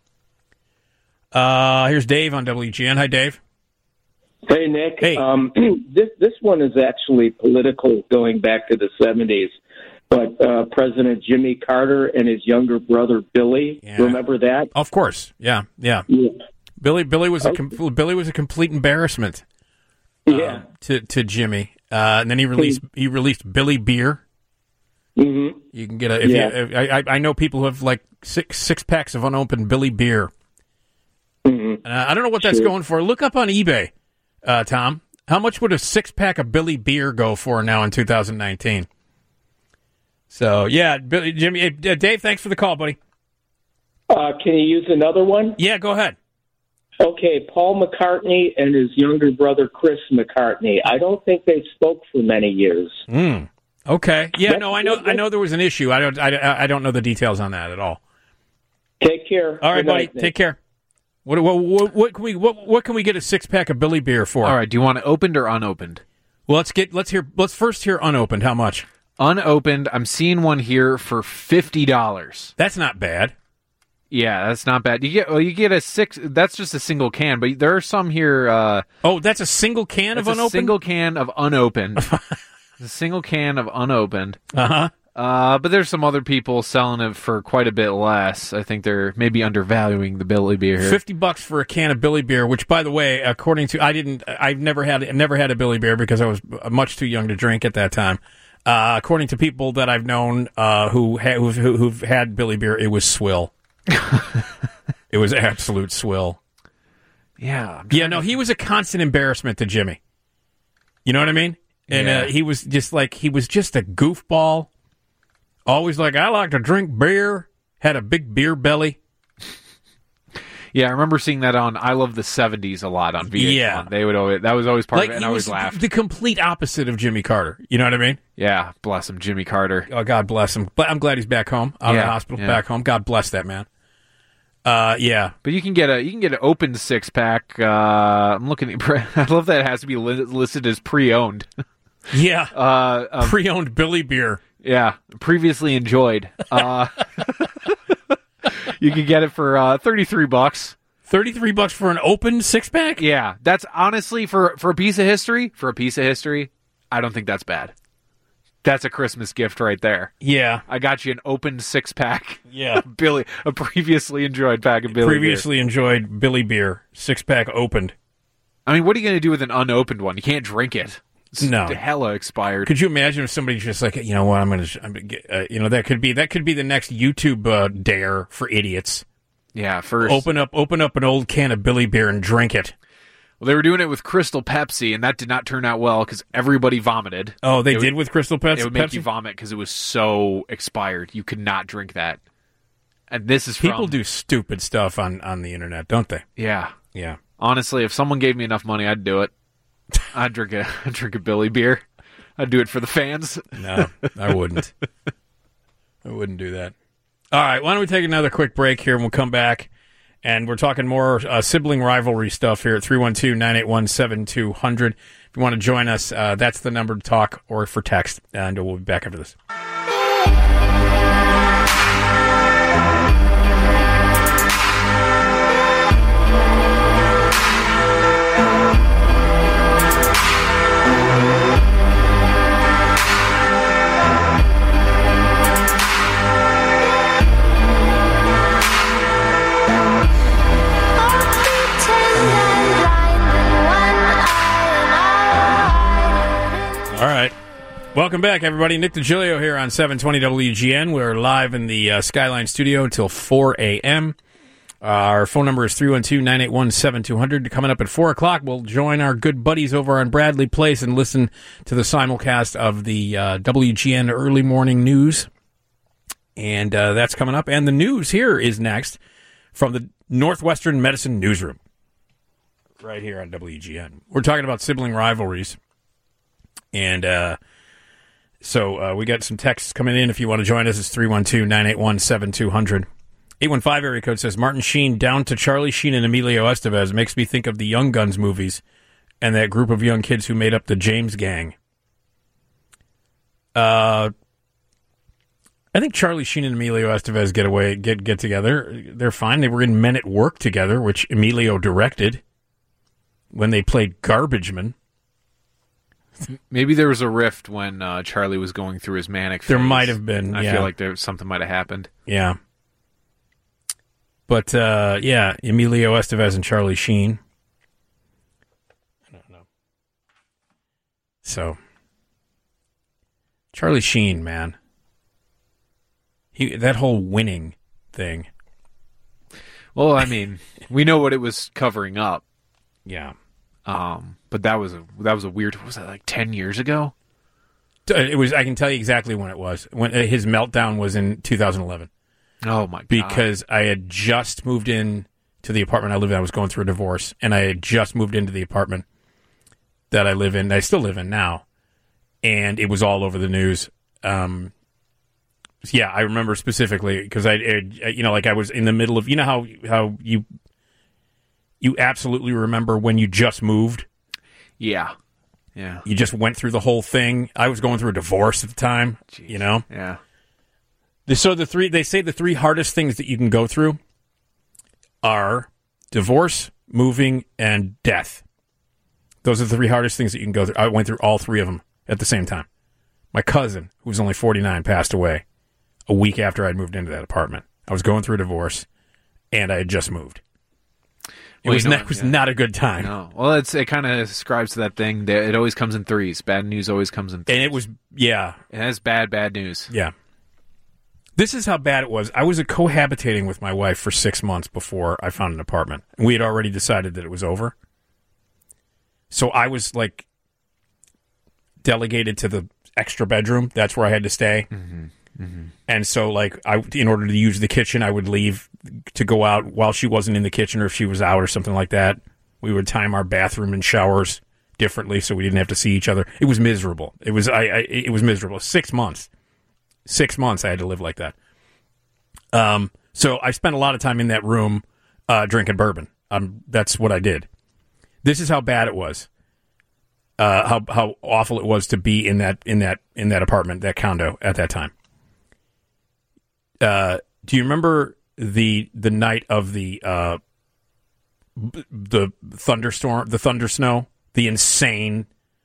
Uh, here's Dave on W G N. Hi, Dave. Hey, Nick. Hey. Um, this this one is actually political, going back to the seventies. But uh, President Jimmy Carter and his younger brother Billy, Yeah. remember that? Of course. Yeah. Yeah. Yeah. Billy Billy was a Okay. com- Billy was a complete embarrassment. uh, Yeah. To to Jimmy, uh, and then he released he released Billy Beer. Mm-hmm. You can get a. If Yeah. you, I I I know people who have like six six packs of unopened Billy Beer. Mm-hmm. Uh, I don't know what that's Sure. going for. Look up on eBay, uh, Tom. How much would a six pack of Billy Beer go for now in two thousand nineteen? So yeah, Billy, Jimmy, uh, Dave, thanks for the call, buddy. Uh, can you use another one? Yeah, go ahead. Okay, Paul McCartney and his younger brother Chris McCartney. I don't think they spoke for many years. Mm. Okay. Yeah, no, I know. I know there was an issue. I don't. I, I don't know the details on that at all. Take care. All right, Good buddy. night, Nick. Take care. What, what, what, what can we what, what can we get a six pack of Billy Beer for? All right. Do you want it opened or unopened? Well, let's get let's hear let's first hear unopened. How much? Unopened. I'm seeing one here for fifty dollars. That's not bad. Yeah, that's not bad. You get well, you get a six. That's just a single can, but there are some here. Uh, oh, that's a single can of that's a unopened. single can of unopened. A single can of unopened. Uh-huh. Uh But there's some other people selling it for quite a bit less. I think they're maybe undervaluing the Billy Beer here. Fifty bucks for a can of Billy Beer, which, by the way, according to I didn't, I've never had, never had a Billy Beer because I was much too young to drink at that time. Uh, according to people that I've known uh, who ha- who've, who've had Billy Beer, it was swill. It was absolute swill. Yeah, yeah. No, he was a constant embarrassment to Jimmy. You know what I mean? And Yeah. uh, he was just like he was just a goofball. Always like, I like to drink beer. Had a big beer belly. Yeah, I remember seeing that on I Love the seventies a lot on V H one. Yeah. They would always that was always part Like of it, and he I always was laughed. the complete opposite of Jimmy Carter. You know what I mean? Yeah, bless him, Jimmy Carter. Oh, God bless him. But I'm glad he's back home, out of Yeah, the hospital, yeah. back home. God bless that man. Uh, yeah. But you can get a you can get an open six pack. Uh, I'm looking. At, I love that it has to be li- listed as pre-owned. Yeah. Uh, um, Pre-owned Billy Beer. Yeah, previously enjoyed. Uh, you can get it for uh, thirty-three bucks. thirty-three bucks for an open six-pack? Yeah, that's honestly, for, for a piece of history, for a piece of history, I don't think that's bad. That's a Christmas gift right there. Yeah. I got you an open six-pack. Yeah. Billy, a previously enjoyed pack of Billy Previously beer. enjoyed Billy beer, six-pack opened. I mean, what are you going to do with an unopened one? You can't drink it. It's No. hella expired. Could you imagine if somebody's just like, you know what, I'm going to, uh, you know, that could be that could be the next YouTube uh, dare for idiots. Yeah, first. Open up, open up an old can of Billy beer and drink it. Well, they were doing it with Crystal Pepsi, and that did not turn out well because everybody vomited. Oh, they it did would, with Crystal Pepsi? It would make Pepsi? you vomit because it was so expired. You could not drink that. And this is People from, do stupid stuff on, on the internet, don't they? Yeah. Yeah. Honestly, if someone gave me enough money, I'd do it. I'd drink a I'd drink a Billy beer. I'd do it for the fans. No, I wouldn't. I wouldn't do that. All right, why don't we take another quick break here, and we'll come back, and we're talking more uh, sibling rivalry stuff here at three one two, nine eight one, seven two zero zero. If you want to join us, uh, that's the number to talk or for text, and we'll be back after this. All right. Welcome back, everybody. Nick DiGilio here on seven twenty W G N. We're live in the uh, Skyline studio until four a.m. Uh, our phone number is three one two, nine eight one, seven two zero zero. Coming up at four o'clock, we'll join our good buddies over on Bradley Place and listen to the simulcast of the uh, W G N Early Morning News. And uh, that's coming up. And the news here is next from the Northwestern Medicine Newsroom. Right here on W G N. We're talking about sibling rivalries. And uh, so uh, we got some texts coming in. If you want to join us, it's three one two, nine eight one, seven two zero zero. eight one five area code says, Martin Sheen down to Charlie Sheen and Emilio Estevez makes me think of the Young Guns movies and that group of young kids who made up the James Gang. Uh, I think Charlie Sheen and Emilio Estevez get away, get get together. They're fine. They were in Men at Work together, which Emilio directed when they played Garbageman. Maybe there was a rift when uh, Charlie was going through his manic phase. There might have been, I yeah. feel like there something might have happened. Yeah. But, uh, yeah, Emilio Estevez and Charlie Sheen. I don't know. So, Charlie Sheen, man. He that whole winning thing. Well, I mean, we know what it was covering up. Yeah. Um, but that was a that was a weird. What was that, like ten years ago? It was. I can tell you exactly when it was. When his meltdown was in two thousand eleven. Oh my god! Because I had just moved in to the apartment I lived in. I was going through a divorce, and I had just moved into the apartment that I live in. That I still live in now, and it was all over the news. Um, yeah, I remember specifically because I, I, you know, like I was in the middle of, you know how how you. You absolutely remember when you just moved? Yeah. Yeah. You just went through the whole thing. I was going through a divorce at the time, Jeez. you know? Yeah. So the three, they say the three hardest things that you can go through are divorce, moving, and death. Those are the three hardest things that you can go through. I went through all three of them at the same time. My cousin, who was only forty-nine, passed away a week after I'd moved into that apartment. I was going through a divorce, and I had just moved. It well, was, you know, not, it was yeah. not a good time. No. Well, it's it kind of ascribes to that thing that it always comes in threes. Bad news always comes in threes. And it was, yeah. It has bad, bad news. Yeah. This is how bad it was. I was cohabitating with my wife for six months before I found an apartment. And we had already decided that it was over. So I was, like, delegated to the extra bedroom. That's where I had to stay. Mm-hmm. Mm-hmm. And so, like, I, in order to use the kitchen, I would leave to go out while she wasn't in the kitchen or if she was out or something like that. We would time our bathroom and showers differently so we didn't have to see each other. It was miserable. It was I, I it was miserable. Six months. Six months I had to live like that. Um. So I spent a lot of time in that room uh, drinking bourbon. Um. That's what I did. This is how bad it was. Uh. How how awful it was to be in that in that in that apartment, that condo at that time. Uh, do you remember the the night of the uh, b- the thunderstorm, the thunder snow, the insane,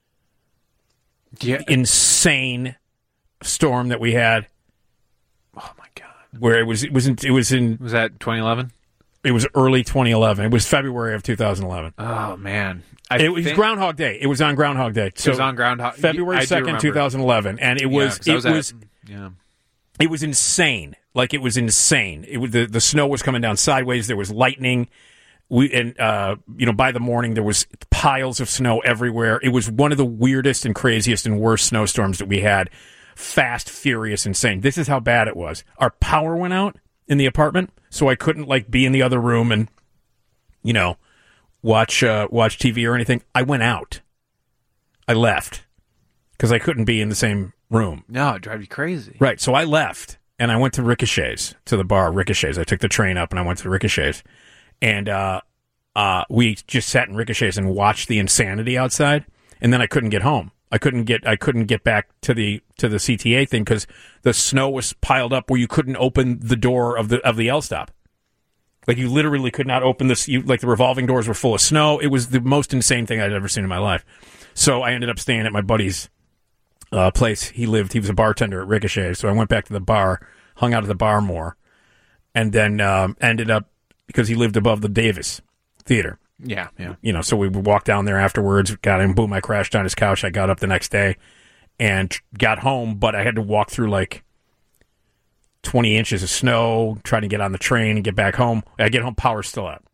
yeah. insane storm that we had. Oh my god! Where it was, it was in, it was in. Was that twenty eleven? It was early twenty eleven. It was February of two thousand eleven. Oh man! I it was think... Groundhog Day. It was on Groundhog Day. So it was on Groundhog. February second, two thousand eleven, and it was yeah, it was, was at, yeah. It was insane. Like it was insane. It was the the snow was coming down sideways. There was lightning. We and uh, you know by the morning there was piles of snow everywhere. It was one of the weirdest and craziest and worst snowstorms that we had. Fast, furious, insane. This is how bad it was. Our power went out in the apartment, so I couldn't like be in the other room and you know watch uh, watch T V or anything. I went out. I left because I couldn't be in the same room. No, it drive you crazy. Right. So I left and I went to Ricochet's, to the bar Ricochet's. I took the train up and I went to Ricochet's, and uh, uh, we just sat in Ricochet's and watched the insanity outside. And then I couldn't get home. I couldn't get I couldn't get back to the to the C T A thing because the snow was piled up where you couldn't open the door of the of the L stop. Like you literally could not open this. You, like the revolving doors were full of snow. It was the most insane thing I'd ever seen in my life. So I ended up staying at my buddy's uh, place. He lived. He was a bartender at Ricochet. So I went back to the bar, hung out at the bar more, and then um, ended up because he lived above the Davis Theater. Yeah, yeah. You know, so we walked down there afterwards, got him, boom, I crashed on his couch. I got up the next day and got home, but I had to walk through like twenty inches of snow, trying to get on the train and get back home. I get home, power's still out.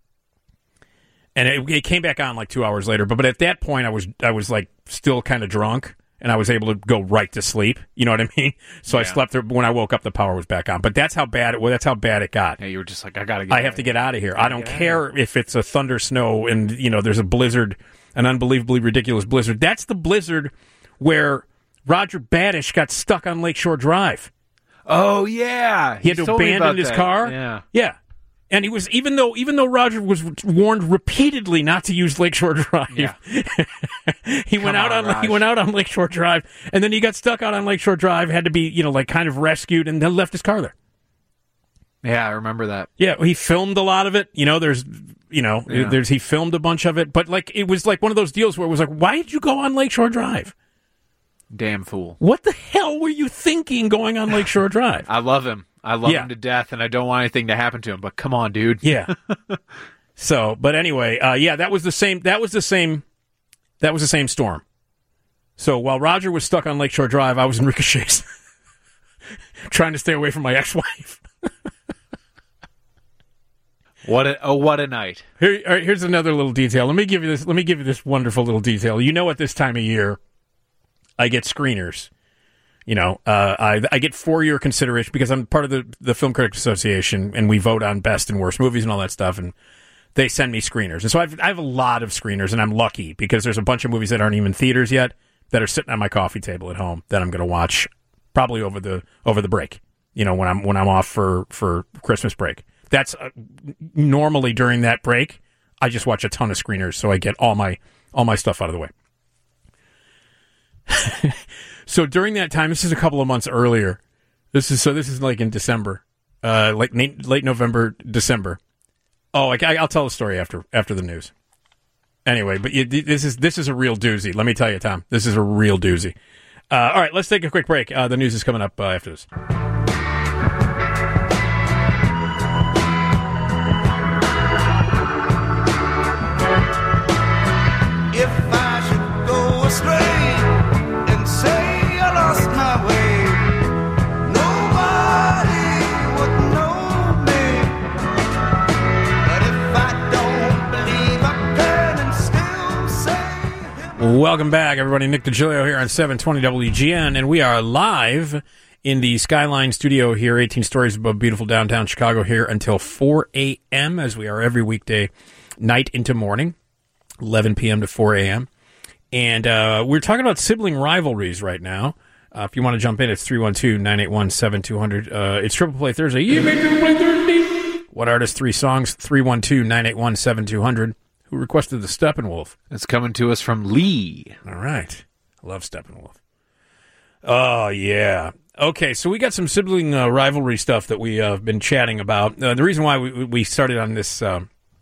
And it, it came back on like two hours later, but, but at that point I was I was like still kind of drunk. And I was able to go right to sleep. You know what I mean? So yeah. I slept there. When I woke up, the power was back on. But that's how bad it. Well, that's how bad it got. Yeah, you were just like, I gotta. get I have to get out of here. I don't care if it's a thunder snow and you know there's a blizzard, an unbelievably ridiculous blizzard. That's the blizzard where Roger Badish got stuck on Lakeshore Drive. Oh yeah, he had to abandon his that. car. Yeah, yeah. And he was even though even though Roger was warned repeatedly not to use Lakeshore Drive, yeah. he Come went out on, on he went out on Lakeshore Drive, and then he got stuck out on Lakeshore Drive, had to be you know like kind of rescued, and then left his car there. Yeah, I remember that. Yeah, he filmed a lot of it. You know, there's you know Yeah. there's he filmed a bunch of it, but like it was like one of those deals where it was like, why did you go on Lakeshore Drive? Damn fool! What the hell were you thinking going on Lakeshore Drive? I love him. I love Yeah. him to death, and I don't want anything to happen to him. But come on, dude. Yeah. So, but anyway, uh, yeah, that was the same. That was the same. That was the same storm. So while Roger was stuck on Lakeshore Drive, I was in Ricochet's, trying to stay away from my ex-wife. What a oh, what a night! Here, all right, here's another little detail. Let me give you this. Let me give you this wonderful little detail. You know, at this time of year, I get screeners. You know, uh, I I get four-year consideration because I'm part of the, the Film Critics Association, and we vote on best and worst movies and all that stuff, and they send me screeners. And so I've, I have a lot of screeners, and I'm lucky because there's a bunch of movies that aren't even in theaters yet that are sitting on my coffee table at home that I'm going to watch probably over the over the break. You know, when I'm when I'm off for, for Christmas break. That's uh, normally during that break, I just watch a ton of screeners, so I get all my all my stuff out of the way. So during that time, this is a couple of months earlier. This is so. This is like in December, uh, like late, late November, December. Oh, like I, I'll tell the story after after the news. Anyway, but you, this is this is a real doozy. Let me tell you, Tom. This is a real doozy. Uh, all right, let's take a quick break. Uh, the news is coming up uh, after this. If I should go astray and say I lost my way, nobody would know me. But if I don't believe I can and still say... Welcome back, everybody. Nick DiGilio here on seven twenty W G N, and we are live in the Skyline studio here, eighteen stories above beautiful downtown Chicago, here until four a.m., as we are every weekday night into morning, eleven p.m. to four a.m. And uh, we're talking about sibling rivalries right now. Uh, if you want to jump in, it's three one two, nine eight one, seven two zero zero. Uh, it's Triple Play Thursday. You make Triple Play Thursday. What artist, three songs? three one two, nine eight one, seven two zero zero. Who requested the Steppenwolf? It's coming to us from Lee. All right. I love Steppenwolf. Oh, yeah. Okay, so we got some sibling uh, rivalry stuff that we uh, have been chatting about. Uh, the reason why we, we started on this uh,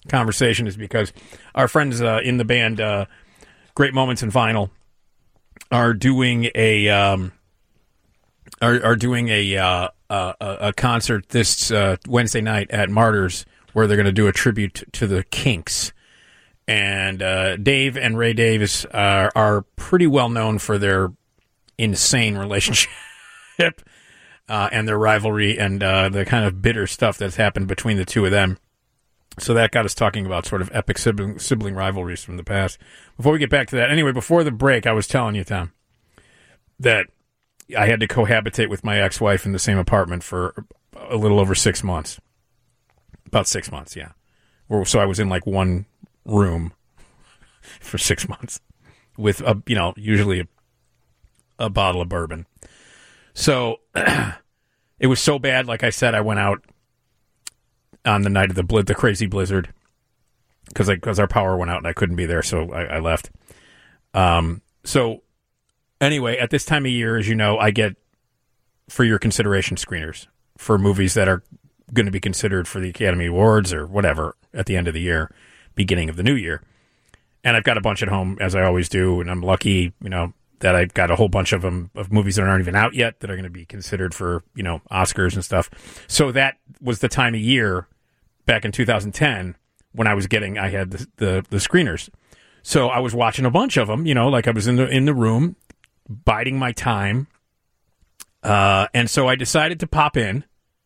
conversation is because our friends uh, in the band uh, Great Moments in Vinyl are doing a um, are are doing a uh, a, a concert this uh, Wednesday night at Martyrs where they're going to do a tribute to the Kinks. And uh, Dave and Ray Davis are, are pretty well known for their insane relationship uh, and their rivalry and uh, the kind of bitter stuff that's happened between the two of them. So that got us talking about sort of epic sibling, sibling rivalries from the past. Before we get back to that, anyway, before the break, I was telling you, Tom, that I had to cohabitate with my ex-wife in the same apartment for a little over six months. About six months, yeah. So I was in like one room for six months with, a, you know, usually a, a bottle of bourbon. So it was so bad, like I said, I went out on the night of the bl- the crazy blizzard because because our power went out and I couldn't be there, so I, I left. Um. So anyway, at this time of year, as you know, I get for your consideration screeners for movies that are going to be considered for the Academy Awards or whatever at the end of the year, beginning of the new year. And I've got a bunch at home, as I always do, and I'm lucky, you know, that I've got a whole bunch of them, of movies that aren't even out yet that are going to be considered for, you know, Oscars and stuff. So that was the time of year back in two thousand ten when I was getting, I had the, the, the screeners. So I was watching a bunch of them, you know, like I was in the, in the room, biding my time. Uh, and so I decided to pop in.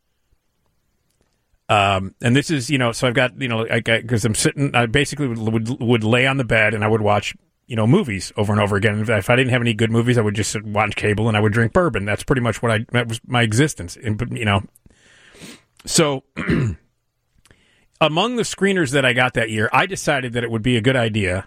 Um, and this is, you know, so I've got, you know, because I'm sitting, I basically would, would would lay on the bed and I would watch, you know, movies over and over again. If I didn't have any good movies, I would just watch cable and I would drink bourbon. That's pretty much what I, that was my existence. And, you know, so among the screeners that I got that year, I decided that it would be a good idea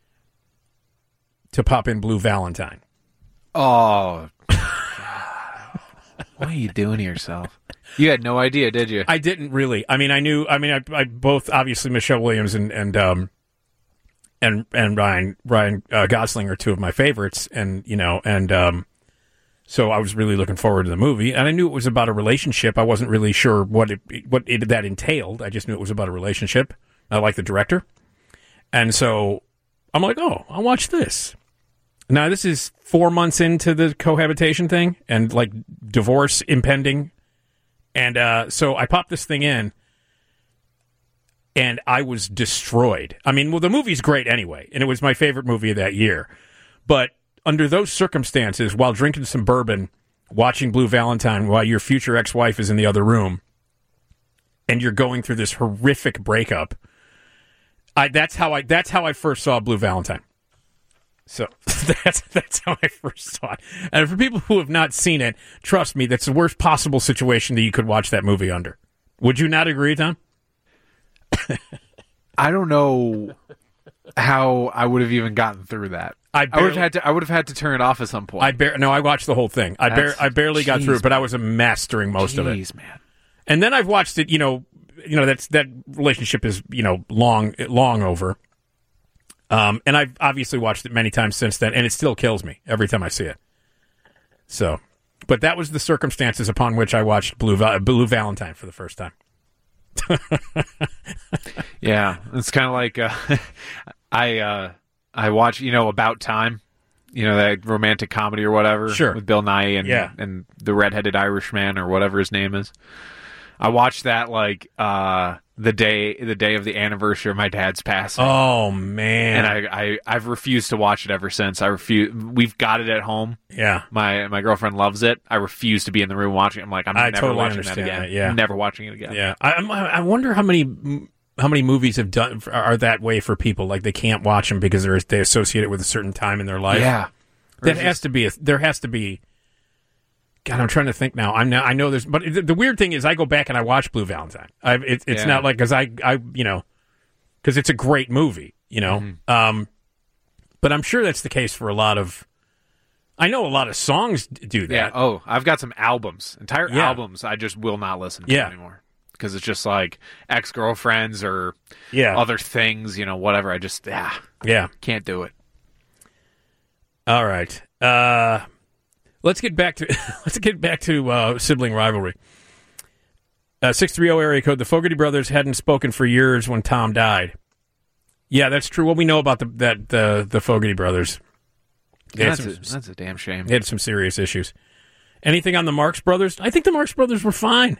to pop in Blue Valentine. Oh, what are you doing to yourself? You had no idea, did you? I didn't really. I mean, I knew. I mean, I, I both obviously Michelle Williams and and um and and Ryan Ryan uh, Gosling are two of my favorites, and you know, and um, so I was really looking forward to the movie, and I knew it was about a relationship. I wasn't really sure what it what it, that entailed. I just knew it was about a relationship. I like the director, and so I'm like, oh, I'll watch this. Now this is four months into the cohabitation thing, and like divorce impending. And uh, so I popped this thing in, and I was destroyed. I mean, well, the movie's great anyway, and it was my favorite movie of that year. But under those circumstances, while drinking some bourbon, watching Blue Valentine, while your future ex-wife is in the other room, and you're going through this horrific breakup, I, that's how I that's how I first saw Blue Valentine. So that's that's how I first saw it. And for people who have not seen it, trust me, that's the worst possible situation that you could watch that movie under. Would you not agree, Tom? I don't know how I would have even gotten through that. I, barely, I would have had to. I would have had to turn it off at some point. I bar- no, I watched the whole thing. I bar- I barely geez, got through it, but man. I was a mess during most Jeez, of it. man. And then I've watched it. You know, you know that's that relationship is you know long long over. Um, and I've obviously watched it many times since then, and it still kills me every time I see it. So, but that was the circumstances upon which I watched Blue, Va- Blue Valentine for the first time. Yeah, it's kind of like uh, I uh, I watch, you know, About Time, you know, that romantic comedy or whatever, sure, with Bill Nighy and yeah. and the redheaded Irishman or whatever his name is. I watched that like uh, the day the day of the anniversary of my dad's passing. Oh man! And I, I I've refused to watch it ever since. I refuse. We've got it at home. Yeah. My my girlfriend loves it. I refuse to be in the room watching it. I'm like, I'm I never totally watching that understand again. that, yeah. I'm never watching it again. Yeah. I I'm- I wonder how many how many movies have done are that way for people. Like they can't watch them because they're they associate it with a certain time in their life. Yeah. That has to be a, there has to be. God, I'm trying to think now. I'm now, I know there's, but the, the weird thing is, I go back and I watch Blue Valentine. I, it, it's Yeah. not like because I, I, you know, because it's a great movie, you know. Mm-hmm. Um, but I'm sure that's the case for a lot of. I know a lot of songs do that. Yeah. Oh, I've got some albums, entire Yeah. albums. I just will not listen to Yeah. anymore because it's just like ex-girlfriends or Yeah. other things, you know, whatever. I just yeah, Yeah. can't do it. All right. Uh, let's get back to let's get back to uh, sibling rivalry. Uh, six three zero area code. The Fogarty brothers hadn't spoken for years when Tom died. Yeah, that's true. What we know about the that the the Fogarty brothers. They That's, some, a, that's a damn shame. They had some serious issues. Anything on the Marx brothers? I think the Marx brothers were fine.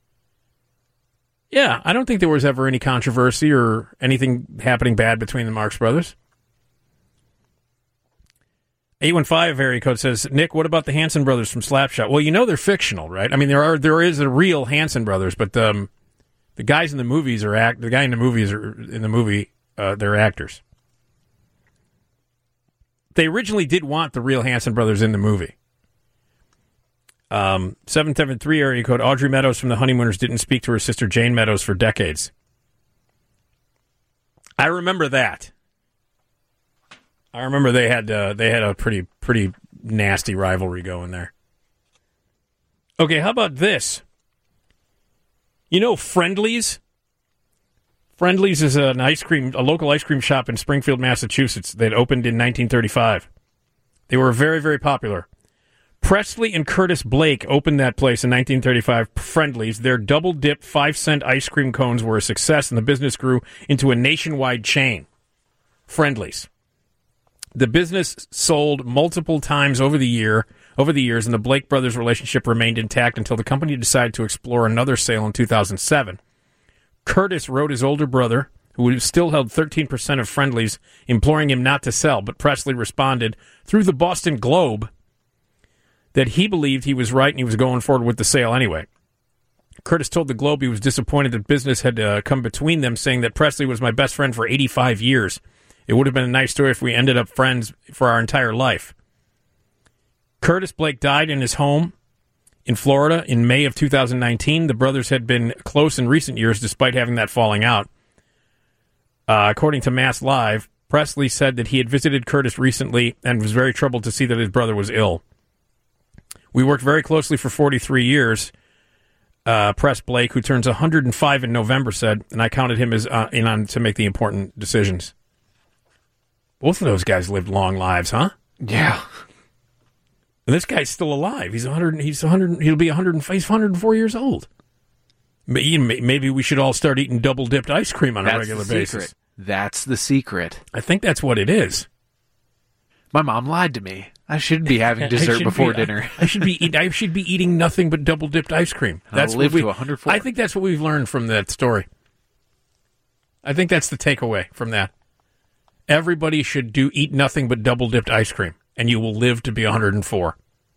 Yeah, I don't think there was ever any controversy or anything happening bad between the Marx brothers. eight one five area code says, Nick, what about the Hanson brothers from Slapshot? Well, you know they're fictional, right? I mean, there are there is a real Hanson brothers, but um, the guys in the movies are act. The guy in the movies are in the movie. Uh, they're actors. They originally did want the real Hanson brothers in the movie. Um, seven seven three area code. Audrey Meadows from the Honeymooners didn't speak to her sister Jane Meadows for decades. I remember that. I remember they had uh, they had a pretty pretty nasty rivalry going there. Okay, how about this? You know Friendly's? Friendly's is an ice cream, a local ice cream shop in Springfield, Massachusetts that opened in nineteen thirty-five. They were very, very popular. Presley and Curtis Blake opened that place in nineteen thirty-five, Friendly's. Their double-dip five-cent ice cream cones were a success, and the business grew into a nationwide chain. Friendly's. The business sold multiple times over the year, over the years, and the Blake brothers' relationship remained intact until the company decided to explore another sale in two thousand seven. Curtis wrote his older brother, who still held thirteen percent of Friendly's, imploring him not to sell, but Presley responded through the Boston Globe that he believed he was right and he was going forward with the sale anyway. Curtis told the Globe he was disappointed that business had uh, come between them, saying that Presley was my best friend for eighty-five years. It would have been a nice story if we ended up friends for our entire life. Curtis Blake died in his home in Florida in May of two thousand nineteen. The brothers had been close in recent years despite having that falling out. Uh, according to Mass Live, Presley said that he had visited Curtis recently and was very troubled to see that his brother was ill. We worked very closely for forty-three years, uh, Press Blake, who turns one hundred five in November, said, and I counted him as uh, in on to make the important decisions. Both of those guys lived long lives, huh? Yeah. And this guy's still alive. He's one hundred. He's one hundred. He'll be one hundred. He's one hundred four years old. Maybe we should all start eating double dipped ice cream on that's a regular the basis. Secret. That's the secret. I think that's what it is. My mom lied to me. I shouldn't be having dessert before be, dinner. I, I should be. Eat, I should be eating nothing but double dipped ice cream. That's I'll live what we, to one hundred four. I think that's what we've learned from that story. I think that's the takeaway from that. Everybody should do eat nothing but double dipped ice cream, and you will live to be one hundred four.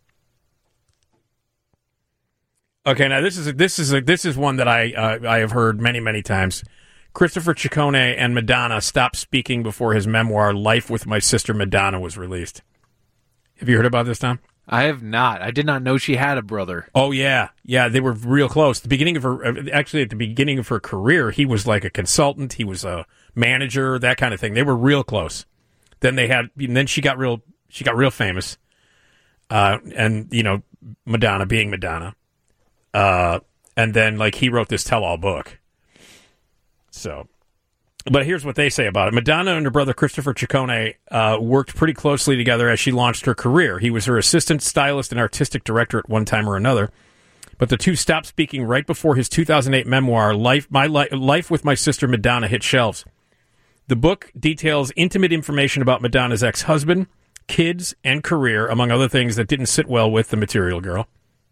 Okay, now this is a, this is a, this is one that I uh, I have heard many many times. Christopher Ciccone and Madonna stopped speaking before his memoir "Life with My Sister Madonna" was released. Have you heard about this, Tom? I have not. I did not know she had a brother. Oh yeah, yeah, they were real close. The beginning of her, actually, at the beginning of her career, he was like a consultant. He was a manager, that kind of thing. They were real close. Then they had, and then she got real, she got real famous. Uh, and you know, Madonna being Madonna. Uh, and then like he wrote this tell-all book. So, but here's what they say about it. Madonna and her brother Christopher Ciccone uh, worked pretty closely together as she launched her career. He was her assistant, stylist, and artistic director at one time or another. But the two stopped speaking right before his two thousand eight memoir, Life, My Li- Life with My Sister Madonna, hit shelves. The book details intimate information about Madonna's ex-husband, kids, and career, among other things that didn't sit well with the Material Girl.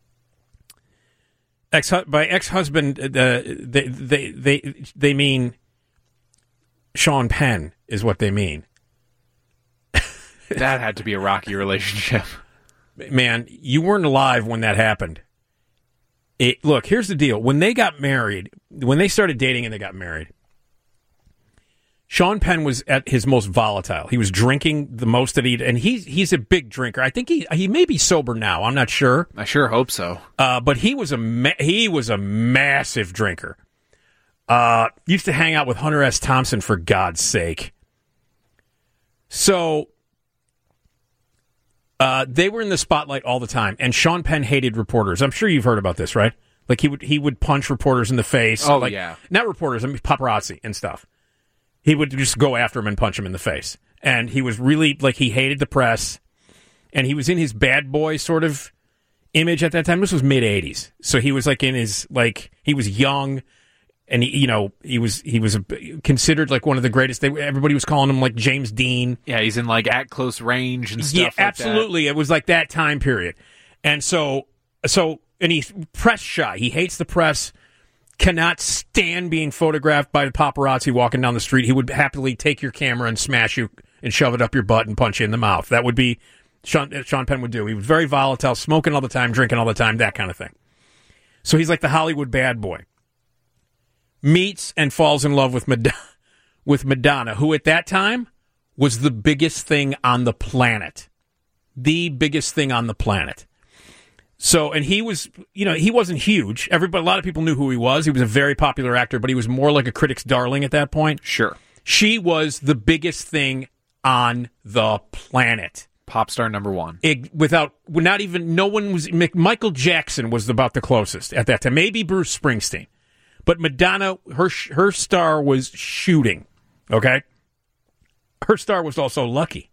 Ex- by ex-husband, uh, they, they they they mean Sean Penn is what they mean. That had to be a rocky relationship. Man, you weren't alive when that happened. It, look, here's the deal. When they got married, when they started dating and they got married, Sean Penn was at his most volatile. He was drinking the most that he'd, and he's he's a big drinker. I think he he may be sober now. I'm not sure. I sure hope so. Uh, but he was a ma- he was a massive drinker. Uh, used to hang out with Hunter S. Thompson, for God's sake. So uh, they were in the spotlight all the time, and Sean Penn hated reporters. I'm sure you've heard about this, right? Like he would he would punch reporters in the face. Oh like, yeah, not reporters, I mean paparazzi and stuff. He would just go after him and punch him in the face. And he was really, like, he hated the press. And he was in his bad boy sort of image at that time. This was mid eighties, so he was like in his like he was young, and he, you know he was he was a, considered like one of the greatest. They, everybody was calling him like James Dean. Yeah, he's in like At Close Range and stuff. Yeah, like absolutely. That. It was like that time period, and so so and he's press shy. He hates the press. Cannot stand being photographed by the paparazzi walking down the street. He would happily take your camera and smash you and shove it up your butt and punch you in the mouth. That would be Sean, Sean Penn would do. He was very volatile, smoking all the time, drinking all the time, that kind of thing. So he's like the Hollywood bad boy. Meets and falls in love with Madonna, with Madonna, who at that time was the biggest thing on the planet. The biggest thing on the planet. So, and he was, you know, he wasn't huge. Everybody, a lot of people knew who he was. He was a very popular actor, but he was more like a critic's darling at that point. Sure. She was the biggest thing on the planet. Pop star number one. It, without, not even, no one was, Michael Jackson was about the closest at that time. Maybe Bruce Springsteen. But Madonna, her her star was shooting, okay? Her star was also lucky.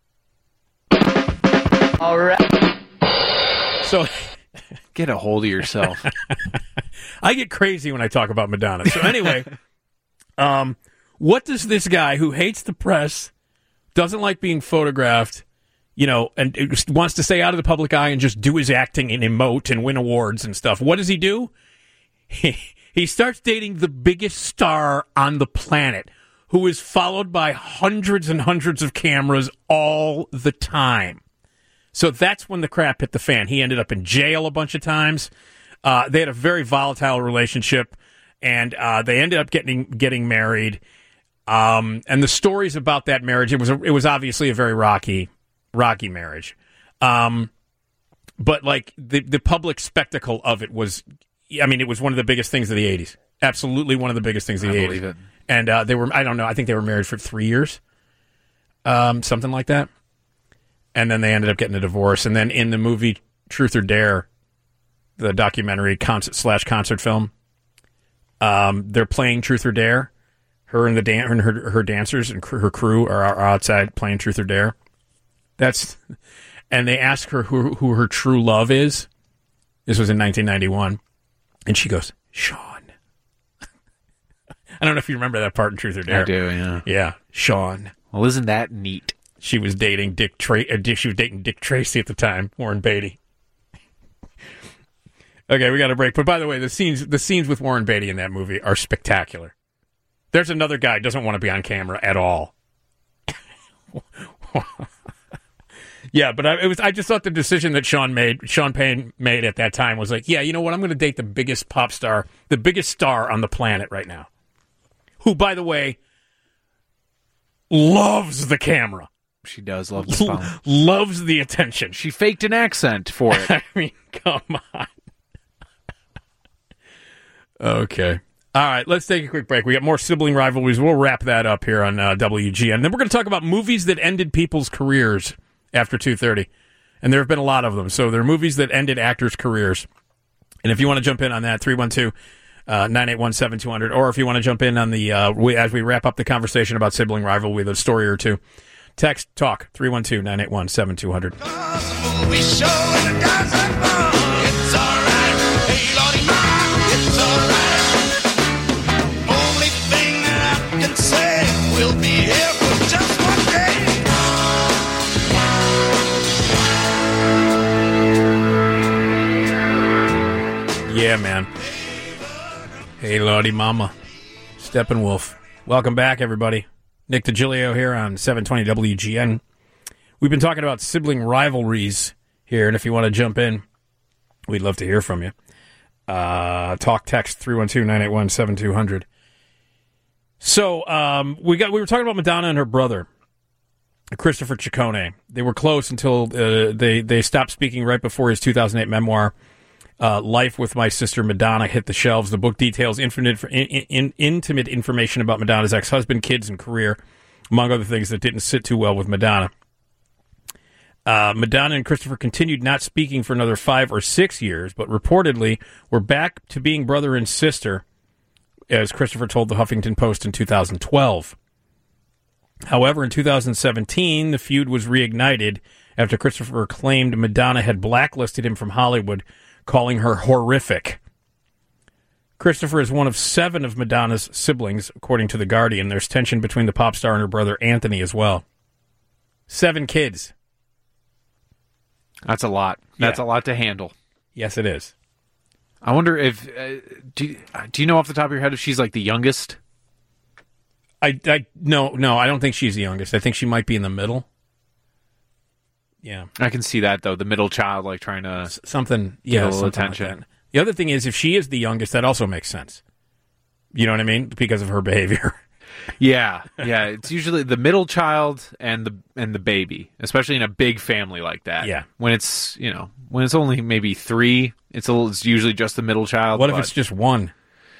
All right. So, get a hold of yourself. I get crazy when I talk about Madonna. So anyway, um, what does this guy who hates the press, doesn't like being photographed, you know, and just wants to stay out of the public eye and just do his acting and emote and win awards and stuff, what does he do? He, he starts dating the biggest star on the planet, who is followed by hundreds and hundreds of cameras all the time. So that's when the crap hit the fan. He ended up in jail a bunch of times. Uh, they had a very volatile relationship, and uh, they ended up getting getting married. Um, and the stories about that marriage, it was a, it was obviously a very rocky, rocky marriage. Um, but like the the public spectacle of it was, I mean, it was one of the biggest things of the eighties. Absolutely one of the biggest things of the I eighties. believe it. And uh, they were, I don't know, I think they were married for three years, um, something like that. And then they ended up getting a divorce. And then in the movie Truth or Dare, the documentary concert slash concert film, um, they're playing Truth or Dare. Her and the dan- her, and her, her dancers and cr- her crew are, are outside playing Truth or Dare. That's, and they ask her who who her true love is. This was in nineteen ninety-one, and she goes, Sean. I don't know if you remember that part in Truth or Dare. I do, yeah. Yeah, Sean. Well, isn't that neat? She was dating Dick Tra- uh, She was dating Dick Tracy at the time, Warren Beatty. Okay, we got a break. But by the way, the scenes the scenes with Warren Beatty in that movie are spectacular. There's another guy who doesn't want to be on camera at all. Yeah, but I, it was. I just thought the decision that Sean made, Sean Penn made at that time was like, yeah, you know what? I'm going to date the biggest pop star, the biggest star on the planet right now. Who, by the way, loves the camera. She does love the spotlight. Loves the attention. She faked an accent for it. I mean, come on. Okay. All right, let's take a quick break. We got more sibling rivalries. We'll wrap that up here on uh, W G N. Then we're going to talk about movies that ended people's careers after two thirty. And there have been a lot of them. So there are movies that ended actors' careers. And if you want to jump in on that, three one two, nine eight one, seven two zero zero. Or if you want to jump in on the, uh, we, as we wrap up the conversation about sibling rivalry with a story or two, text talk three one two, nine eight one, seven two zero zero. It's all right. Hey, Lordy, Ma, it's all right. Only thing that I can say, we'll be here for just one day. Yeah, man. Hey, Lordy Mama. Steppenwolf. Welcome back, everybody. Nick DiGilio here on seven twenty W G N. We've been talking about sibling rivalries here, and if you want to jump in, we'd love to hear from you. Uh, talk text three one two, nine eight one, seven two zero zero. So um, we got we were talking about Madonna and her brother, Christopher Ciccone. They were close until uh, they they stopped speaking right before his two thousand eight memoir, uh, Life with My Sister Madonna, hit the shelves. The book details infinite, in, in, intimate information about Madonna's ex-husband, kids, and career, among other things that didn't sit too well with Madonna. Uh, Madonna and Christopher continued not speaking for another five or six years, but reportedly were back to being brother and sister, as Christopher told the Huffington Post in two thousand twelve. However, in two thousand seventeen, the feud was reignited after Christopher claimed Madonna had blacklisted him from Hollywood, calling her horrific. Christopher is one of seven of Madonna's siblings, according to The Guardian. There's tension between the pop star and her brother Anthony as well. Seven kids. That's a lot. That's Yeah. a lot to handle. Yes, it is. I wonder if uh, do you, do you know off the top of your head if she's like the youngest? I, I no no I don't think she's the youngest. I think she might be in the middle. Yeah, I can see that though. The middle child, like trying to S- something. get Yeah, a little something like attention. that. The other thing is, if she is the youngest, that also makes sense. You know what I mean? Because of her behavior. Yeah, yeah. It's usually the middle child and the and the baby, especially in a big family like that. Yeah. When it's you know when it's only maybe three, it's a little, it's usually just the middle child. What if but- it's just one?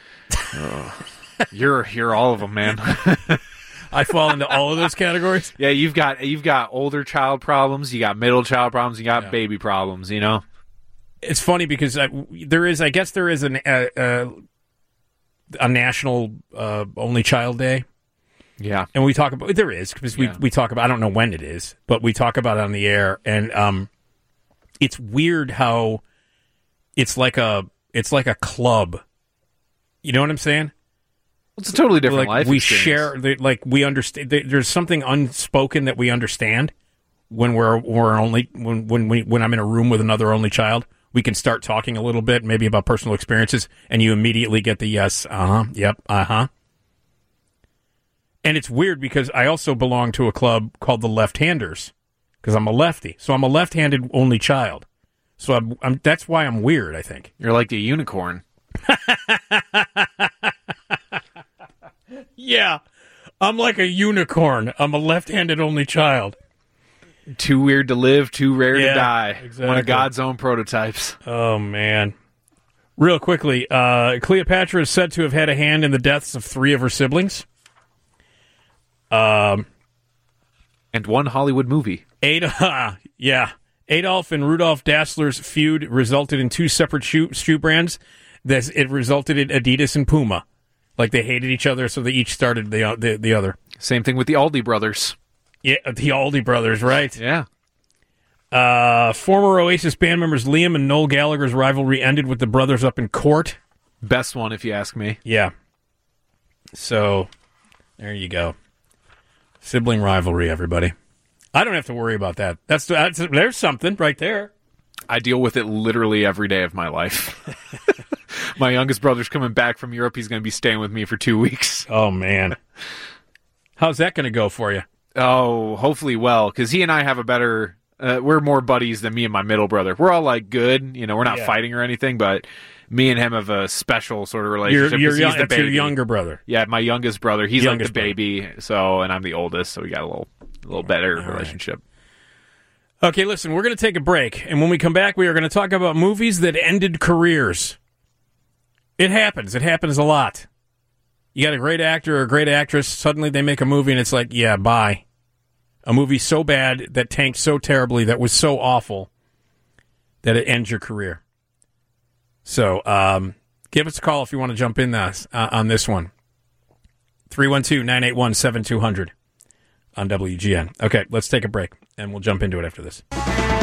You're you're all of them, man. I fall into all of those categories. Yeah, you've got you've got older child problems, you got middle child problems, you got baby problems. You know, It's funny because I, there is, I guess, there is an uh, uh, a national uh, only child day. Yeah, and we talk about there is because we Yeah. we talk about I don't know when it is, but we talk about it on the air, and um, it's weird how it's like a it's like a club. You know what I'm saying? It's a totally different like life we experience. share, the- like we understand. There's something unspoken that we understand when we're we're only when when we when I'm in a room with another only child. We can start talking a little bit, maybe about personal experiences, and you immediately get the yes, uh huh, yep, uh huh. And it's weird because I also belong to a club called the Left-Handers because I'm a lefty, so I'm a left-handed only child. So I'm, I'm that's why I'm weird. I think you're like the unicorn. Yeah, I'm like a unicorn. I'm a left-handed only child. Too weird to live, too rare Yeah, to die. exactly. One of God's own prototypes. Oh, man. Real quickly, uh, Cleopatra is said to have had a hand in the deaths of three of her siblings. Um, and one Hollywood movie. Ad- yeah. Adolf and Rudolph Dassler's feud resulted in two separate shoe, shoe brands. That it resulted in Adidas and Puma. Like they hated each other, so they each started the the, the other. Same thing with the Aldi brothers. Yeah, the Aldi brothers, right? Yeah. Uh, former Oasis band members Liam and Noel Gallagher's rivalry ended with the brothers up in court. Best one, if you ask me. Yeah. So, there you go. Sibling rivalry, everybody. I don't have to worry about that. That's, that's there's something right there. I deal with it literally every day of my life. My youngest brother's coming back from Europe. He's going to be staying with me for two weeks. Oh, man. How's that going to go for you? Oh, hopefully well, because he and I have a better... Uh, we're more buddies than me and my middle brother. We're all, like, good. You know, we're not Yeah. fighting or anything, but me and him have a special sort of relationship. Your, your, 'cause young, he's the that's your baby. younger brother. Yeah, my youngest brother. He's Youngest like the baby, so and I'm the oldest, so we got a little, a little better All relationship. Okay, listen, we're going to take a break, and when we come back, we are going to talk about movies that ended careers. It happens. It happens a lot. You got a great actor or a great actress, suddenly they make a movie, and it's like, yeah, bye. A movie so bad, that tanked so terribly, that was so awful, that it ends your career. So, um, give us a call if you want to jump in this, uh, on this one. three one two, nine eight one, seven two zero zero on W G N. Okay, let's take a break, and we'll jump into it after this.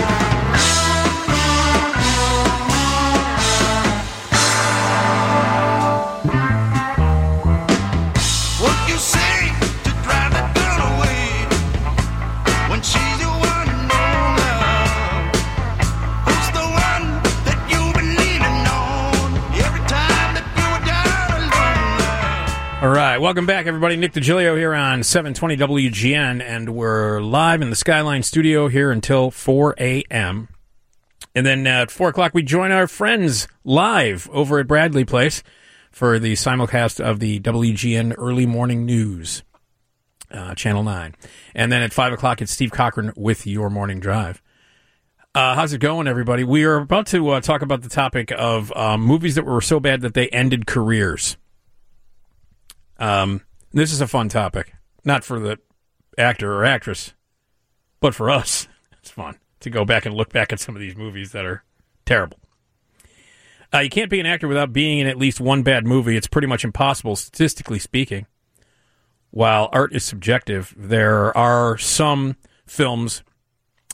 What you say to drive that girl away when she's your one and only? Who's the one that you've been leaning on every time that you were down alone? All right, welcome back, everybody. Nick DiGilio here on seven twenty W G N, and we're live in the Skyline studio here until four a.m. And then uh, at four o'clock, we join our friends live over at Bradley Place for the simulcast of the W G N Early Morning News, uh, Channel nine. And then at five o'clock, it's Steve Cochran with Your Morning Drive. Uh, how's it going, everybody? We are about to uh, talk about the topic of um, movies that were so bad that they ended careers. Um, this is a fun topic, not for the actor or actress, but for us. It's fun to go back and look back at some of these movies that are terrible. Uh, you can't be an actor without being in at least one bad movie. It's pretty much impossible, statistically speaking. While art is subjective, there are some films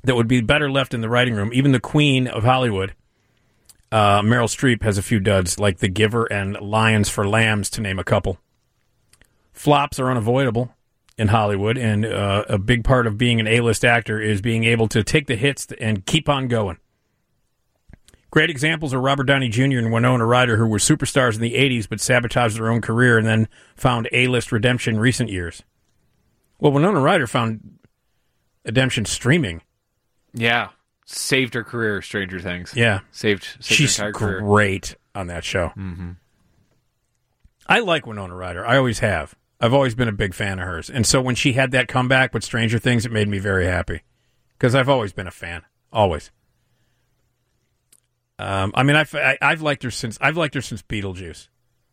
that would be better left in the writing room. Even the queen of Hollywood, uh, Meryl Streep, has a few duds, like The Giver and Lions for Lambs, to name a couple. Flops are unavoidable in Hollywood, and uh, a big part of being an A-list actor is being able to take the hits and keep on going. Great examples are Robert Downey Junior and Winona Ryder, who were superstars in the eighties but sabotaged their own career and then found A-list redemption in recent years. Well, Winona Ryder found redemption streaming. Yeah. Saved her career, Stranger Things. Yeah. Saved, saved She's her entire career. great on that show. Mm-hmm. I like Winona Ryder. I always have. I've always been a big fan of hers. And so when she had that comeback with Stranger Things, it made me very happy. Because I've always been a fan. Always. Um, I mean, I've, I, I've liked her since I've liked her since Beetlejuice.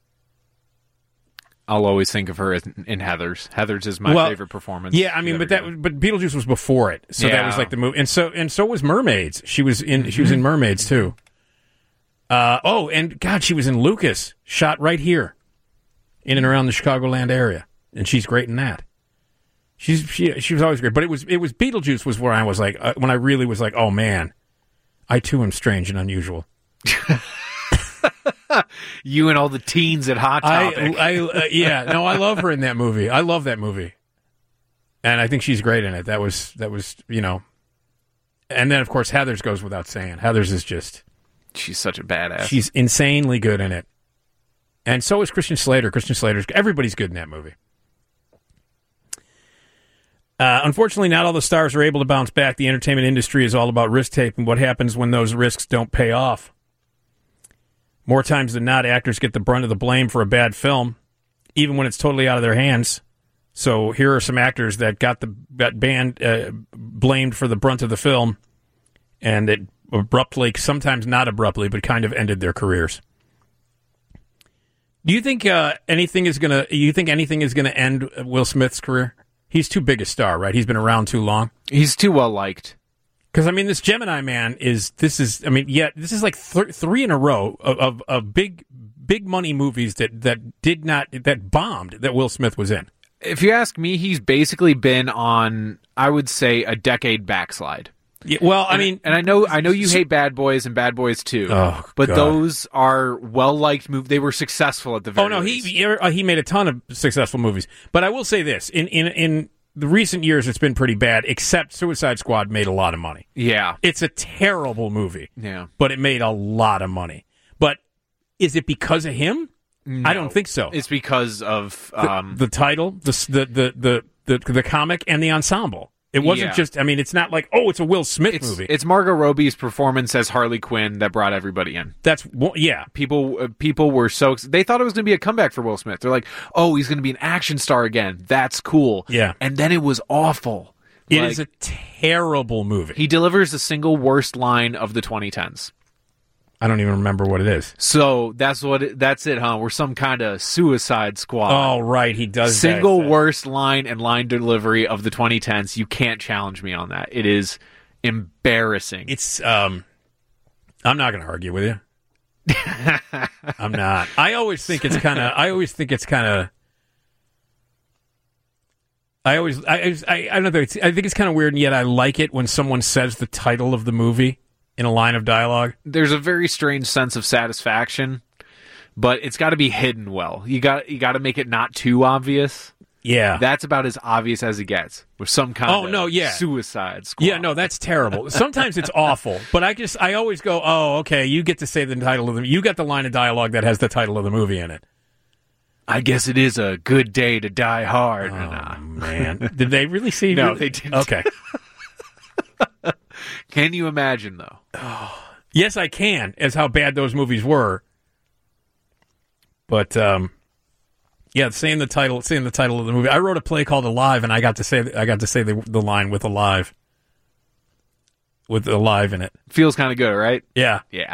I'll always think of her as, in Heathers. Heathers is my Well, favorite performance. Yeah, I mean, but that but Beetlejuice was before it, so that Yeah. was like the movie, and so and so was Mermaids. She was in she was in Mermaids too. Uh, oh, and God, she was in Lucas, shot right here, in and around the Chicagoland area, and she's great in that. She's she she was always great, but it was it was Beetlejuice was where I was like uh, when I really was like, oh man, I too am strange and unusual. You and all the teens at Hot Topic. I, I uh, yeah, no, I love her in that movie. I love that movie, and I think she's great in it. That was that was you know, and then of course Heathers goes without saying. Heathers is just she's such a badass. She's insanely good in it, and so is Christian Slater. Christian Slater's everybody's good in that movie. Uh, unfortunately, not all the stars are able to bounce back. The entertainment industry is all about risk taking. What happens when those risks don't pay off? More times than not, actors get the brunt of the blame for a bad film, even when it's totally out of their hands. So here are some actors that got the got banned, uh, blamed for the brunt of the film, and it abruptly, sometimes not abruptly, but kind of ended their careers. Do you think uh, anything is gonna? You think anything is gonna end Will Smith's career? He's too big a star, right? He's been around too long. He's too well liked. Because, I mean, this Gemini Man is, this is, I mean, yeah, this is like th- three in a row of, of, of big, big money movies that, that did not, that bombed that Will Smith was in. If you ask me, he's basically been on, I would say, a decade backslide. Yeah, well, I and, mean, and I know, I know you hate Bad Boys and Bad Boys two, oh, but God. those are well liked movies. They were successful at the very Oh, no, least. he, he, he made a ton of successful movies. But I will say this, in, in, in, the recent years, it's been pretty bad, except Suicide Squad made a lot of money. Yeah. It's a terrible movie. Yeah. But it made a lot of money. But is it because of him? No. I don't think so. It's because of um, the, the title, the, the, the, the, the, the comic, and the ensemble. It wasn't Yeah. just, I mean, it's not like, oh, it's a Will Smith it's, movie. It's Margot Robbie's performance as Harley Quinn that brought everybody in. That's, well, yeah. People uh, people were so, ex- they thought it was going to be a comeback for Will Smith. They're like, oh, he's going to be an action star again. That's cool. Yeah. And then it was awful. It Like, is a terrible movie. He delivers the single worst line of the twenty tens. I don't even remember what it is. So that's what it, that's it, huh? We're some kind of Suicide Squad. Oh, right, he does Single that. worst line and line delivery of the twenty tens. You can't challenge me on that. It is embarrassing. It's um I'm not going to argue with you. I'm not. I always think it's kind of I always think it's kind of I always I I I don't know it's, I think it's kind of weird, and yet I like it when someone says the title of the movie in a line of dialogue. There's a very strange sense of satisfaction, but it's got to be hidden well. You got you got to make it not too obvious. Yeah. That's about as obvious as it gets with some kind Oh, of no, yeah. Suicide Squad. Yeah, no, that's terrible. Sometimes it's awful, but I just I always go, "Oh, okay, you get to say the title of the you got the line of dialogue that has the title of the movie in it." I guess it is a good day to die hard. Oh, nah. man. Did they really see No, really? they didn't. Okay. Can you imagine, though? Yes, I can, as how bad those movies were. But um, yeah, saying the title, saying the title of the movie. I wrote a play called Alive, and I got to say, I got to say the, the line with Alive, with Alive in it. Feels kind of good, right? Yeah, yeah.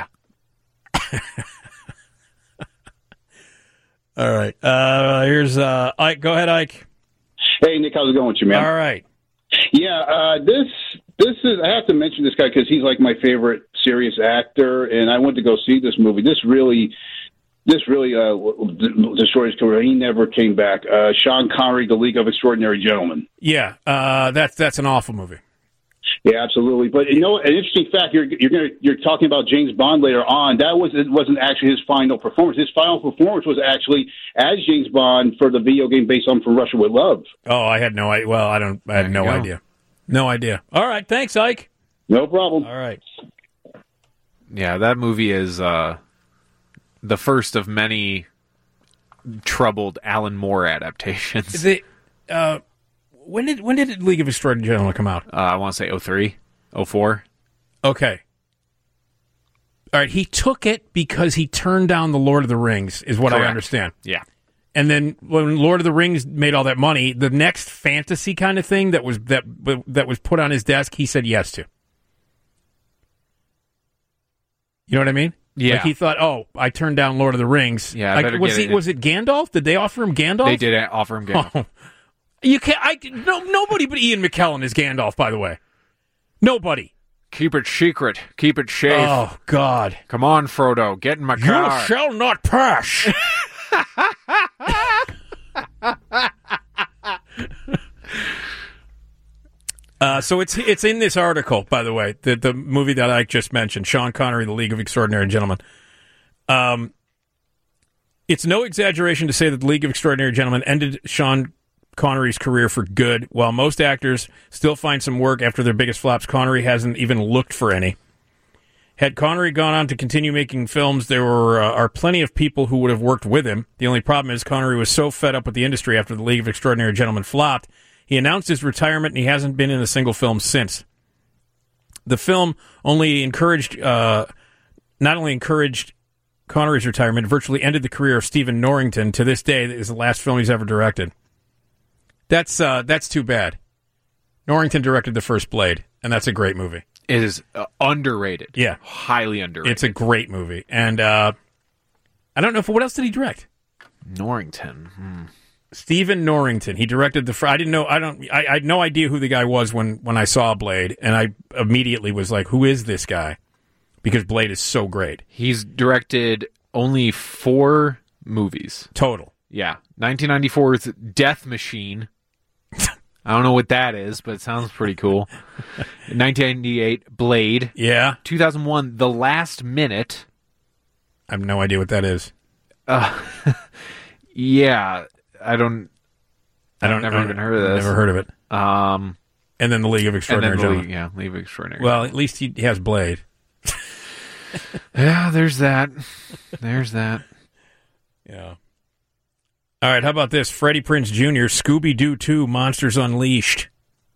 All right. Uh, here's uh, Ike. Go ahead, Ike. Hey, Nick, how's it going with you, man? All right. Yeah, uh, this this is. I have to mention this guy because he's like my favorite serious actor, and I went to go see this movie. This really, this really uh, destroyed his career. He never came back. Uh, Sean Connery, The League of Extraordinary Gentlemen. Yeah, uh, that's that's an awful movie. Yeah, absolutely. But you know, an interesting fact you're you're gonna, you're talking about James Bond later on. That was it wasn't actually his final performance. His final performance was actually as James Bond for the video game based on From Russia with Love. Oh, I had no idea. Well, I don't. I had no go. idea. No idea. All right, thanks, Ike. No problem. All right. Yeah, that movie is uh, the first of many troubled Alan Moore adaptations. The, uh, when did when did League of Extraordinary Gentlemen come out? Uh, I want to say oh three, oh four. Okay. All right, he took it because he turned down the Lord of the Rings, is what Correct. I understand. Yeah. And then when Lord of the Rings made all that money, the next fantasy kind of thing that was that that was put on his desk, he said yes to. You know what I mean? Yeah. Like he thought, oh, I turned down Lord of the Rings. Yeah, I like, better was get he it. was it Gandalf? Did they offer him Gandalf? They did offer him Gandalf. Oh. You can't. I no. Nobody but Ian McKellen is Gandalf. By the way, nobody. Keep it secret. Keep it safe. Oh God! Come on, Frodo. Get in my car. You shall not pass. uh, so it's it's in this article, by the way, the the movie that I just mentioned, Sean Connery, The League of Extraordinary Gentlemen. Um, it's no exaggeration to say that The League of Extraordinary Gentlemen ended Sean Connery's career for good. While most actors still find some work after their biggest flops, Connery hasn't even looked for any. Had Connery gone on to continue making films, there were uh, are plenty of people who would have worked with him. The only problem is Connery was so fed up with the industry after The League of Extraordinary Gentlemen flopped, he announced his retirement, and he hasn't been in a single film since. The film only encouraged, uh, not only encouraged Connery's retirement, it virtually ended the career of Stephen Norrington. To this day, that is the last film he's ever directed. That's uh, that's too bad. Norrington directed the first Blade, and that's a great movie. It is uh, underrated. Yeah. Highly underrated. It's a great movie. And uh, I don't know, if what else did he direct? Norrington. Hmm. Stephen Norrington. He directed the... Fr- I didn't know... I don't. I, I had no idea who the guy was when, when I saw Blade, and I immediately was like, who is this guy? Because Blade is so great. He's directed only four movies. Total. Yeah. nineteen ninety-four's Death Machine. I don't know what that is, but it sounds pretty cool. nineteen ninety-eight, Blade. Yeah. two thousand one, The Last Minute. I have no idea what that is. Uh, yeah, I don't. I don't. I've never I don't, even heard of this. Never heard of it. Um, and then the League of Extraordinary and then the Gentlemen. League, yeah, League of Extraordinary. Well, at least he has Blade. Yeah, there's that. There's that. Yeah. All right, how about this? Freddie Prinze Junior, Scooby-Doo two, Monsters Unleashed.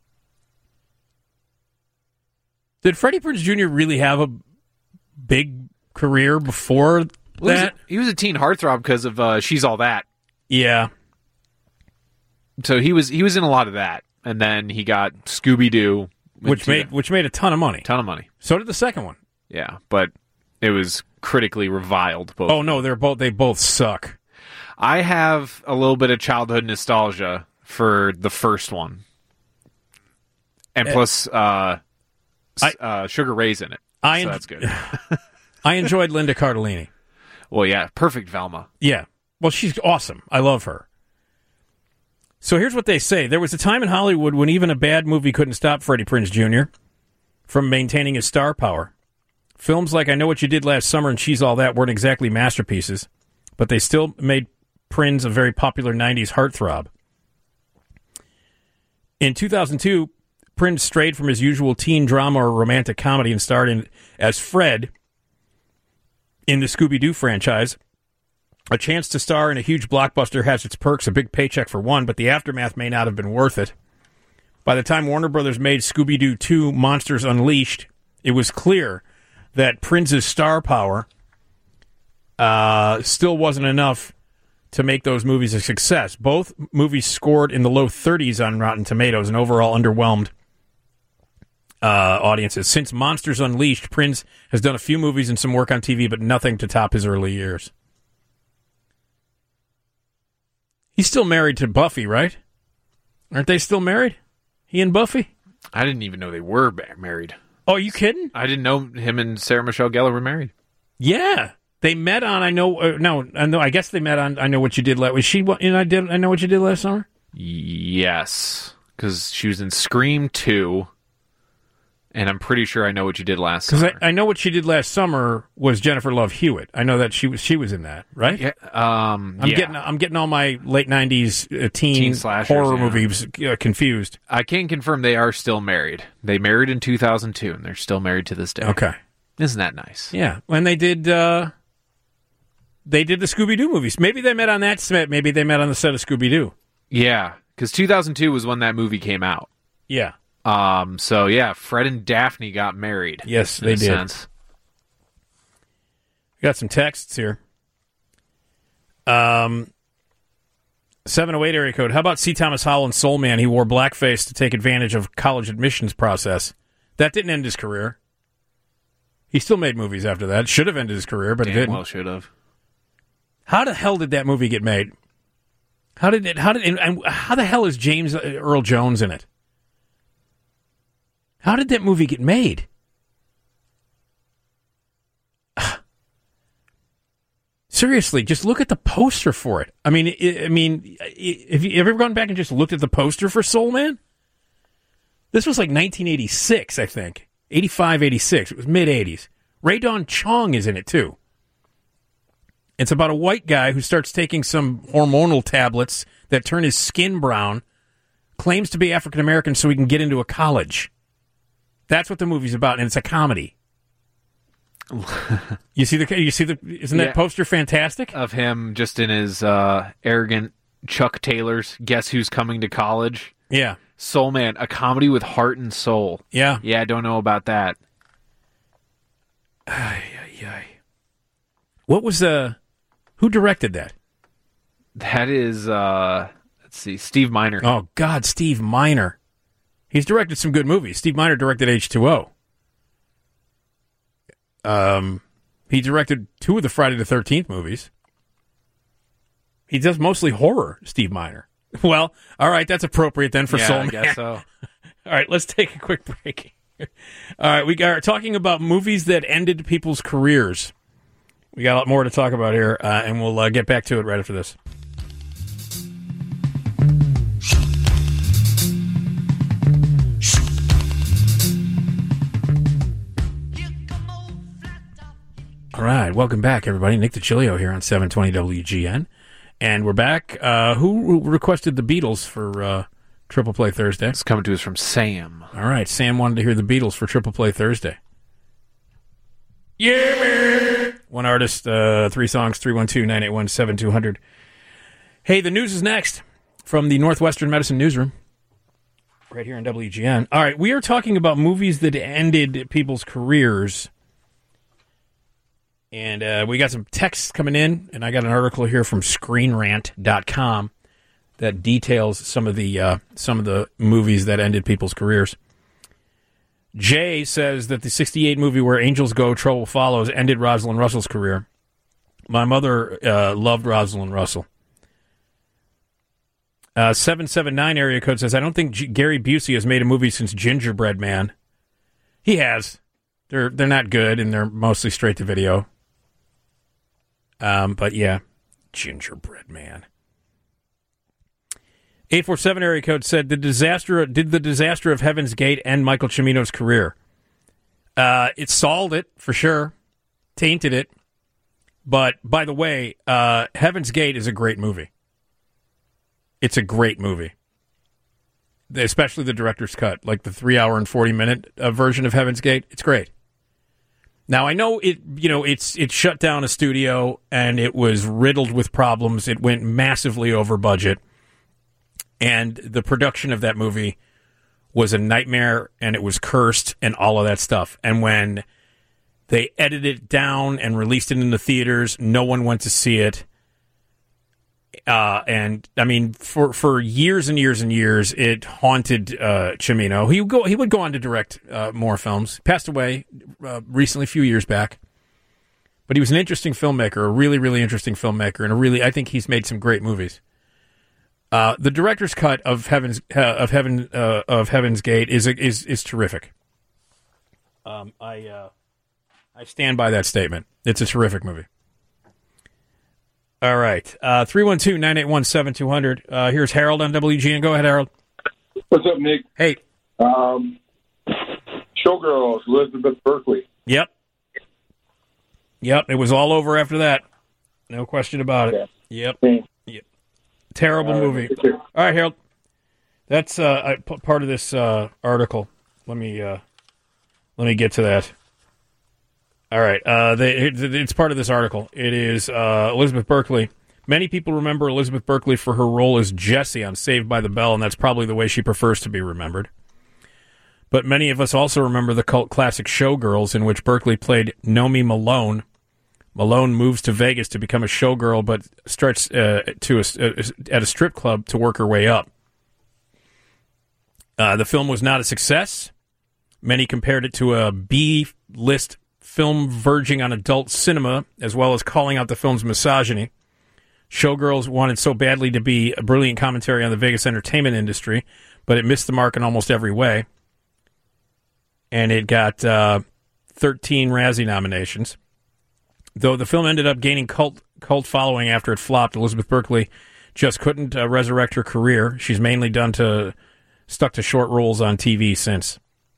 Did Freddie Prinze Junior really have a big career before Well, that? He was a, he was a teen heartthrob because of uh, She's All That. Yeah. So he was he was in a lot of that, and then he got Scooby-Doo, Which made which made a ton of money. ton of money. So did the second one. Yeah, but it was critically reviled. Both. Oh no, they're both they both suck. I have a little bit of childhood nostalgia for the first one, and Uh, plus uh, s- I- uh, Sugar Ray's in it. I so en- that's good. I enjoyed Linda Cardellini. Well, yeah, perfect Velma. Yeah. Well, she's awesome. I love her. So here's what they say. There was a time in Hollywood when even a bad movie couldn't stop Freddie Prinze Junior from maintaining his star power. Films like I Know What You Did Last Summer and She's All That weren't exactly masterpieces, but they still made Prinze a very popular nineties heartthrob. In two thousand two, Prinze strayed from his usual teen drama or romantic comedy and starred in as Fred in the Scooby-Doo franchise. A chance to star in a huge blockbuster has its perks, a big paycheck for one, but the aftermath may not have been worth it. By the time Warner Brothers made Scooby-Doo two Monsters Unleashed, it was clear that Prinze's star power uh, still wasn't enough to make those movies a success. Both movies scored in the low thirties on Rotten Tomatoes and overall underwhelmed uh, audiences. Since Monsters Unleashed, Prinze has done a few movies and some work on T V, but nothing to top his early years. He's still married to Buffy, right? Aren't they still married? He and Buffy? I didn't even know they were ba- married. Oh, are you kidding? I didn't know him and Sarah Michelle Gellar were married. Yeah. They met on, I know, uh, no, I know, I guess they met on I Know What You Did Last, was she, what, you know, I did, I Know What You Did Last Summer? Yes, because she was in Scream two, And I'm pretty sure I Know What You Did Last Because Summer. I, I know what she did last summer was Jennifer Love Hewitt. I know that she was she was in that, right? Yeah, um, I'm yeah. getting I'm getting all my late nineties uh, teen, Teen slashers, horror yeah. movies uh, confused. I can confirm they are still married. They married in two thousand two, and they're still married to this day. Okay. Isn't that nice? Yeah, when they did uh, they did the Scooby Doo movies. Maybe they met on that set. Maybe they met on the set of Scooby Doo. Yeah, because two thousand two was when that movie came out. Yeah. Um. So yeah, Fred and Daphne got married. Yes, in they a did. sense. We got some texts here. Um, seven oh eight area code. How about C. Thomas Howell in Soul Man? He wore blackface to take advantage of college admissions process. That didn't end his career. He still made movies after that. Should have ended his career, but Damn it didn't. well should have. How the hell did that movie get made? How did it? How did? And, and how the hell is James Earl Jones in it? How did that movie get made? Seriously, just look at the poster for it. I mean, I, I mean, have you ever gone back and just looked at the poster for Soul Man? This was like nineteen eighty-six, I think. eighty-five, eighty-six. It was mid-eighties. Ray Don Chong is in it, too. It's about a white guy who starts taking some hormonal tablets that turn his skin brown, claims to be African-American so he can get into a college. That's what the movie's about, and it's a comedy. You see the? You see the? Isn't Yeah. that poster fantastic? Of him just in his uh, arrogant Chuck Taylor's Guess Who's Coming to College? Yeah. Soul Man, a comedy with heart and soul. Yeah. Yeah, I don't know about that. Ay, ay, ay. What was uh who directed that? That is, uh, let's see, Steve Miner. Oh God, Steve Miner. He's directed some good movies. Steve Miner directed H two O. Um, he directed two of the Friday the thirteenth movies. He does mostly horror, Steve Miner. Well, all right, that's appropriate then for Yeah, Soul I Man. guess so. All right, let's take a quick break. All right, we are talking about movies that ended people's careers. We got a lot more to talk about here, uh, and we'll uh, get back to it right after this. All right, welcome back, everybody. Nick DiCilio here on seven twenty W G N. And we're back. Uh, who requested the Beatles for uh, Triple Play Thursday? It's coming to us from Sam. All right, Sam wanted to hear the Beatles for Triple Play Thursday. Yeah, man! One artist, uh, three songs, three one two, nine eight one, seven two zero zero. Hey, the news is next from the Northwestern Medicine Newsroom. Right here on W G N. All right, we are talking about movies that ended people's careers. And uh, we got some texts coming in, and I got an article here from screen rant dot com that details some of the uh, some of the movies that ended people's careers. Jay says that the sixty-eight movie Where Angels Go, Trouble Follows ended Rosalind Russell's career. My mother uh, loved Rosalind Russell. Uh, seven seven nine area code says, I don't think G- Gary Busey has made a movie since Gingerbread Man. He has. They're they're not good, and they're mostly straight to video. Um, but yeah, Gingerbread Man. eight four seven area code said, the disaster did the disaster of Heaven's Gate end Michael Cimino's career? Uh, it stalled it, for sure. Tainted it. But, by the way, uh, Heaven's Gate is a great movie. It's a great movie. Especially the director's cut, like the three hour and forty minute uh, version of Heaven's Gate. It's great. Now, I know it, you know, it's it shut down a studio and it was riddled with problems. It went massively over budget. And the production of that movie was a nightmare, and it was cursed and all of that stuff. And when they edited it down and released it in the theaters, no one went to see it. Uh, and I mean, for, for years and years and years, it haunted uh, Cimino. He would go. He would go on to direct uh, more films. Passed away uh, recently, a few years back. But he was an interesting filmmaker, a really, really interesting filmmaker, and a really, I think he's made some great movies. Uh, the director's cut of Heaven's uh, of Heaven uh, of Heaven's Gate is is is terrific. Um, I uh, I stand by that statement. It's a terrific movie. All right. Uh, three one two, nine eight one, seven two zero zero. Uh, here's Harold on W G N. Go ahead, Harold. What's up, Nick? Hey. Um, Showgirls, Elizabeth Berkley. Yep. Yep, it was all over after that. No question about it. Yep. Yep. Terrible All right, movie. take care. All right, Harold. That's uh, I, p- part of this uh, article. Let me uh, let me get to that. All right, uh, they, it, it's part of this article. It is uh, Elizabeth Berkley. Many people remember Elizabeth Berkley for her role as Jessie on Saved by the Bell, and that's probably the way she prefers to be remembered. But many of us also remember the cult classic Showgirls, in which Berkley played Nomi Malone. Malone moves to Vegas to become a showgirl, but starts uh, to a, uh, at a strip club to work her way up. Uh, the film was not a success. Many compared it to a B-list film verging on adult cinema, as well as calling out the film's misogyny. Showgirls wanted so badly to be a brilliant commentary on the Vegas entertainment industry, but it missed the mark in almost every way. And it got uh, thirteen Razzie nominations. Though the film ended up gaining cult cult following after it flopped, Elizabeth Berkley just couldn't uh, resurrect her career. She's mainly done to stuck to short roles on T V since.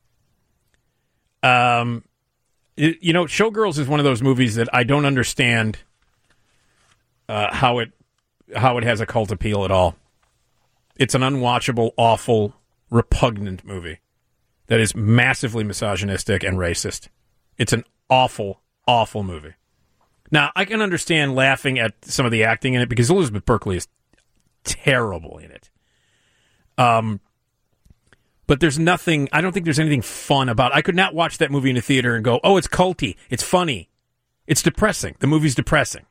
Um, it, you know, Showgirls is one of those movies that I don't understand uh, how it how it has a cult appeal at all. It's an unwatchable, awful, repugnant movie that is massively misogynistic and racist. It's an awful, awful movie. Now, I can understand laughing at some of the acting in it because Elizabeth Berkley is terrible in it. Um, but there's nothing, I don't think there's anything fun about it. I could not watch that movie in a theater and go, oh, it's culty, it's funny. It's depressing. The movie's depressing.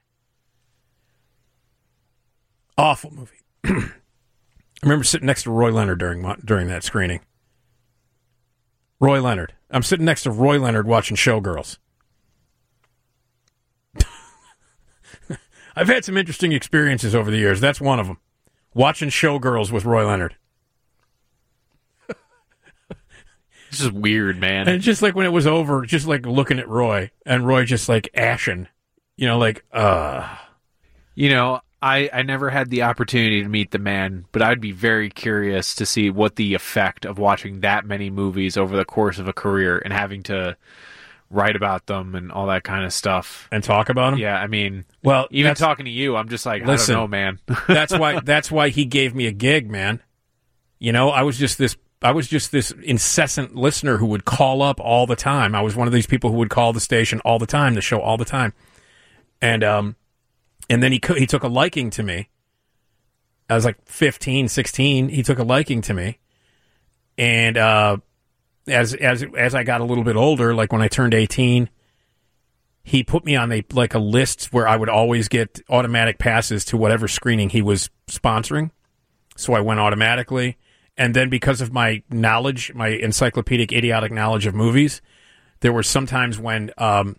Awful movie. I remember sitting next to Roy Leonard during my, during that screening. Roy Leonard. I'm sitting next to Roy Leonard watching Showgirls. I've had some interesting experiences over the years. That's one of them. Watching Showgirls with Roy Leonard. This is weird, man. And just like when it was over, just like looking at Roy, and Roy just like ashen. You know, like, uh. You know, I, I never had the opportunity to meet the man, but I'd be very curious to see what the effect of watching that many movies over the course of a career and having to write about them and all that kind of stuff. And talk about them? Yeah, I mean, well, even talking to you, I'm just like, listen, I don't know, man. that's why that's why he gave me a gig, man. You know, I was just this I was just this incessant listener who would call up all the time. I was one of these people who would call the station all the time, the show all the time. And um and then he he took a liking to me. I was like fifteen, sixteen, he took a liking to me. And uh As as as I got a little bit older, like when I turned eighteen, he put me on a like a list where I would always get automatic passes to whatever screening he was sponsoring. So I went automatically, and then because of my knowledge, my encyclopedic, idiotic knowledge of movies, there were some times when um,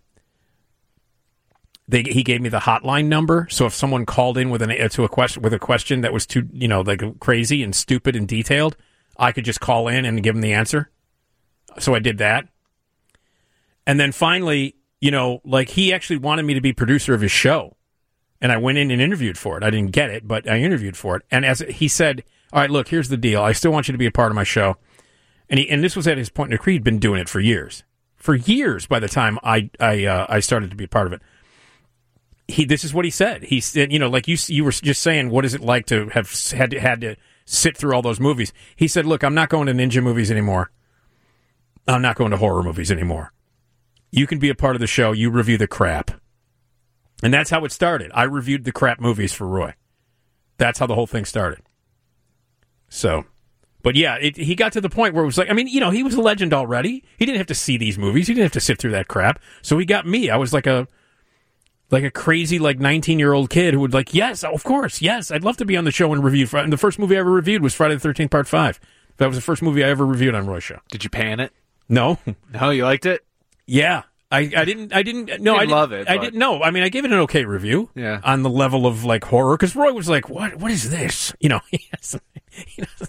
they he gave me the hotline number. So if someone called in with an to a question with a question that was too you know like crazy and stupid and detailed, I could just call in and give them the answer. So I did that. And then finally, you know, like he actually wanted me to be producer of his show. And I went in and interviewed for it. I didn't get it, but I interviewed for it. And as he said, all right, look, here's the deal. I still want you to be a part of my show. And he, and this was at his point in the career. He'd been doing it for years. For years by the time I I uh, I started to be a part of it. He this is what he said. He said, you know, like you you were just saying, what is it like to have had to, had to sit through all those movies? He said, look, I'm not going to ninja movies anymore. I'm not going to horror movies anymore. You can be a part of the show. You review the crap. And that's how it started. I reviewed the crap movies for Roy. That's how the whole thing started. So, but yeah, it, he got to the point where it was like, I mean, you know, he was a legend already. He didn't have to see these movies. He didn't have to sit through that crap. So he got me. I was like a, like a crazy, like nineteen-year-old kid who would like, yes, of course, yes, I'd love to be on the show and review. And the first movie I ever reviewed was Friday the thirteenth Part five. That was the first movie I ever reviewed on Roy's show. Did you pan it? No. No, you liked it? Yeah. I, I didn't, I didn't, no, didn't I didn't love it. I but... didn't, no, I mean, I gave it an okay review. Yeah. On the level of, like, horror, because Roy was like, what, what is this? You know, he has, you know.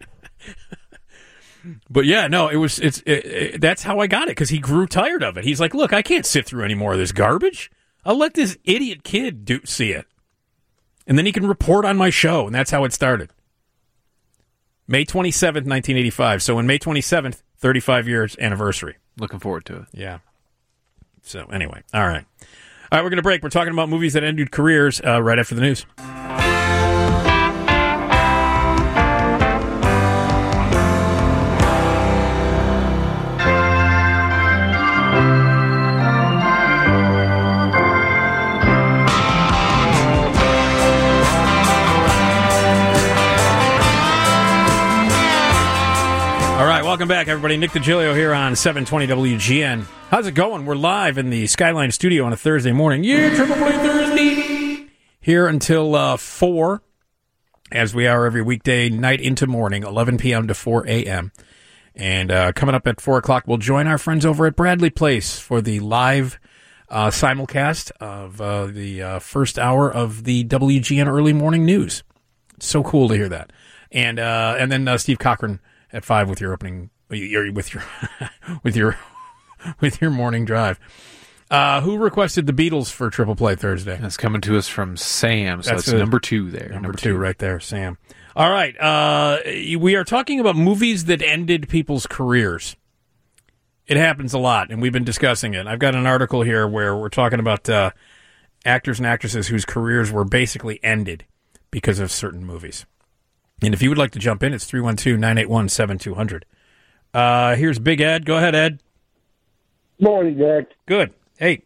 But yeah, no, it was, it's, it, it, that's how I got it, because he grew tired of it. He's like, look, I can't sit through any more of this garbage. I'll let this idiot kid do see it. And then he can report on my show, and that's how it started. May twenty-seventh, nineteen eighty-five. So in May twenty-seventh, thirty-five years anniversary. Looking forward to it. Yeah. So anyway, all right. All right, we're going to break. We're talking about movies that ended careers uh, right after the news. Welcome back, everybody. Nick DiGilio here on seven twenty W G N. How's it going? We're live in the Skyline studio on a Thursday morning. Yeah, Triple Play Thursday. Here until uh, four, as we are every weekday night into morning, eleven p.m. to four a.m. And uh, coming up at four o'clock, we'll join our friends over at Bradley Place for the live uh, simulcast of uh, the uh, first hour of the W G N Early Morning News. It's so cool to hear that. And uh, and then uh, Steve Cochran at five with your opening, your, with your with your with your morning drive. Uh, who requested the Beatles for Triple Play Thursday? That's coming to us from Sam. So That's it's a, number two there. Number, number two, two right there, Sam. All right, uh, we are talking about movies that ended people's careers. It happens a lot, and we've been discussing it. I've got an article here where we're talking about uh, actors and actresses whose careers were basically ended because of certain movies. And if you would like to jump in, it's three one two, nine eight one, seven two zero zero. Uh, here's Big Ed. Go ahead, Ed. Morning, Nick. Good. Hey.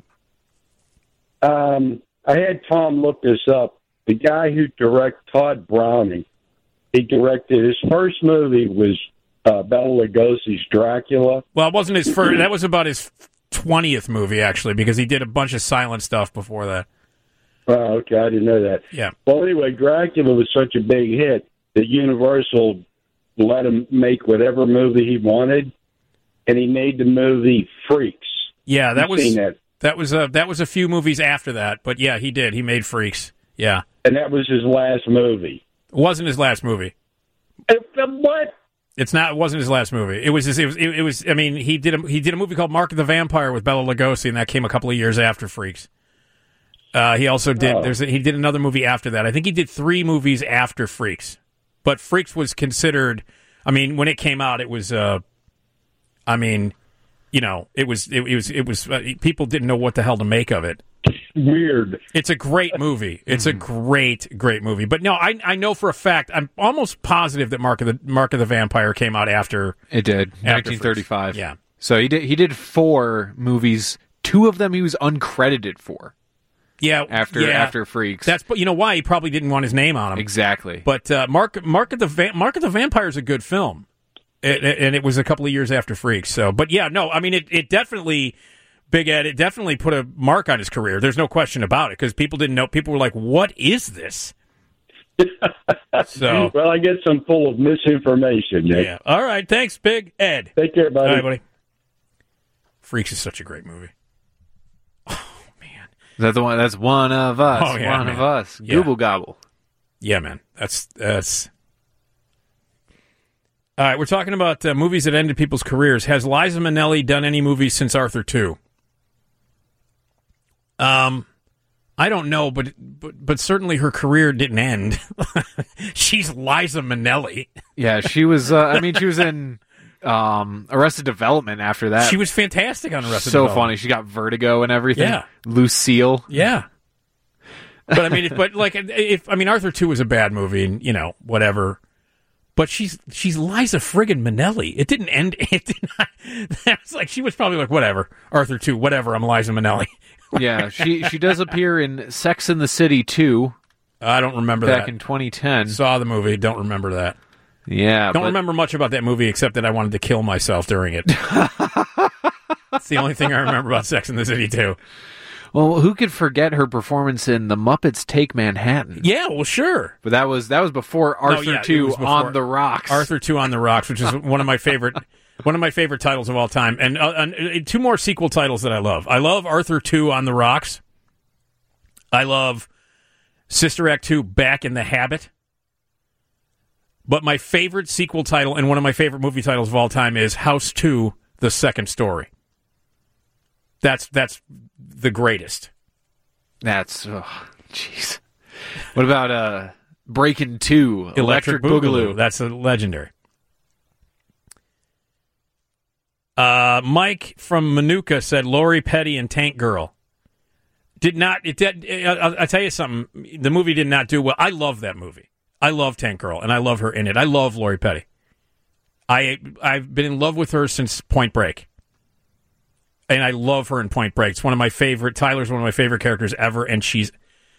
Um, I had Tom look this up. The guy who directed Todd Browning, he directed his first movie was uh, Bela Lugosi's Dracula. Well, it wasn't his first. That was about his twentieth movie, actually, because he did a bunch of silent stuff before that. Oh, okay. I didn't know that. Yeah. Well, anyway, Dracula was such a big hit that Universal let him make whatever movie he wanted, and he made the movie Freaks. Yeah, that You've was seen that. that was a that was a few movies after that, but yeah, he did. He made Freaks. Yeah, and that was his last movie. It wasn't his last movie. It, what? It's not. It wasn't his last movie. It was. His, it was. It, it was. I mean, he did. A, he did a movie called Mark of the Vampire with Bela Lugosi, and that came a couple of years after Freaks. Uh, he also did. Oh. There's. A, he did another movie after that. I think he did three movies after Freaks. But Freaks was considered. I mean, when it came out, it was. Uh, I mean, you know, it was. It, it was. It was. Uh, people didn't know what the hell to make of it. Weird. It's a great movie. It's a great, great movie. But no, I I know for a fact. I'm almost positive that Mark of the Mark of the Vampire came out after. It did. after nineteen thirty-five. Freaks. Yeah. So he did. He did four movies. Two of them he was uncredited for. Yeah, after yeah. after Freaks. That's but you know why he probably didn't want his name on him. Exactly. But uh, Mark Mark of the Va- Mark of the Vampire is a good film, it, it, and it was a couple of years after Freaks. So, but yeah, no, I mean it. It definitely, Big Ed. It definitely put a mark on his career. There's no question about it because people didn't know. People were like, "What is this?" So, well, I guess I'm full of misinformation, Nick. Yeah. All right. Thanks, Big Ed. Take care, buddy. All right, buddy. Freaks is such a great movie. Is that the one? That's one of us. Oh, yeah, one man. of us. Yeah. Google gobble. Yeah, man. That's that's. All right, we're talking about uh, movies that ended people's careers. Has Liza Minnelli done any movies since Arthur two? Um, I don't know, but but but certainly her career didn't end. She's Liza Minnelli. Yeah, she was. Uh, I mean, she was in um, Arrested Development after that. She was fantastic on Arrested so Development. funny. She got vertigo and everything. Yeah. Lucille. Yeah. But I mean, if, but like, if I mean, Arthur two was a bad movie, and you know, whatever. But she's she's Liza friggin' Minnelli. It didn't end. It did not. That was like she was probably like, whatever, Arthur two, whatever. I'm Liza Minnelli. Yeah, she she does appear in Sex and the City two. I don't remember back that. in twenty ten. Saw the movie. Don't remember that. Yeah, don't but... remember much about that movie except that I wanted to kill myself during it. That's the only thing I remember about Sex and the City two. Well, who could forget her performance in The Muppets Take Manhattan? Yeah, well, sure. But that was that was before Arthur no, yeah, two before on the Rocks. Arthur two on the Rocks, which is one of my favorite one of my favorite titles of all time. And, uh, and uh, two more sequel titles that I love. I love Arthur two on the Rocks. I love Sister Act two Back in the Habit. But my favorite sequel title and one of my favorite movie titles of all time is House two, The Second Story. That's that's the greatest. That's, oh, jeez. What about uh, Breakin' two, Electric, Electric Boogaloo? Boogaloo. That's a legendary. Uh, Mike from Manuka said Lori Petty and Tank Girl. Did not, it did, I'll, I'll tell you something, the movie did not do well. I love that movie. I love Tank Girl, and I love her in it. I love Lori Petty. I, I've been in love with her since Point Break. And I love her in Point Break. It's one of my favorite, Tyler's one of my favorite characters ever, and she's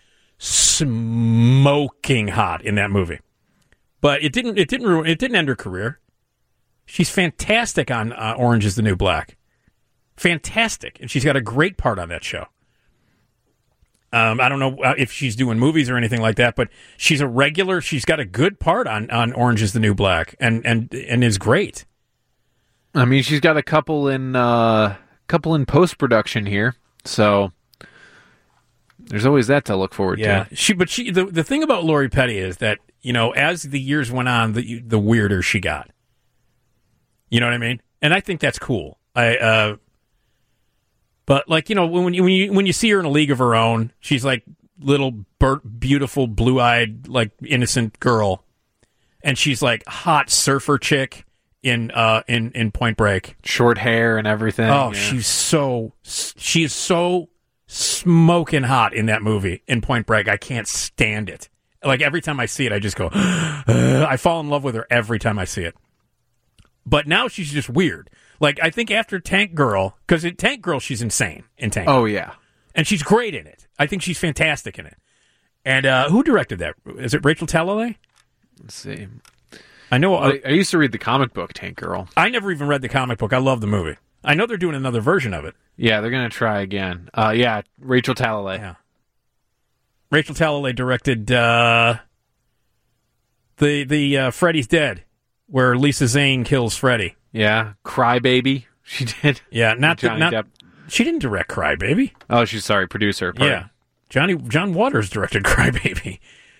smoking hot in that movie. But it didn't, it didn't ruin, it didn't end her career. She's fantastic on uh, Orange is the New Black. Fantastic. And she's got a great part on that show. Um, I don't know if she's doing movies or anything like that, but she's a regular. She's got a good part on, on Orange is the New Black, and, and, and is great. I mean, she's got a couple in uh, couple in post production here, so there's always that to look forward yeah. to. She, but she, the the thing about Lori Petty is that, you know, as the years went on, the the weirder she got. You know what I mean? And I think that's cool. I. Uh, But, like, you know, when you, when you when you see her in a league of her own, she's like little, bur- beautiful, blue-eyed, like, innocent girl. And she's like hot surfer chick in uh in, in Point Break. Short hair and everything. Oh, yeah. she's so, she is so smoking hot in that movie, in Point Break. I can't stand it. Like, every time I see it, I just go, uh, I fall in love with her every time I see it. But now she's just weird. Like, I think after Tank Girl, because in Tank Girl, she's insane in Tank Girl. Oh, yeah. And she's great in it. I think she's fantastic in it. And uh, who directed that? Is it Rachel Talalay? Let's see. I know. Well, I, I used to read the comic book, Tank Girl. I never even read the comic book. I love the movie. I know they're doing another version of it. Yeah, they're going to try again. Uh, yeah, Rachel Talalay. Yeah. Rachel Talalay directed uh, the, the uh, Freddy's Dead, where Lisa Zane kills Freddy. Yeah, Crybaby. She did. Yeah, not the, Johnny not. Depp. She didn't direct Crybaby. Oh, she's sorry, producer. Pardon. Yeah, Johnny John Waters directed Crybaby.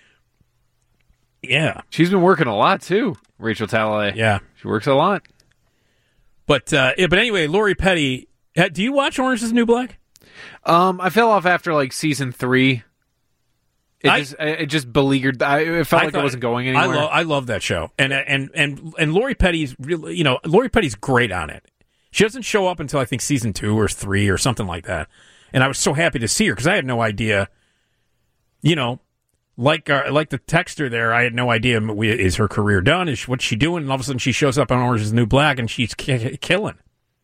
Yeah, she's been working a lot too. Rachel Talalay. Yeah, she works a lot. But uh, yeah, but anyway, Lori Petty. Uh, do you watch Orange is the New Black? Um, I fell off after like season three. It I, just it just beleaguered. I it felt I like thought, it wasn't going anywhere. I, lo- I love that show, and and and and Lori Petty's really, you know, Lori Petty's great on it. She doesn't show up until I think season two or three or something like that, and I was so happy to see her because I had no idea. You know, like uh, like the texter there, I had no idea. Is her career done? Is she, what's she doing? And all of a sudden, she shows up on Orange is the New Black, and she's ki- killing.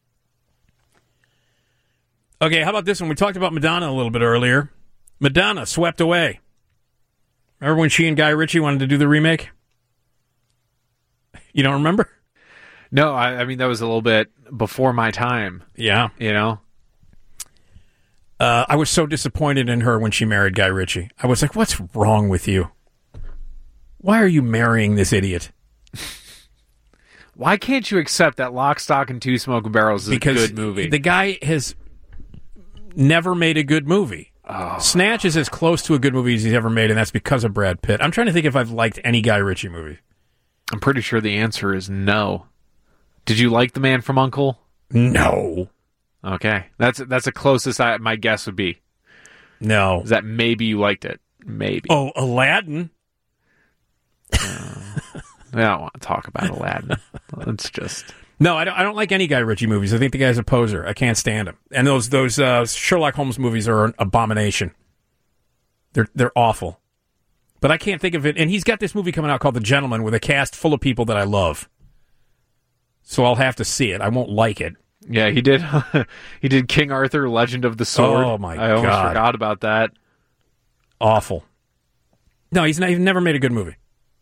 Okay, how about this one? We talked about Madonna a little bit earlier. Madonna, Swept Away. Remember when she and Guy Ritchie wanted to do the remake? You don't remember? No, I, I mean, that was a little bit before my time. Yeah. You know? Uh, I was so disappointed in her when she married Guy Ritchie. I was like, what's wrong with you? Why are you marrying this idiot? Why can't you accept that Lock, Stock, and Two Smoking Barrels is because a good movie? The guy has never made a good movie. Oh. Snatch is as close to a good movie as he's ever made, and that's because of Brad Pitt. I'm trying to think if I've liked any Guy Ritchie movie. I'm pretty sure the answer is no. Did you like The Man from U N C L E? No. Okay. That's that's the closest I, my guess would be. No. Is that maybe you liked it. Maybe. Oh, Aladdin? uh, I don't want to talk about Aladdin. It's just... No, I don't. I don't like any Guy Ritchie movies. I think the guy's a poser. I can't stand him. And those those uh, Sherlock Holmes movies are an abomination. They're they're awful. But I can't think of it. And he's got this movie coming out called The Gentleman with a cast full of people that I love. So I'll have to see it. I won't like it. Yeah, he did. He did King Arthur: Legend of the Sword. Oh my god! I almost forgot about that. Awful. No, he's, not, he's never made a good movie.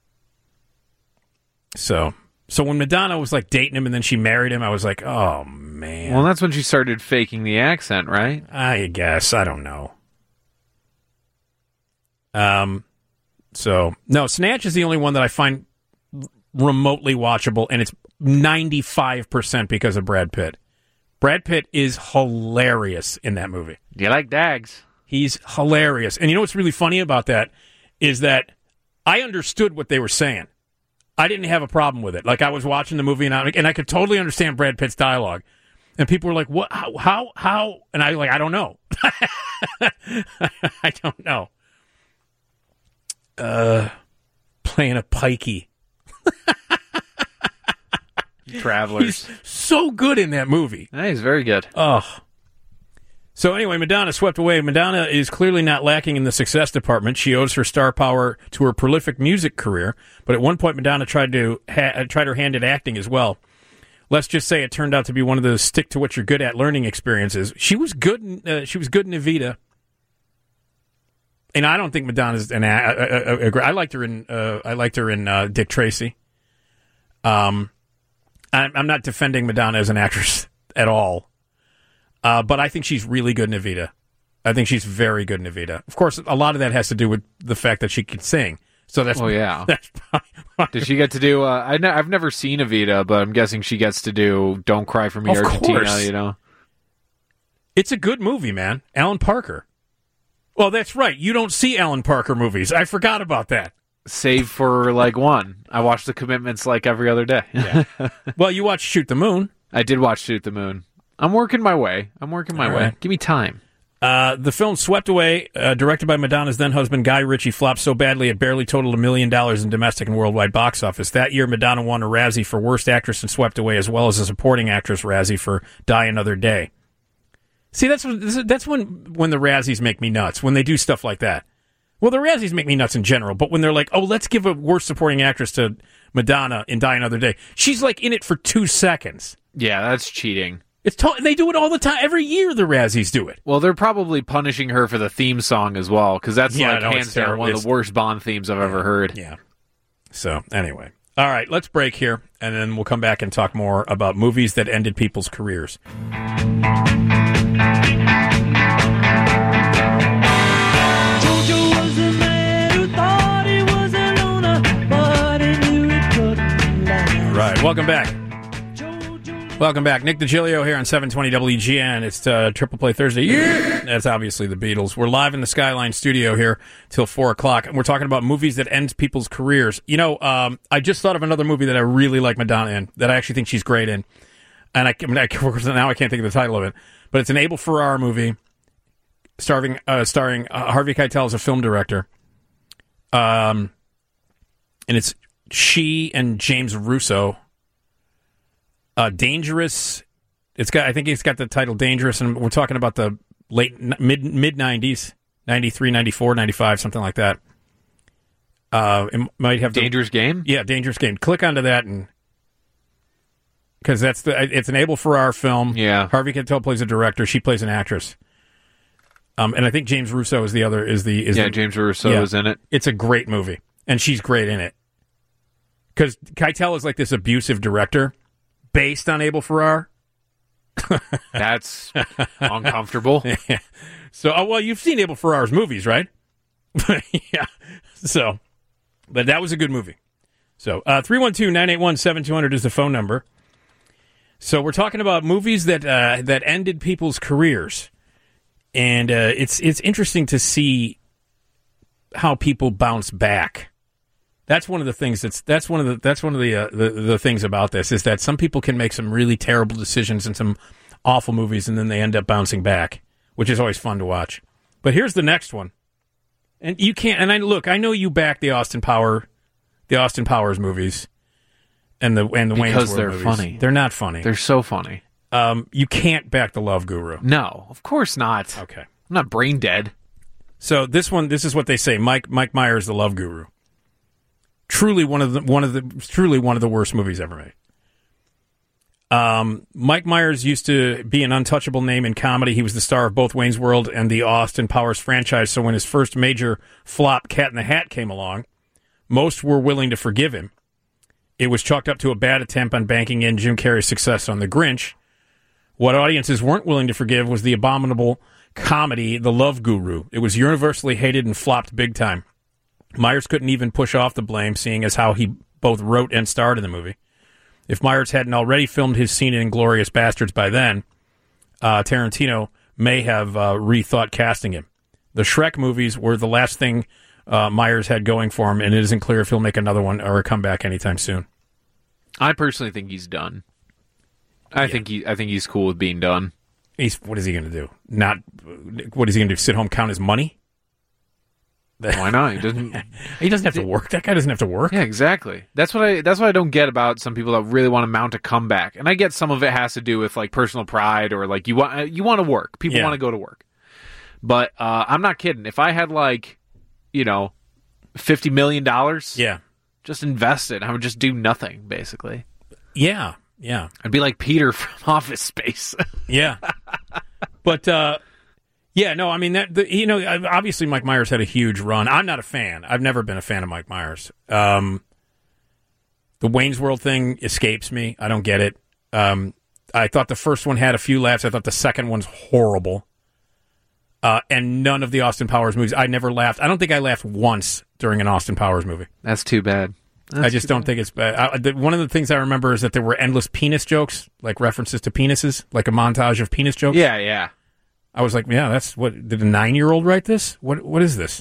So. So when Madonna was like dating him and then she married him, I was like, oh, man. Well, that's when she started faking the accent, right? I guess. I don't know. Um, so, no, Snatch is the only one that I find r- remotely watchable, and it's ninety-five percent because of Brad Pitt. Brad Pitt is hilarious in that movie. Do you like Dags? He's hilarious. And you know what's really funny about that is that I understood what they were saying. I didn't have a problem with it. Like, I was watching the movie, and I, and I could totally understand Brad Pitt's dialogue. And people were like, "What? How? How? how? And I like, I don't know. I don't know. Uh, playing a pikey. Travelers. He's so good in that movie. Yeah, he's very good. Oh. So anyway, Madonna swept away. Madonna is clearly not lacking in the success department. She owes her star power to her prolific music career, but at one point Madonna tried to ha- tried her hand at acting as well. Let's just say it turned out to be one of those stick to what you're good at learning experiences. She was good in, uh, she was good in Evita. And I don't think Madonna's an a- a- a- a- I liked her in uh, I liked her in uh, Dick Tracy. Um I'm, I'm not defending Madonna as an actress at all. Uh, but I think she's really good in Evita. I think she's very good in Evita. Of course, a lot of that has to do with the fact that she can sing. So that's oh yeah. That's Did she get to do? Uh, I ne- I've never seen Evita, but I'm guessing she gets to do "Don't Cry for Me, Of Argentina." course. You know, it's a good movie, man. Alan Parker. Well, that's right. You don't see Alan Parker movies. I forgot about that. Save for like one. I watch The Commitments like every other day. Yeah. Well, you watched Shoot the Moon. I did watch Shoot the Moon. I'm working my way. I'm working my All way. right. Give me time. Uh, the film Swept Away, uh, directed by Madonna's then-husband Guy Ritchie, flopped so badly it barely totaled a million dollars in domestic and worldwide box office. That year, Madonna won a Razzie for Worst Actress in Swept Away, as well as a Supporting Actress Razzie for Die Another Day. See, that's what, that's when when the Razzies make me nuts, when they do stuff like that. Well, the Razzies make me nuts in general, but when they're like, oh, let's give a Worst Supporting Actress to Madonna in Die Another Day. She's like in it for two seconds. Yeah, that's cheating. It's to- they do it all the time. Every year the Razzies do it. Well, they're probably punishing her for the theme song as well, because that's Yeah, like no, hands it's down terrible. one of It's- the worst Bond themes I've ever heard. Yeah. So, anyway. All right, let's break here, and then we'll come back and talk more about movies that ended people's careers. Jojo was a man who thought he was a loner, but he knew he couldn't lie. All right, welcome back. Welcome back. Nick DiGilio here on seven twenty W G N. It's uh, Triple Play Thursday. Yeah! That's obviously the Beatles. We're live in the Skyline studio here till four o'clock, and we're talking about movies that end people's careers. You know, um, I just thought of another movie that I really like Madonna in, that I actually think she's great in. And I, I mean, I now I can't think of the title of it, but it's an Abel Ferrara movie starring, uh, starring uh, Harvey Keitel as a film director. Um, and it's she and James Russo. Uh, Dangerous. It's got. I think it's got the title Dangerous, and we're talking about the late mid mid nineties, ninety-three, ninety-four, ninety-five, something like that. Uh, it might have the, Dangerous Game. Yeah, Dangerous Game. Click onto that, and because that's the. It's an Abel Ferrara film. Yeah. Harvey Keitel plays a director. She plays an actress. Um, and I think James Russo is the other. Is the is Yeah, the, James Russo yeah. is in it. It's a great movie, and she's great in it. Because Keitel is like this abusive director. Based on Abel Ferrara. That's uncomfortable. Yeah. So, oh, well, you've seen Abel Ferrara's movies, right? Yeah. So, but that was a good movie. So, uh, three one two, nine eight one, seven two zero zero is the phone number. So, we're talking about movies that uh, that ended people's careers. And uh, it's it's interesting to see how people bounce back. That's one of the things that's that's one of the that's one of the, uh, the the things about this is that some people can make some really terrible decisions in some awful movies and then they end up bouncing back, which is always fun to watch. But here's the next one, and you can't. And I look, I know you back the Austin Power, the Austin Powers movies, and the and the Wayne's Because World they're movies. funny. They're not funny. They're so funny. Um, you can't back the Love Guru. No, of course not. Okay, I'm not brain dead. So this one, this is what they say. Mike Mike Myers, the Love Guru. Truly one of the one of the truly one of the worst movies ever made. Um, Mike Myers used to be an untouchable name in comedy. He was the star of both Wayne's World and the Austin Powers franchise. So when his first major flop, Cat in the Hat, came along, most were willing to forgive him. It was chalked up to a bad attempt on banking in Jim Carrey's success on The Grinch. What audiences weren't willing to forgive was the abominable comedy The Love Guru. It was universally hated and flopped big time. Myers couldn't even push off the blame, seeing as how he both wrote and starred in the movie. If Myers hadn't already filmed his scene in Inglourious Bastards by then, uh, Tarantino may have uh, rethought casting him. The Shrek movies were the last thing uh, Myers had going for him, and it isn't clear if he'll make another one or a comeback anytime soon. I personally think he's done. I Yeah. think he. I think he's cool with being done. He's what is he going to do? Not what is he going to do? Sit home, count his money? Why not? He doesn't. He doesn't have to work. That guy doesn't have to work. Yeah, exactly. That's what I. That's what I don't get about some people that really want to mount a comeback. And I get some of it has to do with like personal pride or like you want you want to work. People Yeah. want to go to work. But uh, I'm not kidding. If I had like, you know, fifty million dollars, yeah, just invest it. I would just do nothing basically. Yeah, yeah. I'd be like Peter from Office Space. Yeah, but. uh Yeah, no, I mean, that the, you know, obviously Mike Myers had a huge run. I'm not a fan. I've never been a fan of Mike Myers. Um, the Wayne's World thing escapes me. I don't get it. Um, I thought the first one had a few laughs. I thought the second one's horrible. Uh, and none of the Austin Powers movies, I never laughed. I don't think I laughed once during an Austin Powers movie. That's too bad. That's I just don't bad. think it's bad. I, the, one of the things I remember is that there were endless penis jokes, like references to penises, like a montage of penis jokes. Yeah, yeah. I was like, yeah, that's what. Did a nine-year-old write this? What? What is this?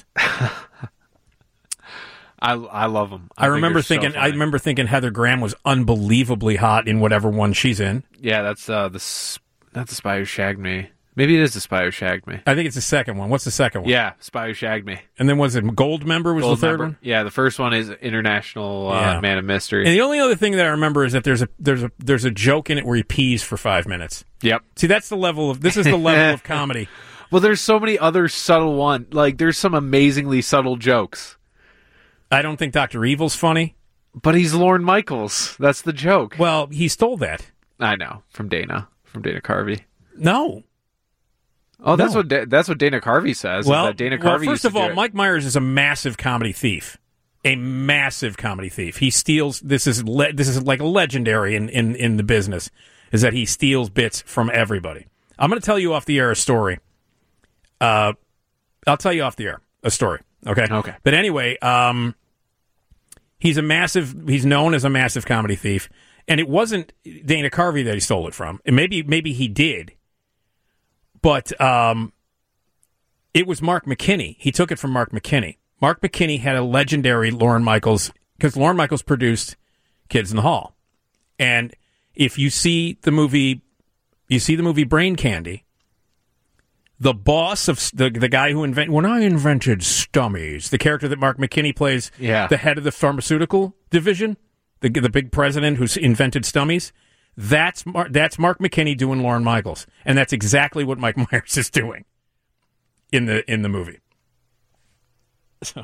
I I love them. I, I remember think thinking. so I remember thinking Heather Graham was unbelievably hot in whatever one she's in. Yeah, that's uh the not the Spy Who Shagged Me. Maybe it is the Spy Who Shagged Me. I think it's the second one. What's the second one? Yeah, Spy Who Shagged Me. And then was it Gold Member? Was Gold the third Member. one? Yeah, the first one is International uh, Yeah. Man of Mystery. And the only other thing that I remember is that there's a there's a there's a joke in it where he pees for five minutes. Yep. See, that's the level of this is the level of comedy. Well, there's so many other subtle one. Like, there's some amazingly subtle jokes. I don't think Doctor Evil's funny. But he's Lorne Michaels. That's the joke. Well, he stole that. I know. From Dana. From Dana Carvey. No. Oh, that's No. what Da- that's what Dana Carvey says. is Well, that Dana well, Carvey first used to of do all, it. Mike Myers is a massive comedy thief. A massive comedy thief. He steals. This is le- this is like legendary in, in, in the business. Is that he steals bits from everybody. I'm going to tell you off the air a story. Uh, I'll tell you off the air a story. Okay. Okay. But anyway, um, he's a massive. He's known as a massive comedy thief, and it wasn't Dana Carvey that he stole it from. And maybe maybe he did, but um, it was Mark McKinney. He took it from Mark McKinney. Mark McKinney had a legendary Lorne Michaels because Lorne Michaels produced Kids in the Hall, and if you see the movie, you see the movie Brain Candy. The boss of the the guy who invented when I invented Stummies, the character that Mark McKinney plays, Yeah. the head of the pharmaceutical division, the the big president who's invented Stummies. That's Mar- that's Mark McKinney doing Lorne Michaels, and that's exactly what Mike Myers is doing in the in the movie. So,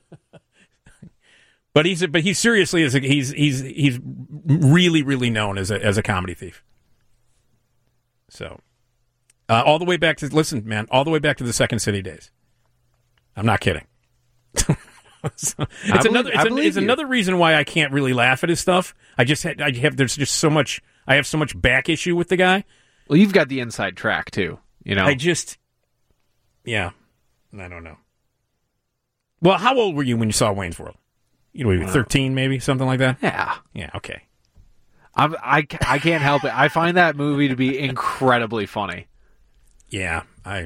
but he's a, but he seriously is a, he's he's he's really really known as a as a comedy thief. So. Uh, all the way back to, listen, man, all the way back to the Second City days. I'm not kidding. So, it's believe- another, I it's, an, believe it's you. another reason why I can't really laugh at his stuff. I just had, I have, there's just so much, I have so much back issue with the guy. Well, you've got the inside track, too. You know? I just, yeah, I don't know. Well, how old were you when you saw Wayne's World? You know, maybe thirteen, maybe, something like that? Yeah. Yeah, okay. I'm, I, I can't help it. I find that movie to be incredibly funny. Yeah, I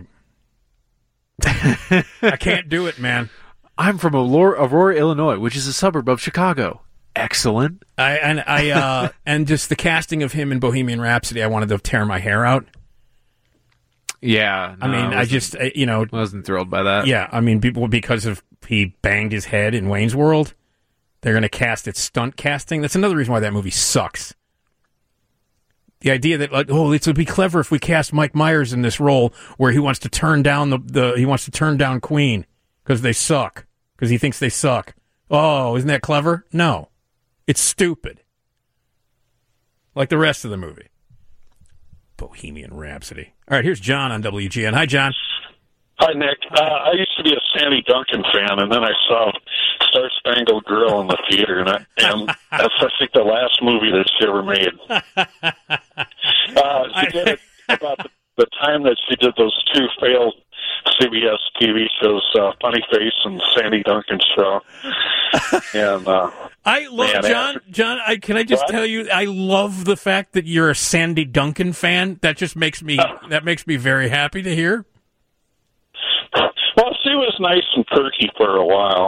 I can't do it, man. I'm from Aurora, Aurora, Illinois, which is a suburb of Chicago. Excellent. I and I uh, and just the casting of him in Bohemian Rhapsody, I wanted to tear my hair out. Yeah, I no, mean, I wasn't- just uh, you know wasn't thrilled by that. Yeah, I mean, people because of he banged his head in Wayne's World, they're going to cast it stunt casting. That's another reason why that movie sucks. The idea that like, oh, it would be clever if we cast Mike Myers in this role where he wants to turn down the, the he wants to turn down Queen because they suck because he thinks they suck. Oh, isn't that clever? No, it's stupid. Like the rest of the movie. Bohemian Rhapsody. All right, here's John on W G N. Hi, John. Hi, Nick. Uh, I used to be a Sandy Duncan fan, and then I saw Star Spangled Girl in the theater, and, I, and that's, I think, the last movie that she ever made. Uh, she did it about the, the time that she did those two failed C B S T V shows, uh, Funny Face and Sandy Duncan's show. And uh, I love man, John. after- John, I, can I just What? tell you? I love the fact that you're a Sandy Duncan fan. That just makes me that makes me very happy to hear. Well, she was nice and perky for a while.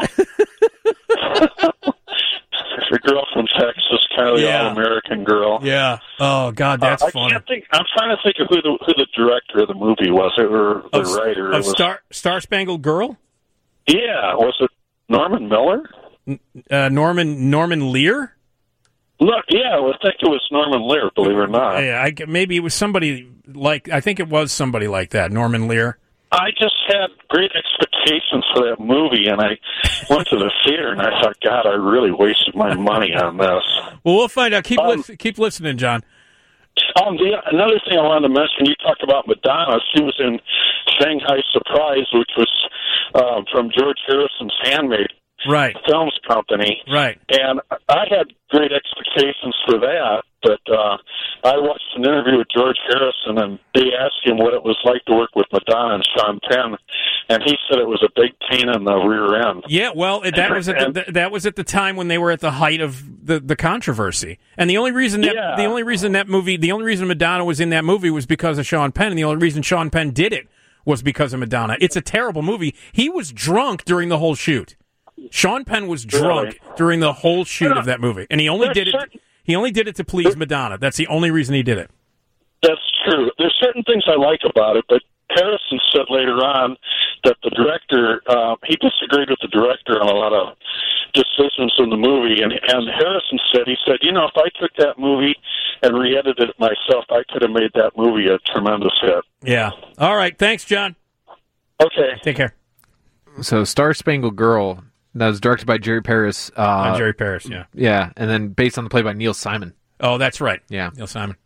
The girl from Texas, kind of the Yeah. all-American girl. Yeah. Oh God, that's uh, I funny. can't think. I'm trying to think of who the who the director of the movie was, or the Of, writer. of It was, Star Star Spangled Girl. Yeah, was it Norman Miller? Uh, Norman Norman Lear? Look, yeah, I think it was Norman Lear, believe it or not. Yeah, I, maybe it was somebody like, I think it was somebody like that, Norman Lear. I just had great expectations for that movie, and I went to the theater, and I thought, God, I really wasted my money on this. Well, we'll find out. Keep Um, lis- keep listening, John. Um, the, another thing I wanted to mention, you talked about Madonna. She was in Shanghai Surprise, which was um, from George Harrison's Handmaid Right. Films Company. Right. And I had great expectations for that, but uh, I watched an interview with George Harrison, and they asked him what it was like to work with Madonna and Sean Penn, and he said it was a big pain in the rear end. Yeah, well, that was at the, that was at the time when they were at the height of the, the controversy, and the only reason that Yeah. the only reason that movie, the only reason Madonna was in that movie was because of Sean Penn, and the only reason Sean Penn did it was because of Madonna. It's a terrible movie. He was drunk during the whole shoot. Sean Penn was drunk Really? during the whole shoot of that movie, and he only There's did it. certain- He only did it to please Madonna. That's the only reason he did it. That's true. There's certain things I like about it, but Harrison said later on that the director, uh, he disagreed with the director on a lot of decisions in the movie, and, and Harrison said, he said, you know, if I took that movie and re-edited it myself, I could have made that movie a tremendous hit. Yeah. All right. Thanks, John. Okay. Take care. So, Star Spangled Girl, that was directed by Jerry Paris. Uh, Uh, Jerry Paris, yeah. Yeah, and then based on the play by Neil Simon. Oh, that's right. Yeah. Neil Simon.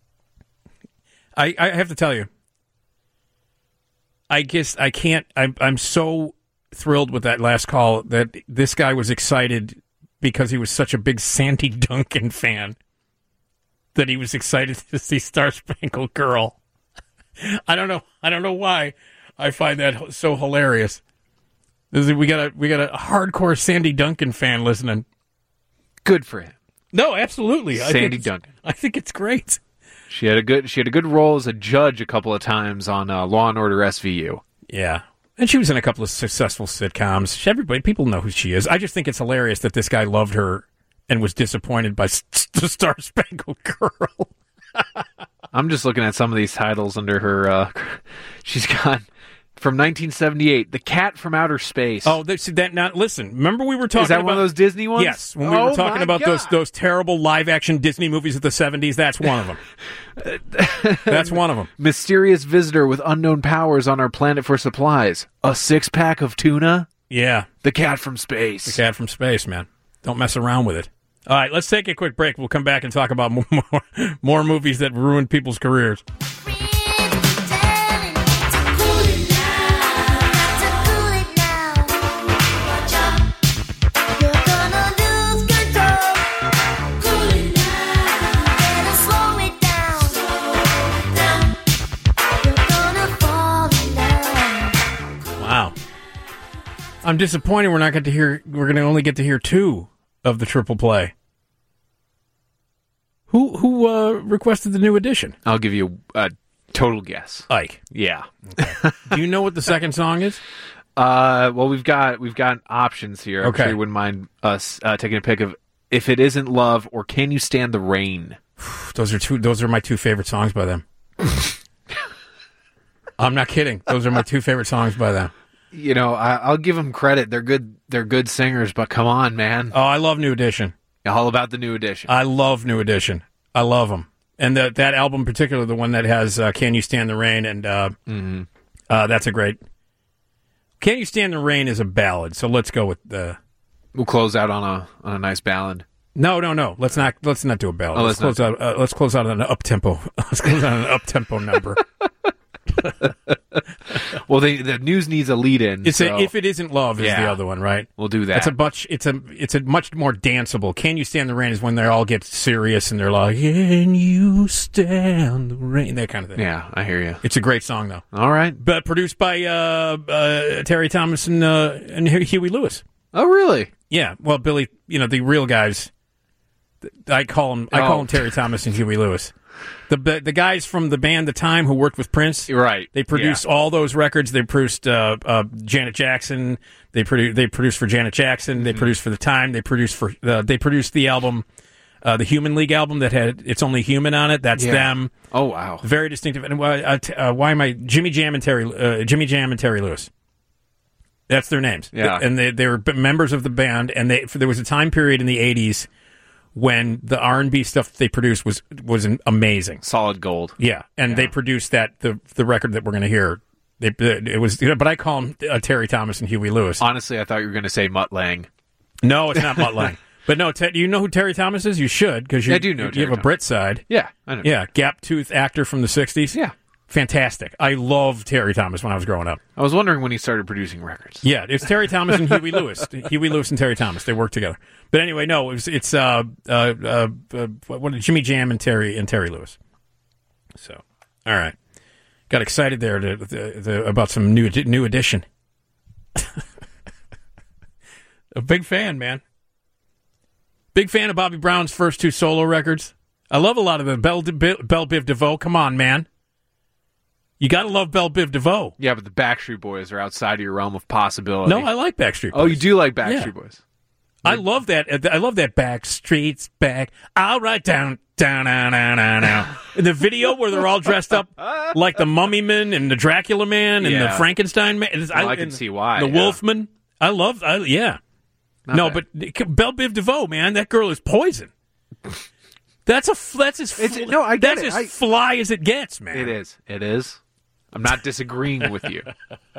I, I have to tell you, I guess I can't, I'm, I'm so thrilled with that last call that this guy was excited because he was such a big Sandy Duncan fan that he was excited to see Star Spangled Girl. I don't know. I don't know why I find that so hilarious. This is- We got a we got a hardcore Sandy Duncan fan listening. Good for him. No, absolutely. I think Sandy it's- Duncan. I think it's great. She had a good she had a good role as a judge a couple of times on uh, Law and Order S V U. Yeah. And she was in a couple of successful sitcoms. She- Everybody, people know who she is. I just think it's hilarious that this guy loved her and was disappointed by S- the Star Spangled Girl. I'm just looking at some of these titles under her. Uh, she's got from nineteen seventy-eight, The Cat from Outer Space. Oh, they, see that now. Listen, remember we were talking Is that about one of those Disney ones? Yes, when we Oh were talking my about those God. those terrible live action Disney movies of the seventies. That's one of them. That's one of them. Mysterious visitor with unknown powers on our planet for supplies. A six pack of tuna. Yeah, The Cat from Space. The Cat from Space, man. Don't mess around with it. All right, let's take a quick break. We'll come back and talk about more more, more movies that ruined people's careers. Wow. I'm disappointed we're not going to hear we're going to only get to hear two of the triple play. Who who uh, requested the new edition? I'll give you a, a total guess. Ike. Yeah. Do you know what the second song is? Uh, well, we've got we've got options here. I'm Okay. sure you wouldn't mind us uh, taking a pick of If It Isn't Love or Can You Stand the Rain. Those are two. Those are my two favorite songs by them. I'm not kidding. Those are my two favorite songs by them. You know, I, I'll give them credit. They're good. They're good singers, but come on, man. Oh, I love New Edition. All about the New Edition. I love New Edition. I love them. And that that album, in particular, the one that has uh, "Can You Stand the Rain," and uh, mm-hmm. uh, that's a great. "Can You Stand the Rain" is a ballad, so let's go with the. We'll close out on a on a nice ballad. No, no, no. Let's not. Let's not do a ballad. Oh, let's, let's close out. Uh, let's close out on an up tempo. Let's close out on an up tempo number. Well, they, the news needs a lead in. It's so. a, "If It Isn't Love" is Yeah. the other one, right? We'll do that. It's a much. It's a. It's a much more danceable. "Can You Stand the Rain" is when they all get serious and they're like, "Can you stand the rain?" That kind of thing. Yeah, I hear you. It's a great song, though. All right, but produced by uh, uh, Terry Thomas and uh, and Huey Lewis. Oh, really? Yeah. Well, Billy, you know the real guys. I call them. I call Oh. them Terry Thomas and Huey Lewis. The, the the guys from the band The Time who worked with Prince, right? They produced Yeah. all those records. They produced uh, uh, Janet Jackson. They produced they produced for Janet Jackson. They Mm-hmm. produced for The Time. They produced for uh, they produced the album, uh, the Human League album that had "It's Only Human" on it. That's Yeah. them. Oh wow, Very distinctive. And uh, uh, t- uh, why am I Jimmy Jam and Terry uh, Jimmy Jam and Terry Lewis? That's their names. Yeah. And they, they were b- members of the band, and they there was a time period in the eighties when the R and B stuff that they produced was was an amazing. Solid gold. Yeah, and Yeah. they produced that, the the record that we're going to hear. They, it was, but I call them uh, Terry Thomas and Huey Lewis. Honestly, I thought you were going to say Mutt Lange. No, it's not Mutt Lange. But no, Te- you know who Terry Thomas is? You should, because you, Yeah, I do know you, Terry have a Thomas. Brit side. Yeah, I know. Yeah, gap-toothed actor from the sixties. Yeah. Fantastic. I loved Terry Thomas when I was growing up. I was wondering when he started producing records. Yeah, it's Terry Thomas and Huey Lewis. Huey Lewis and Terry Thomas. They work together. But anyway, no, it was, it's uh, uh, uh, uh, what, Jimmy Jam and Terry and Terry Lewis. So, all right. Got excited there to, the, the, about some new new edition. A big fan, man. Big fan of Bobby Brown's first two solo records. I love a lot of the Belle, Belle Biv DeVoe. Come on, man. You got to love Belle Biv DeVoe. Yeah, but the Backstreet Boys are outside of your realm of possibility. No, I like Backstreet Boys. Oh, you do like Backstreet Yeah. Boys. I love that. I love that back streets back. I'll write down, down, down, down, down, down. In the video where they're all dressed up like the Mummy Man and the Dracula Man and the Yeah. Frankenstein Man. Well, I can and see why, The yeah. Wolfman. I love. I, yeah. Not no, bad. but Belle Biv DeVoe, man, that girl is poison. That's a. That's as. It's- fl- no, I get that's it. as I- fly as it gets, man. It is. It is. I'm not disagreeing with you.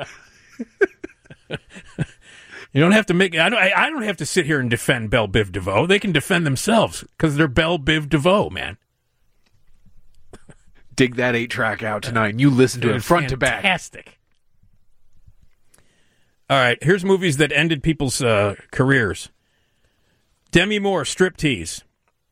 You don't have to make. I don't. I, I don't have to sit here and defend Belle Biv DeVoe. They can defend themselves because they're Belle Biv DeVoe, man. Dig that eight track out tonight, and you listen to They're it front to back. Fantastic. All right, here's movies that ended people's uh, careers. Demi Moore, Striptease.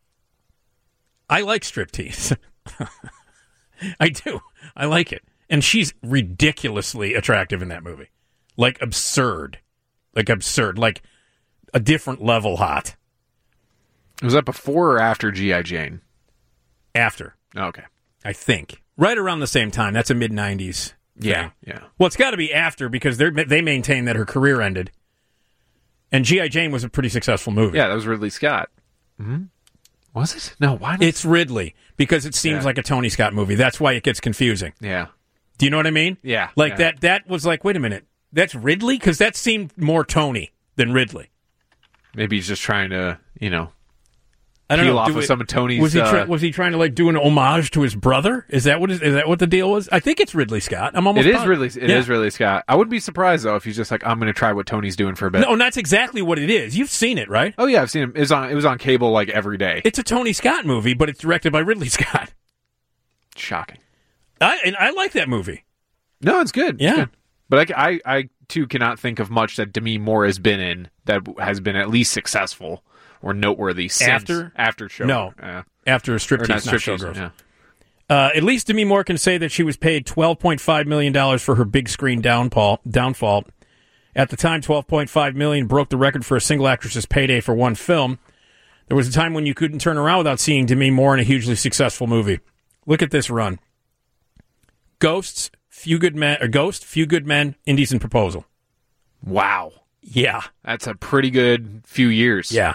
I like Striptease. I do. I like it. And she's ridiculously attractive in that movie. Like absurd. Like absurd. Like a different level hot. Was that before or after G I. Jane? After. Okay. I think. Right around the same time. That's a mid-nineties Yeah, thing. yeah. Well, it's got to be after because they they maintain that her career ended. And G I. Jane was a pretty successful movie. Yeah, that was Ridley Scott. Mm-hmm. Was it? No, why not? It's Ridley because it seems Yeah. like a Tony Scott movie. That's why it gets confusing. Yeah. Do you know what I mean? Yeah. Like yeah. that that was like, wait a minute. That's Ridley? Because that seemed more Tony than Ridley. Maybe he's just trying to, you know, I don't peel know. off do of it- some of Tony's... Was he uh, try, was he trying to like do an homage to his brother? Is that what is, is that what the deal was? I think it's Ridley Scott. I'm almost It is positive. Ridley. It is Yeah. Ridley Scott. I wouldn't be surprised though if he's just like, I'm going to try what Tony's doing for a bit. No, and that's exactly what it is. You've seen it, right? Oh yeah, I've seen him. It was on. It was on cable like every day. It's a Tony Scott movie, but it's directed by Ridley Scott. Shocking. I and I like that movie. No, it's good. It's Yeah. good. But I, I, I too cannot think of much that Demi Moore has been in that has been at least successful or noteworthy since After? after show. No. Uh, After a or striptease, not not striptease, Showgirls. yeah. Uh, at least Demi Moore can say that she was paid twelve point five million dollars for her big screen downfall. downfall. At the time, twelve point five million dollars broke the record for a single actress's payday for one film. There was a time when you couldn't turn around without seeing Demi Moore in a hugely successful movie. Look at this run. Ghosts, Few Good Men, or Ghost, Few Good Men, Indies and Proposal. Wow. Yeah. That's a pretty good few years. Yeah.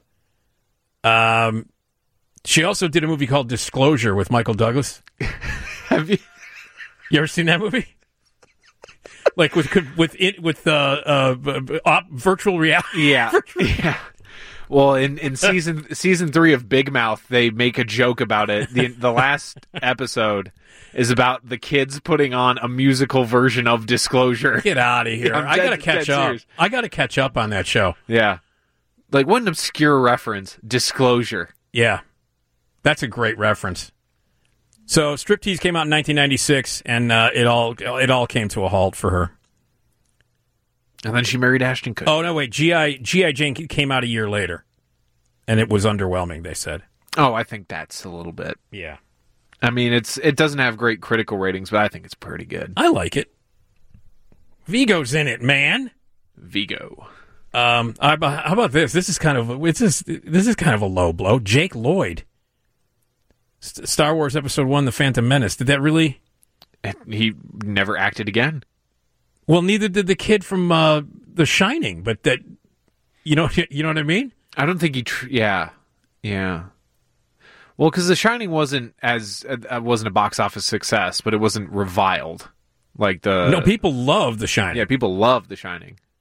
Um, she also did a movie called Disclosure with Michael Douglas. Have you? You ever seen that movie? Like with with it with uh, uh, op, virtual reality. Yeah. yeah. Well, in, in season season three of Big Mouth, they make a joke about it. The the last episode is about the kids putting on a musical version of Disclosure. Get out of here! I'm I dead- gotta catch dead up. serious. I gotta catch up on that show. Yeah. Like, what an obscure reference. Disclosure. Yeah, that's a great reference. So, Striptease came out in nineteen ninety-six, and uh, it all it all came to a halt for her. And then she married Ashton Kutcher. Oh no, wait, G I G I Jane came out a year later, and it was underwhelming. They said. Oh, I think that's a little bit. Yeah. I mean, it's it doesn't have great critical ratings, but I think it's pretty good. I like it. Vigo's in it, man. Vigo. Um, how about, how about this? This is kind of it's just, this is kind of a low blow. Jake Lloyd, St- Star Wars Episode One: The Phantom Menace. Did that really? He never acted again. Well, neither did the kid from uh, The Shining. But that, you know, you know what I mean? I don't think he. Tr- yeah, yeah. Well, because The Shining wasn't as uh, wasn't a box office success, but it wasn't reviled like the. no, people love The Shining. Yeah, people love The Shining.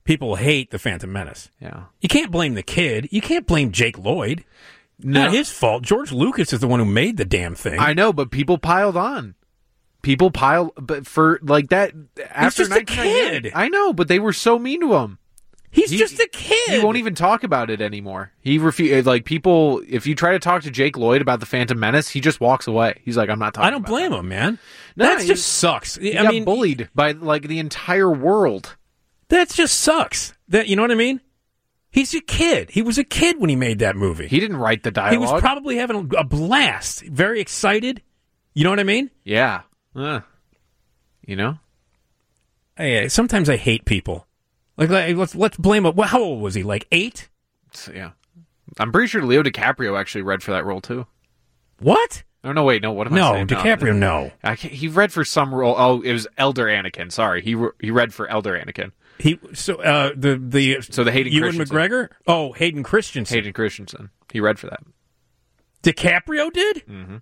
people hate the Phantom Menace. Yeah. You can't blame the kid. You can't blame Jake Lloyd. No. Not his fault. George Lucas is the one who made the damn thing. I know, but people piled on. People piled, but for like that after just a kid. I know, but they were so mean to him. He's He- just a kid. He won't even talk about it anymore. He refused. Like people, if you try to talk to Jake Lloyd about the Phantom Menace, he just walks away. He's like, "I'm not talking." I don't about blame that. him, man. No, that he- just sucks. He I got mean, bullied by like the entire world. that just sucks. That you know what I mean? He's a kid. He was a kid when he made that movie. He didn't write the dialogue. He was probably having a blast, very excited. You know what I mean? yeah. Uh, you know. Hey, sometimes I hate people. Like, like let's let's blame him. Well, how old was he? Like eight? So, yeah. I'm pretty sure Leo DiCaprio actually read for that role too. What? Oh no! Wait, no. What am No, I saying? DiCaprio, no. I can't, he read for some role. Oh, it was Elder Anakin. Sorry, he re- he read for Elder Anakin. He so uh, the the So the Hayden Ewan Christensen. McGregor. Oh, Hayden Christensen. Hayden Christensen. He read for that. DiCaprio did. Mm-hmm.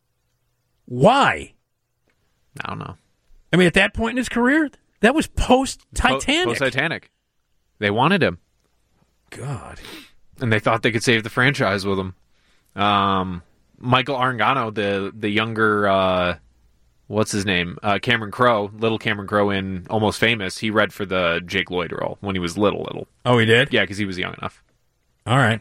Why? I don't know. I mean, at that point in his career, that was post Titanic. Post Titanic. They wanted him. God. And they thought they could save the franchise with him. Um, Michael Arengano, the the younger, uh, what's his name? Uh, Cameron Crowe, little Cameron Crowe in Almost Famous. He read for the Jake Lloyd role when he was little, little. Oh, he did? Yeah, because he was young enough. All right.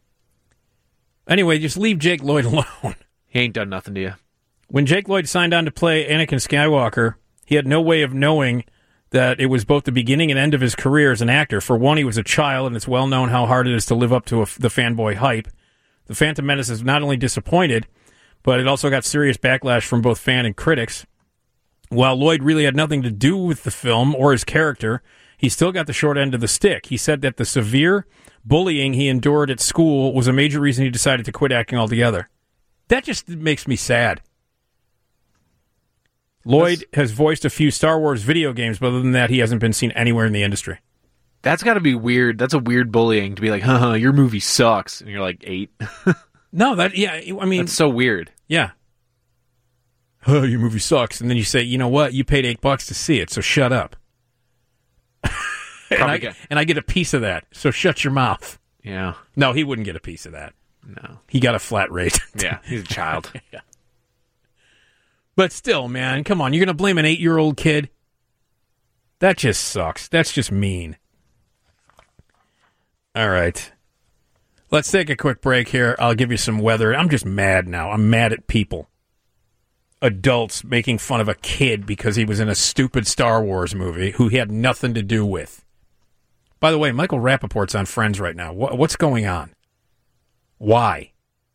Anyway, just leave Jake Lloyd alone. He ain't done nothing to you. When Jake Lloyd signed on to play Anakin Skywalker, he had no way of knowing that it was both the beginning and end of his career as an actor. For one, he was a child, and it's well known how hard it is to live up to a, the fanboy hype. The Phantom Menace is not only disappointed, but it also got serious backlash from both fan and critics. While Lloyd really had nothing to do with the film or his character, he still got the short end of the stick. He said that the severe bullying he endured at school was a major reason he decided to quit acting altogether. That just makes me sad. Lloyd has voiced a few Star Wars video games, but other than that, he hasn't been seen anywhere in the industry. That's got to be weird. That's a weird bullying to be like, haha, your movie sucks. And you're like eight. No, that, yeah, I mean. That's so weird. Yeah. Oh, your movie sucks. And then you say, you know what? You paid eight bucks to see it, so shut up. and, I, get- and I get a piece of that, so shut your mouth. Yeah. No, he wouldn't get a piece of that. No. He got a flat rate. Yeah, he's a child. Yeah. But still, man, come on. You're going to blame an eight-year-old kid? That just sucks. That's just mean. All right. Let's take a quick break here. I'll give you some weather. I'm just mad now. I'm mad at people. Adults making fun of a kid because he was in a stupid Star Wars movie who he had nothing to do with. By the way, Michael Rappaport's on Friends right now. What, what's going on? Why?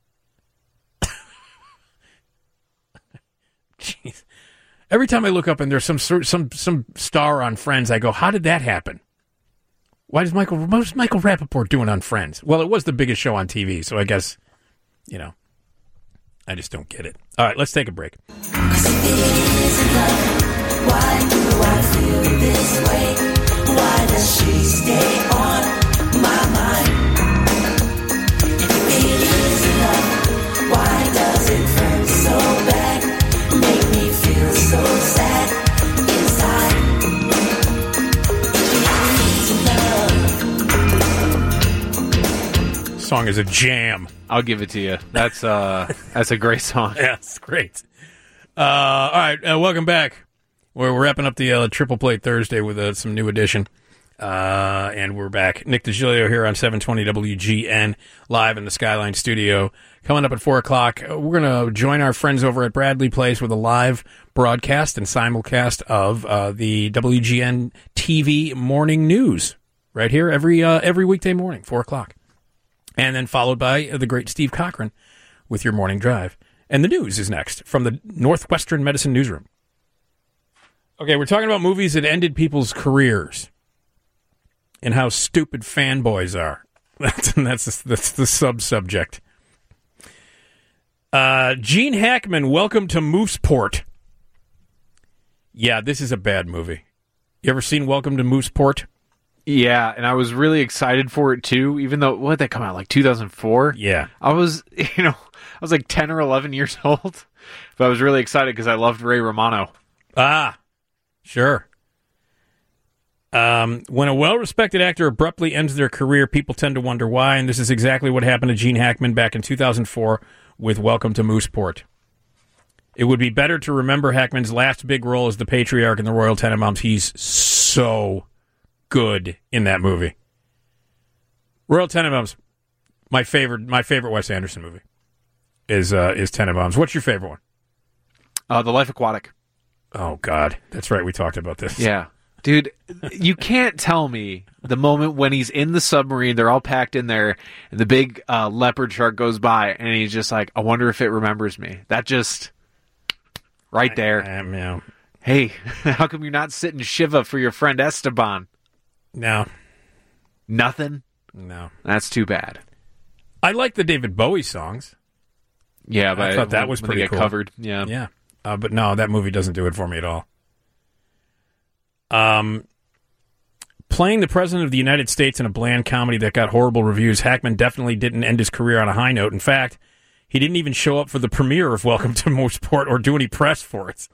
Jeez. Every time I look up and there's some sort- some some star on Friends, I go, how did that happen? Why does Michael what's Michael Rappaport doing on Friends? Well, it was the biggest show on T V, so I guess, you know, I just don't get it. All right, let's take a break. Why do I feel this way? Why does she stay on my mind? If it is love, why does it hurt so bad? Make me feel so sad inside. If it is love. Song is a jam. I'll give it to you. That's uh, that's a great song. Yeah, it's great. Uh, all right, uh, welcome back. We're wrapping up the uh, Triple Play Thursday with uh, some new edition. Uh, and we're back. Nick DiGilio here on seven twenty W G N, live in the Skyline studio. Coming up at four o'clock, uh, we're going to join our friends over at Bradley Place with a live broadcast and simulcast of uh, the W G N T V morning news right here every uh, every weekday morning, four o'clock. And then followed by uh, the great Steve Cochran with your morning drive. And the news is next from the Northwestern Medicine Newsroom. Okay, we're talking about movies that ended people's careers and how stupid fanboys are. That's that's, that's the sub-subject. Uh, Gene Hackman, welcome to Mooseport. Yeah, this is a bad movie. You ever seen Welcome to Mooseport? Yeah, and I was really excited for it too, even though, what did that come out, like two thousand four? Yeah. I was, you know, I was like ten or eleven years old, but I was really excited because I loved Ray Romano. Ah, sure. Um, when a well-respected actor abruptly ends their career, people tend to wonder why, and this is exactly what happened to Gene Hackman back in two thousand four with Welcome to Mooseport. It would be better to remember Hackman's last big role as the patriarch in the Royal Tenenbaums. He's so good in that movie. Royal Tenenbaums, my favorite, my favorite Wes Anderson movie is uh, is Tenenbaums. What's your favorite one? Uh, The Life Aquatic. Oh God, that's right. We talked about this. Yeah. Dude, you can't tell me the moment when he's in the submarine, they're all packed in there, and the big uh, leopard shark goes by, and he's just like, I wonder if it remembers me. That just, right there. I, I, you know, hey, how come you're not sitting Shiva for your friend Esteban? No. Nothing? No. That's too bad. I like the David Bowie songs. Yeah, but I thought that was when pretty they get cool. covered. Yeah. Yeah. Uh, but no, that movie doesn't do it for me at all. Um, playing the President of the United States in a bland comedy that got horrible reviews, Hackman definitely didn't end his career on a high note. In fact, he didn't even show up for the premiere of Welcome to Mooseport or do any press for it.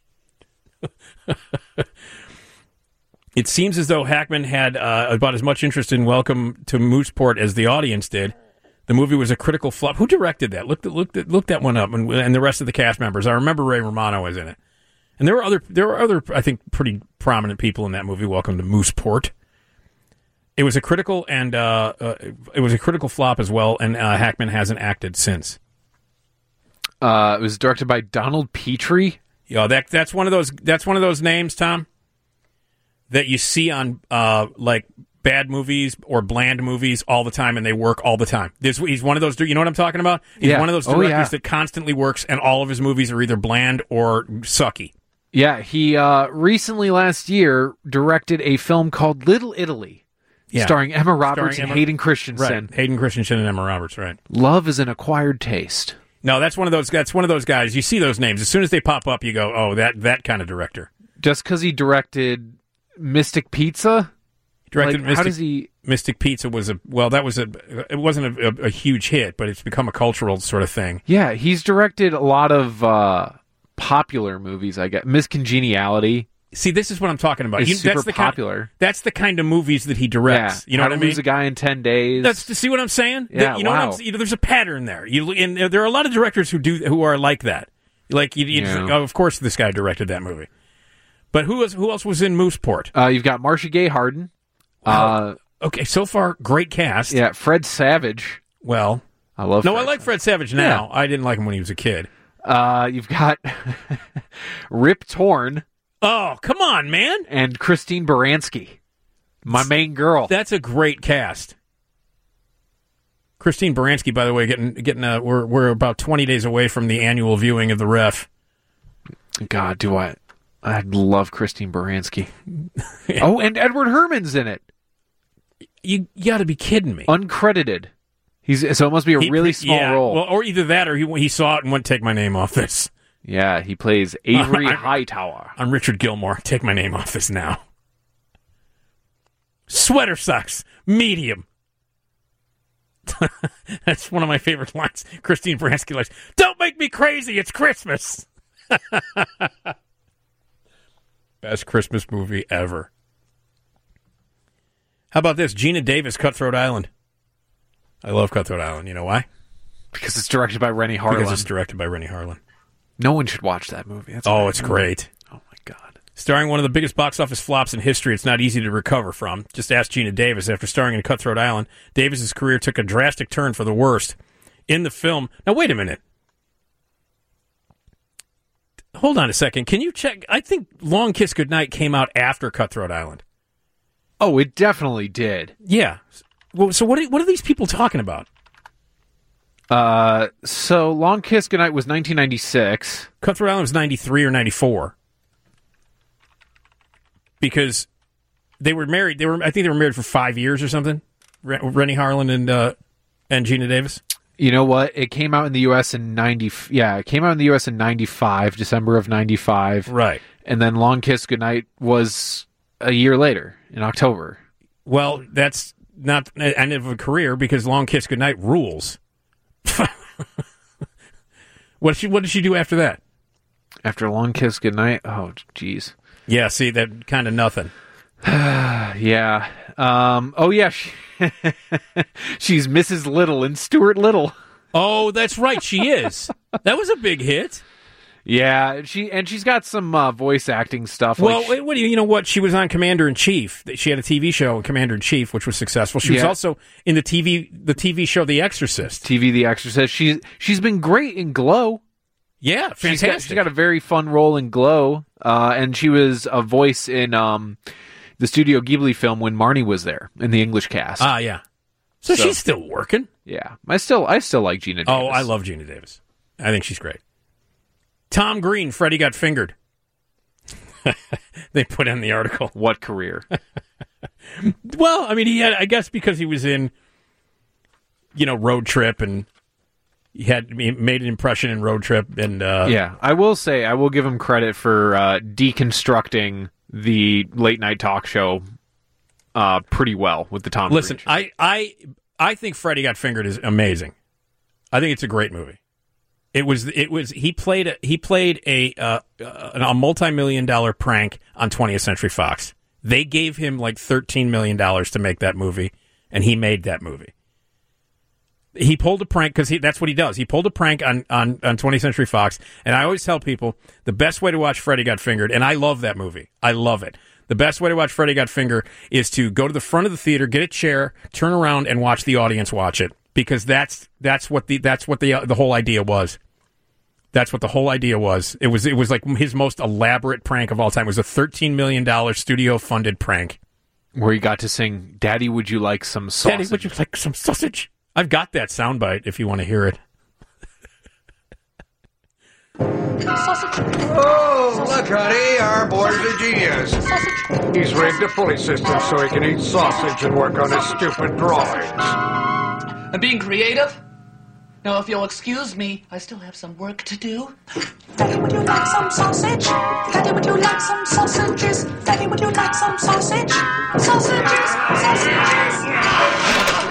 It seems as though Hackman had uh, about as much interest in Welcome to Mooseport as the audience did. The movie was a critical flop. Who directed that? Look, look, look that one up, and, and the rest of the cast members. I remember Ray Romano was in it. And there were other, there were other, I think, pretty prominent people in that movie. Welcome to Mooseport. It was a critical and uh, uh, it was a critical flop as well. And uh, Hackman hasn't acted since. Uh, it was directed by Donald Petrie. Yeah, that that's one of those. That's one of those names, Tom, that you see on uh, like bad movies or bland movies all the time, and they work all the time. This, he's one of those. You know what I'm talking about? He's Yeah. one of those Oh, directors yeah. that constantly works, and all of his movies are either bland or sucky. Yeah, he uh, recently last year directed a film called Little Italy, Yeah. starring Emma Roberts Starring and Emma- Hayden Christensen. Right. Hayden Christensen and Emma Roberts, right. Love is an acquired taste. No, that's one of those. That's one of those guys. You see those names as soon as they pop up, you go, "Oh, that that kind of director." Just because he directed Mystic Pizza, Directed like, Mystic, how does he? Mystic Pizza was a well, that was a. It wasn't a, a, a huge hit, but it's become a cultural sort of thing. Yeah, he's directed a lot of uh, popular movies. I guess Miss Congeniality. See, this is what I'm talking about. Is You- super that's the popular. Kind, that's the kind of movies that he directs. Yeah, You know How what I to mean? Lose a Guy in ten days. That's to see what I'm saying. Yeah, That- you know wow. what I'm, you know, there's a pattern there. You and there are a lot of directors who do who are like that. Like you, you just Yeah. think, oh, of course this guy directed that movie. But who was who else was in Mooseport? Uh, you've got Marcia Gay Harden. Uh, okay, so far great cast. Yeah, Fred Savage. Well, I love. no, Fred I like Fred Savage now. I didn't like him when he was a kid. Uh, you've got Rip Torn. Oh, come on, man! And Christine Baranski, my main girl. That's a great cast. Christine Baranski, by the way, getting getting uh, we're we're about twenty days away from the annual viewing of The Ref. God, do I? I love Christine Baranski. Oh, and Edward Herman's in it. You, you got to be kidding me! Uncredited. He's so it must be a He- really small yeah, role. Well, or either that, or he he saw it and went, "Take my name off this." Yeah, he plays Avery I'm- Hightower. I'm Richard Gilmore. Take my name off this now. Sweater sucks. Medium. That's one of my favorite lines. Christine Baranski likes, "Don't make me crazy. It's Christmas." Best Christmas movie ever. How about this? Gina Davis, Cutthroat Island. I love Cutthroat Island. You know why? Because it's directed by Rennie Harlan. Because it's directed by Rennie Harlan. No one should watch that movie. That's Oh, a it's movie. great. Oh my god. Starring one of the biggest box office flops in history, it's not easy to recover from. Just ask Gina Davis. After starring in Cutthroat Island, Davis's career took a drastic turn for the worst. In the film... Now, wait a minute. Hold on a second. Can you check? I think Long Kiss Goodnight came out after Cutthroat Island. Oh, it definitely did. Yeah. Well, so what are, what are these people talking about? Uh, so Long Kiss Goodnight was nineteen ninety-six. Cutthroat Island was ninety-three or ninety-four. Because they were married. They were. I think they were married for five years or something. Re- Rennie Harlan and uh, and Gina Davis. You know what? It came out in the U S in ninety. Yeah, it came out in the U S in ninety-five, December of ninety-five. Right. And then Long Kiss Goodnight was a year later in October. Well, that's not the end of a career because Long Kiss Goodnight rules. what did she What did she do after that? After Long Kiss Goodnight, oh jeez. Yeah, see that kind of nothing. yeah. Um, oh, yeah. She, she's Missus Little in Stuart Little. Oh, that's right. She is. That was a big hit. Yeah, she and she's got some uh, voice acting stuff. Well, like she, what do you, you know what? She was on Commander in Chief. She had a T V show, Commander in Chief, which was successful. She was Yeah. also in the T V the T V show The Exorcist. T V The Exorcist. She's she's been great in Glow. Yeah, fantastic. She's got, she's got a very fun role in Glow, uh, and she was a voice in um, the Studio Ghibli film when Marnie was there in the English cast. Ah, yeah. So, So- she's still working. Yeah, I still I still like Gina Davis. Oh, I love Gina Davis. I think she's great. Tom Green, Freddie got fingered. They put in the article. What career? Well, I mean, he had, I guess because he was in, you know, Road Trip, and he had he made an impression in Road Trip. And uh, Yeah, I will say, I will give him credit for uh, deconstructing the late night talk show uh, pretty well with the Tom listen, Green show. I, I, I think Freddie Got Fingered is amazing. I think it's a great movie. It was. It was. He played. A, he played a uh, a multi-million dollar prank on twentieth Century Fox. They gave him like thirteen million dollars to make that movie, and he made that movie. He pulled a prank because that's what he does. He pulled a prank on, on, on twentieth Century Fox, and I always tell people the best way to watch Freddie Got Fingered, and I love that movie. I love it. The best way to watch Freddie Got Fingered is to go to the front of the theater, get a chair, turn around, and watch the audience watch it, because that's that's what the that's what the uh, the whole idea was. That's what the whole idea was. It was it was like his most elaborate prank of all time. It was a thirteen million dollars studio-funded prank. Where he got to sing, "Daddy, would you like some sausage?" Daddy, would you like some sausage? I've got that soundbite if you want to hear it. Oh, look, honey, our boy's a genius. He's rigged a pulley system so he can eat sausage and work on his stupid drawings. I'm being creative? Now, if you'll excuse me, I still have some work to do. Daddy, would you like some sausage? Daddy, would you like some sausages? Daddy, would you like some sausage? Sausages, sausages.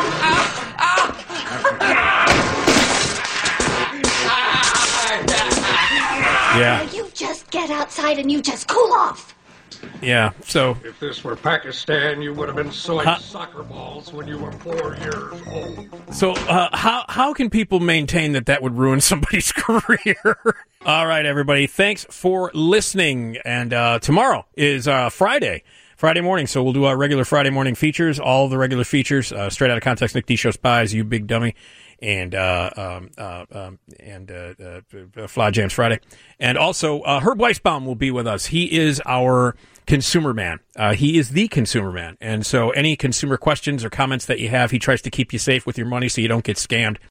Yeah. Now you just get outside and you just cool off. Yeah, so... If this were Pakistan, you would have been sewing Huh? soccer balls when you were four years old. So uh, how how can people maintain that that would ruin somebody's career? All right, everybody. Thanks for listening. And uh, tomorrow is uh, Friday. Friday morning, so we'll do our regular Friday morning features, all the regular features, uh, straight out of context, Nick D. Show Spies, You Big Dummy, and uh, um, uh, um, and uh, uh, Fly Jams Friday. And also, uh, Herb Weisbaum will be with us. He is our consumer man. Uh, he is the consumer man. And so any consumer questions or comments that you have, he tries to keep you safe with your money so you don't get scammed.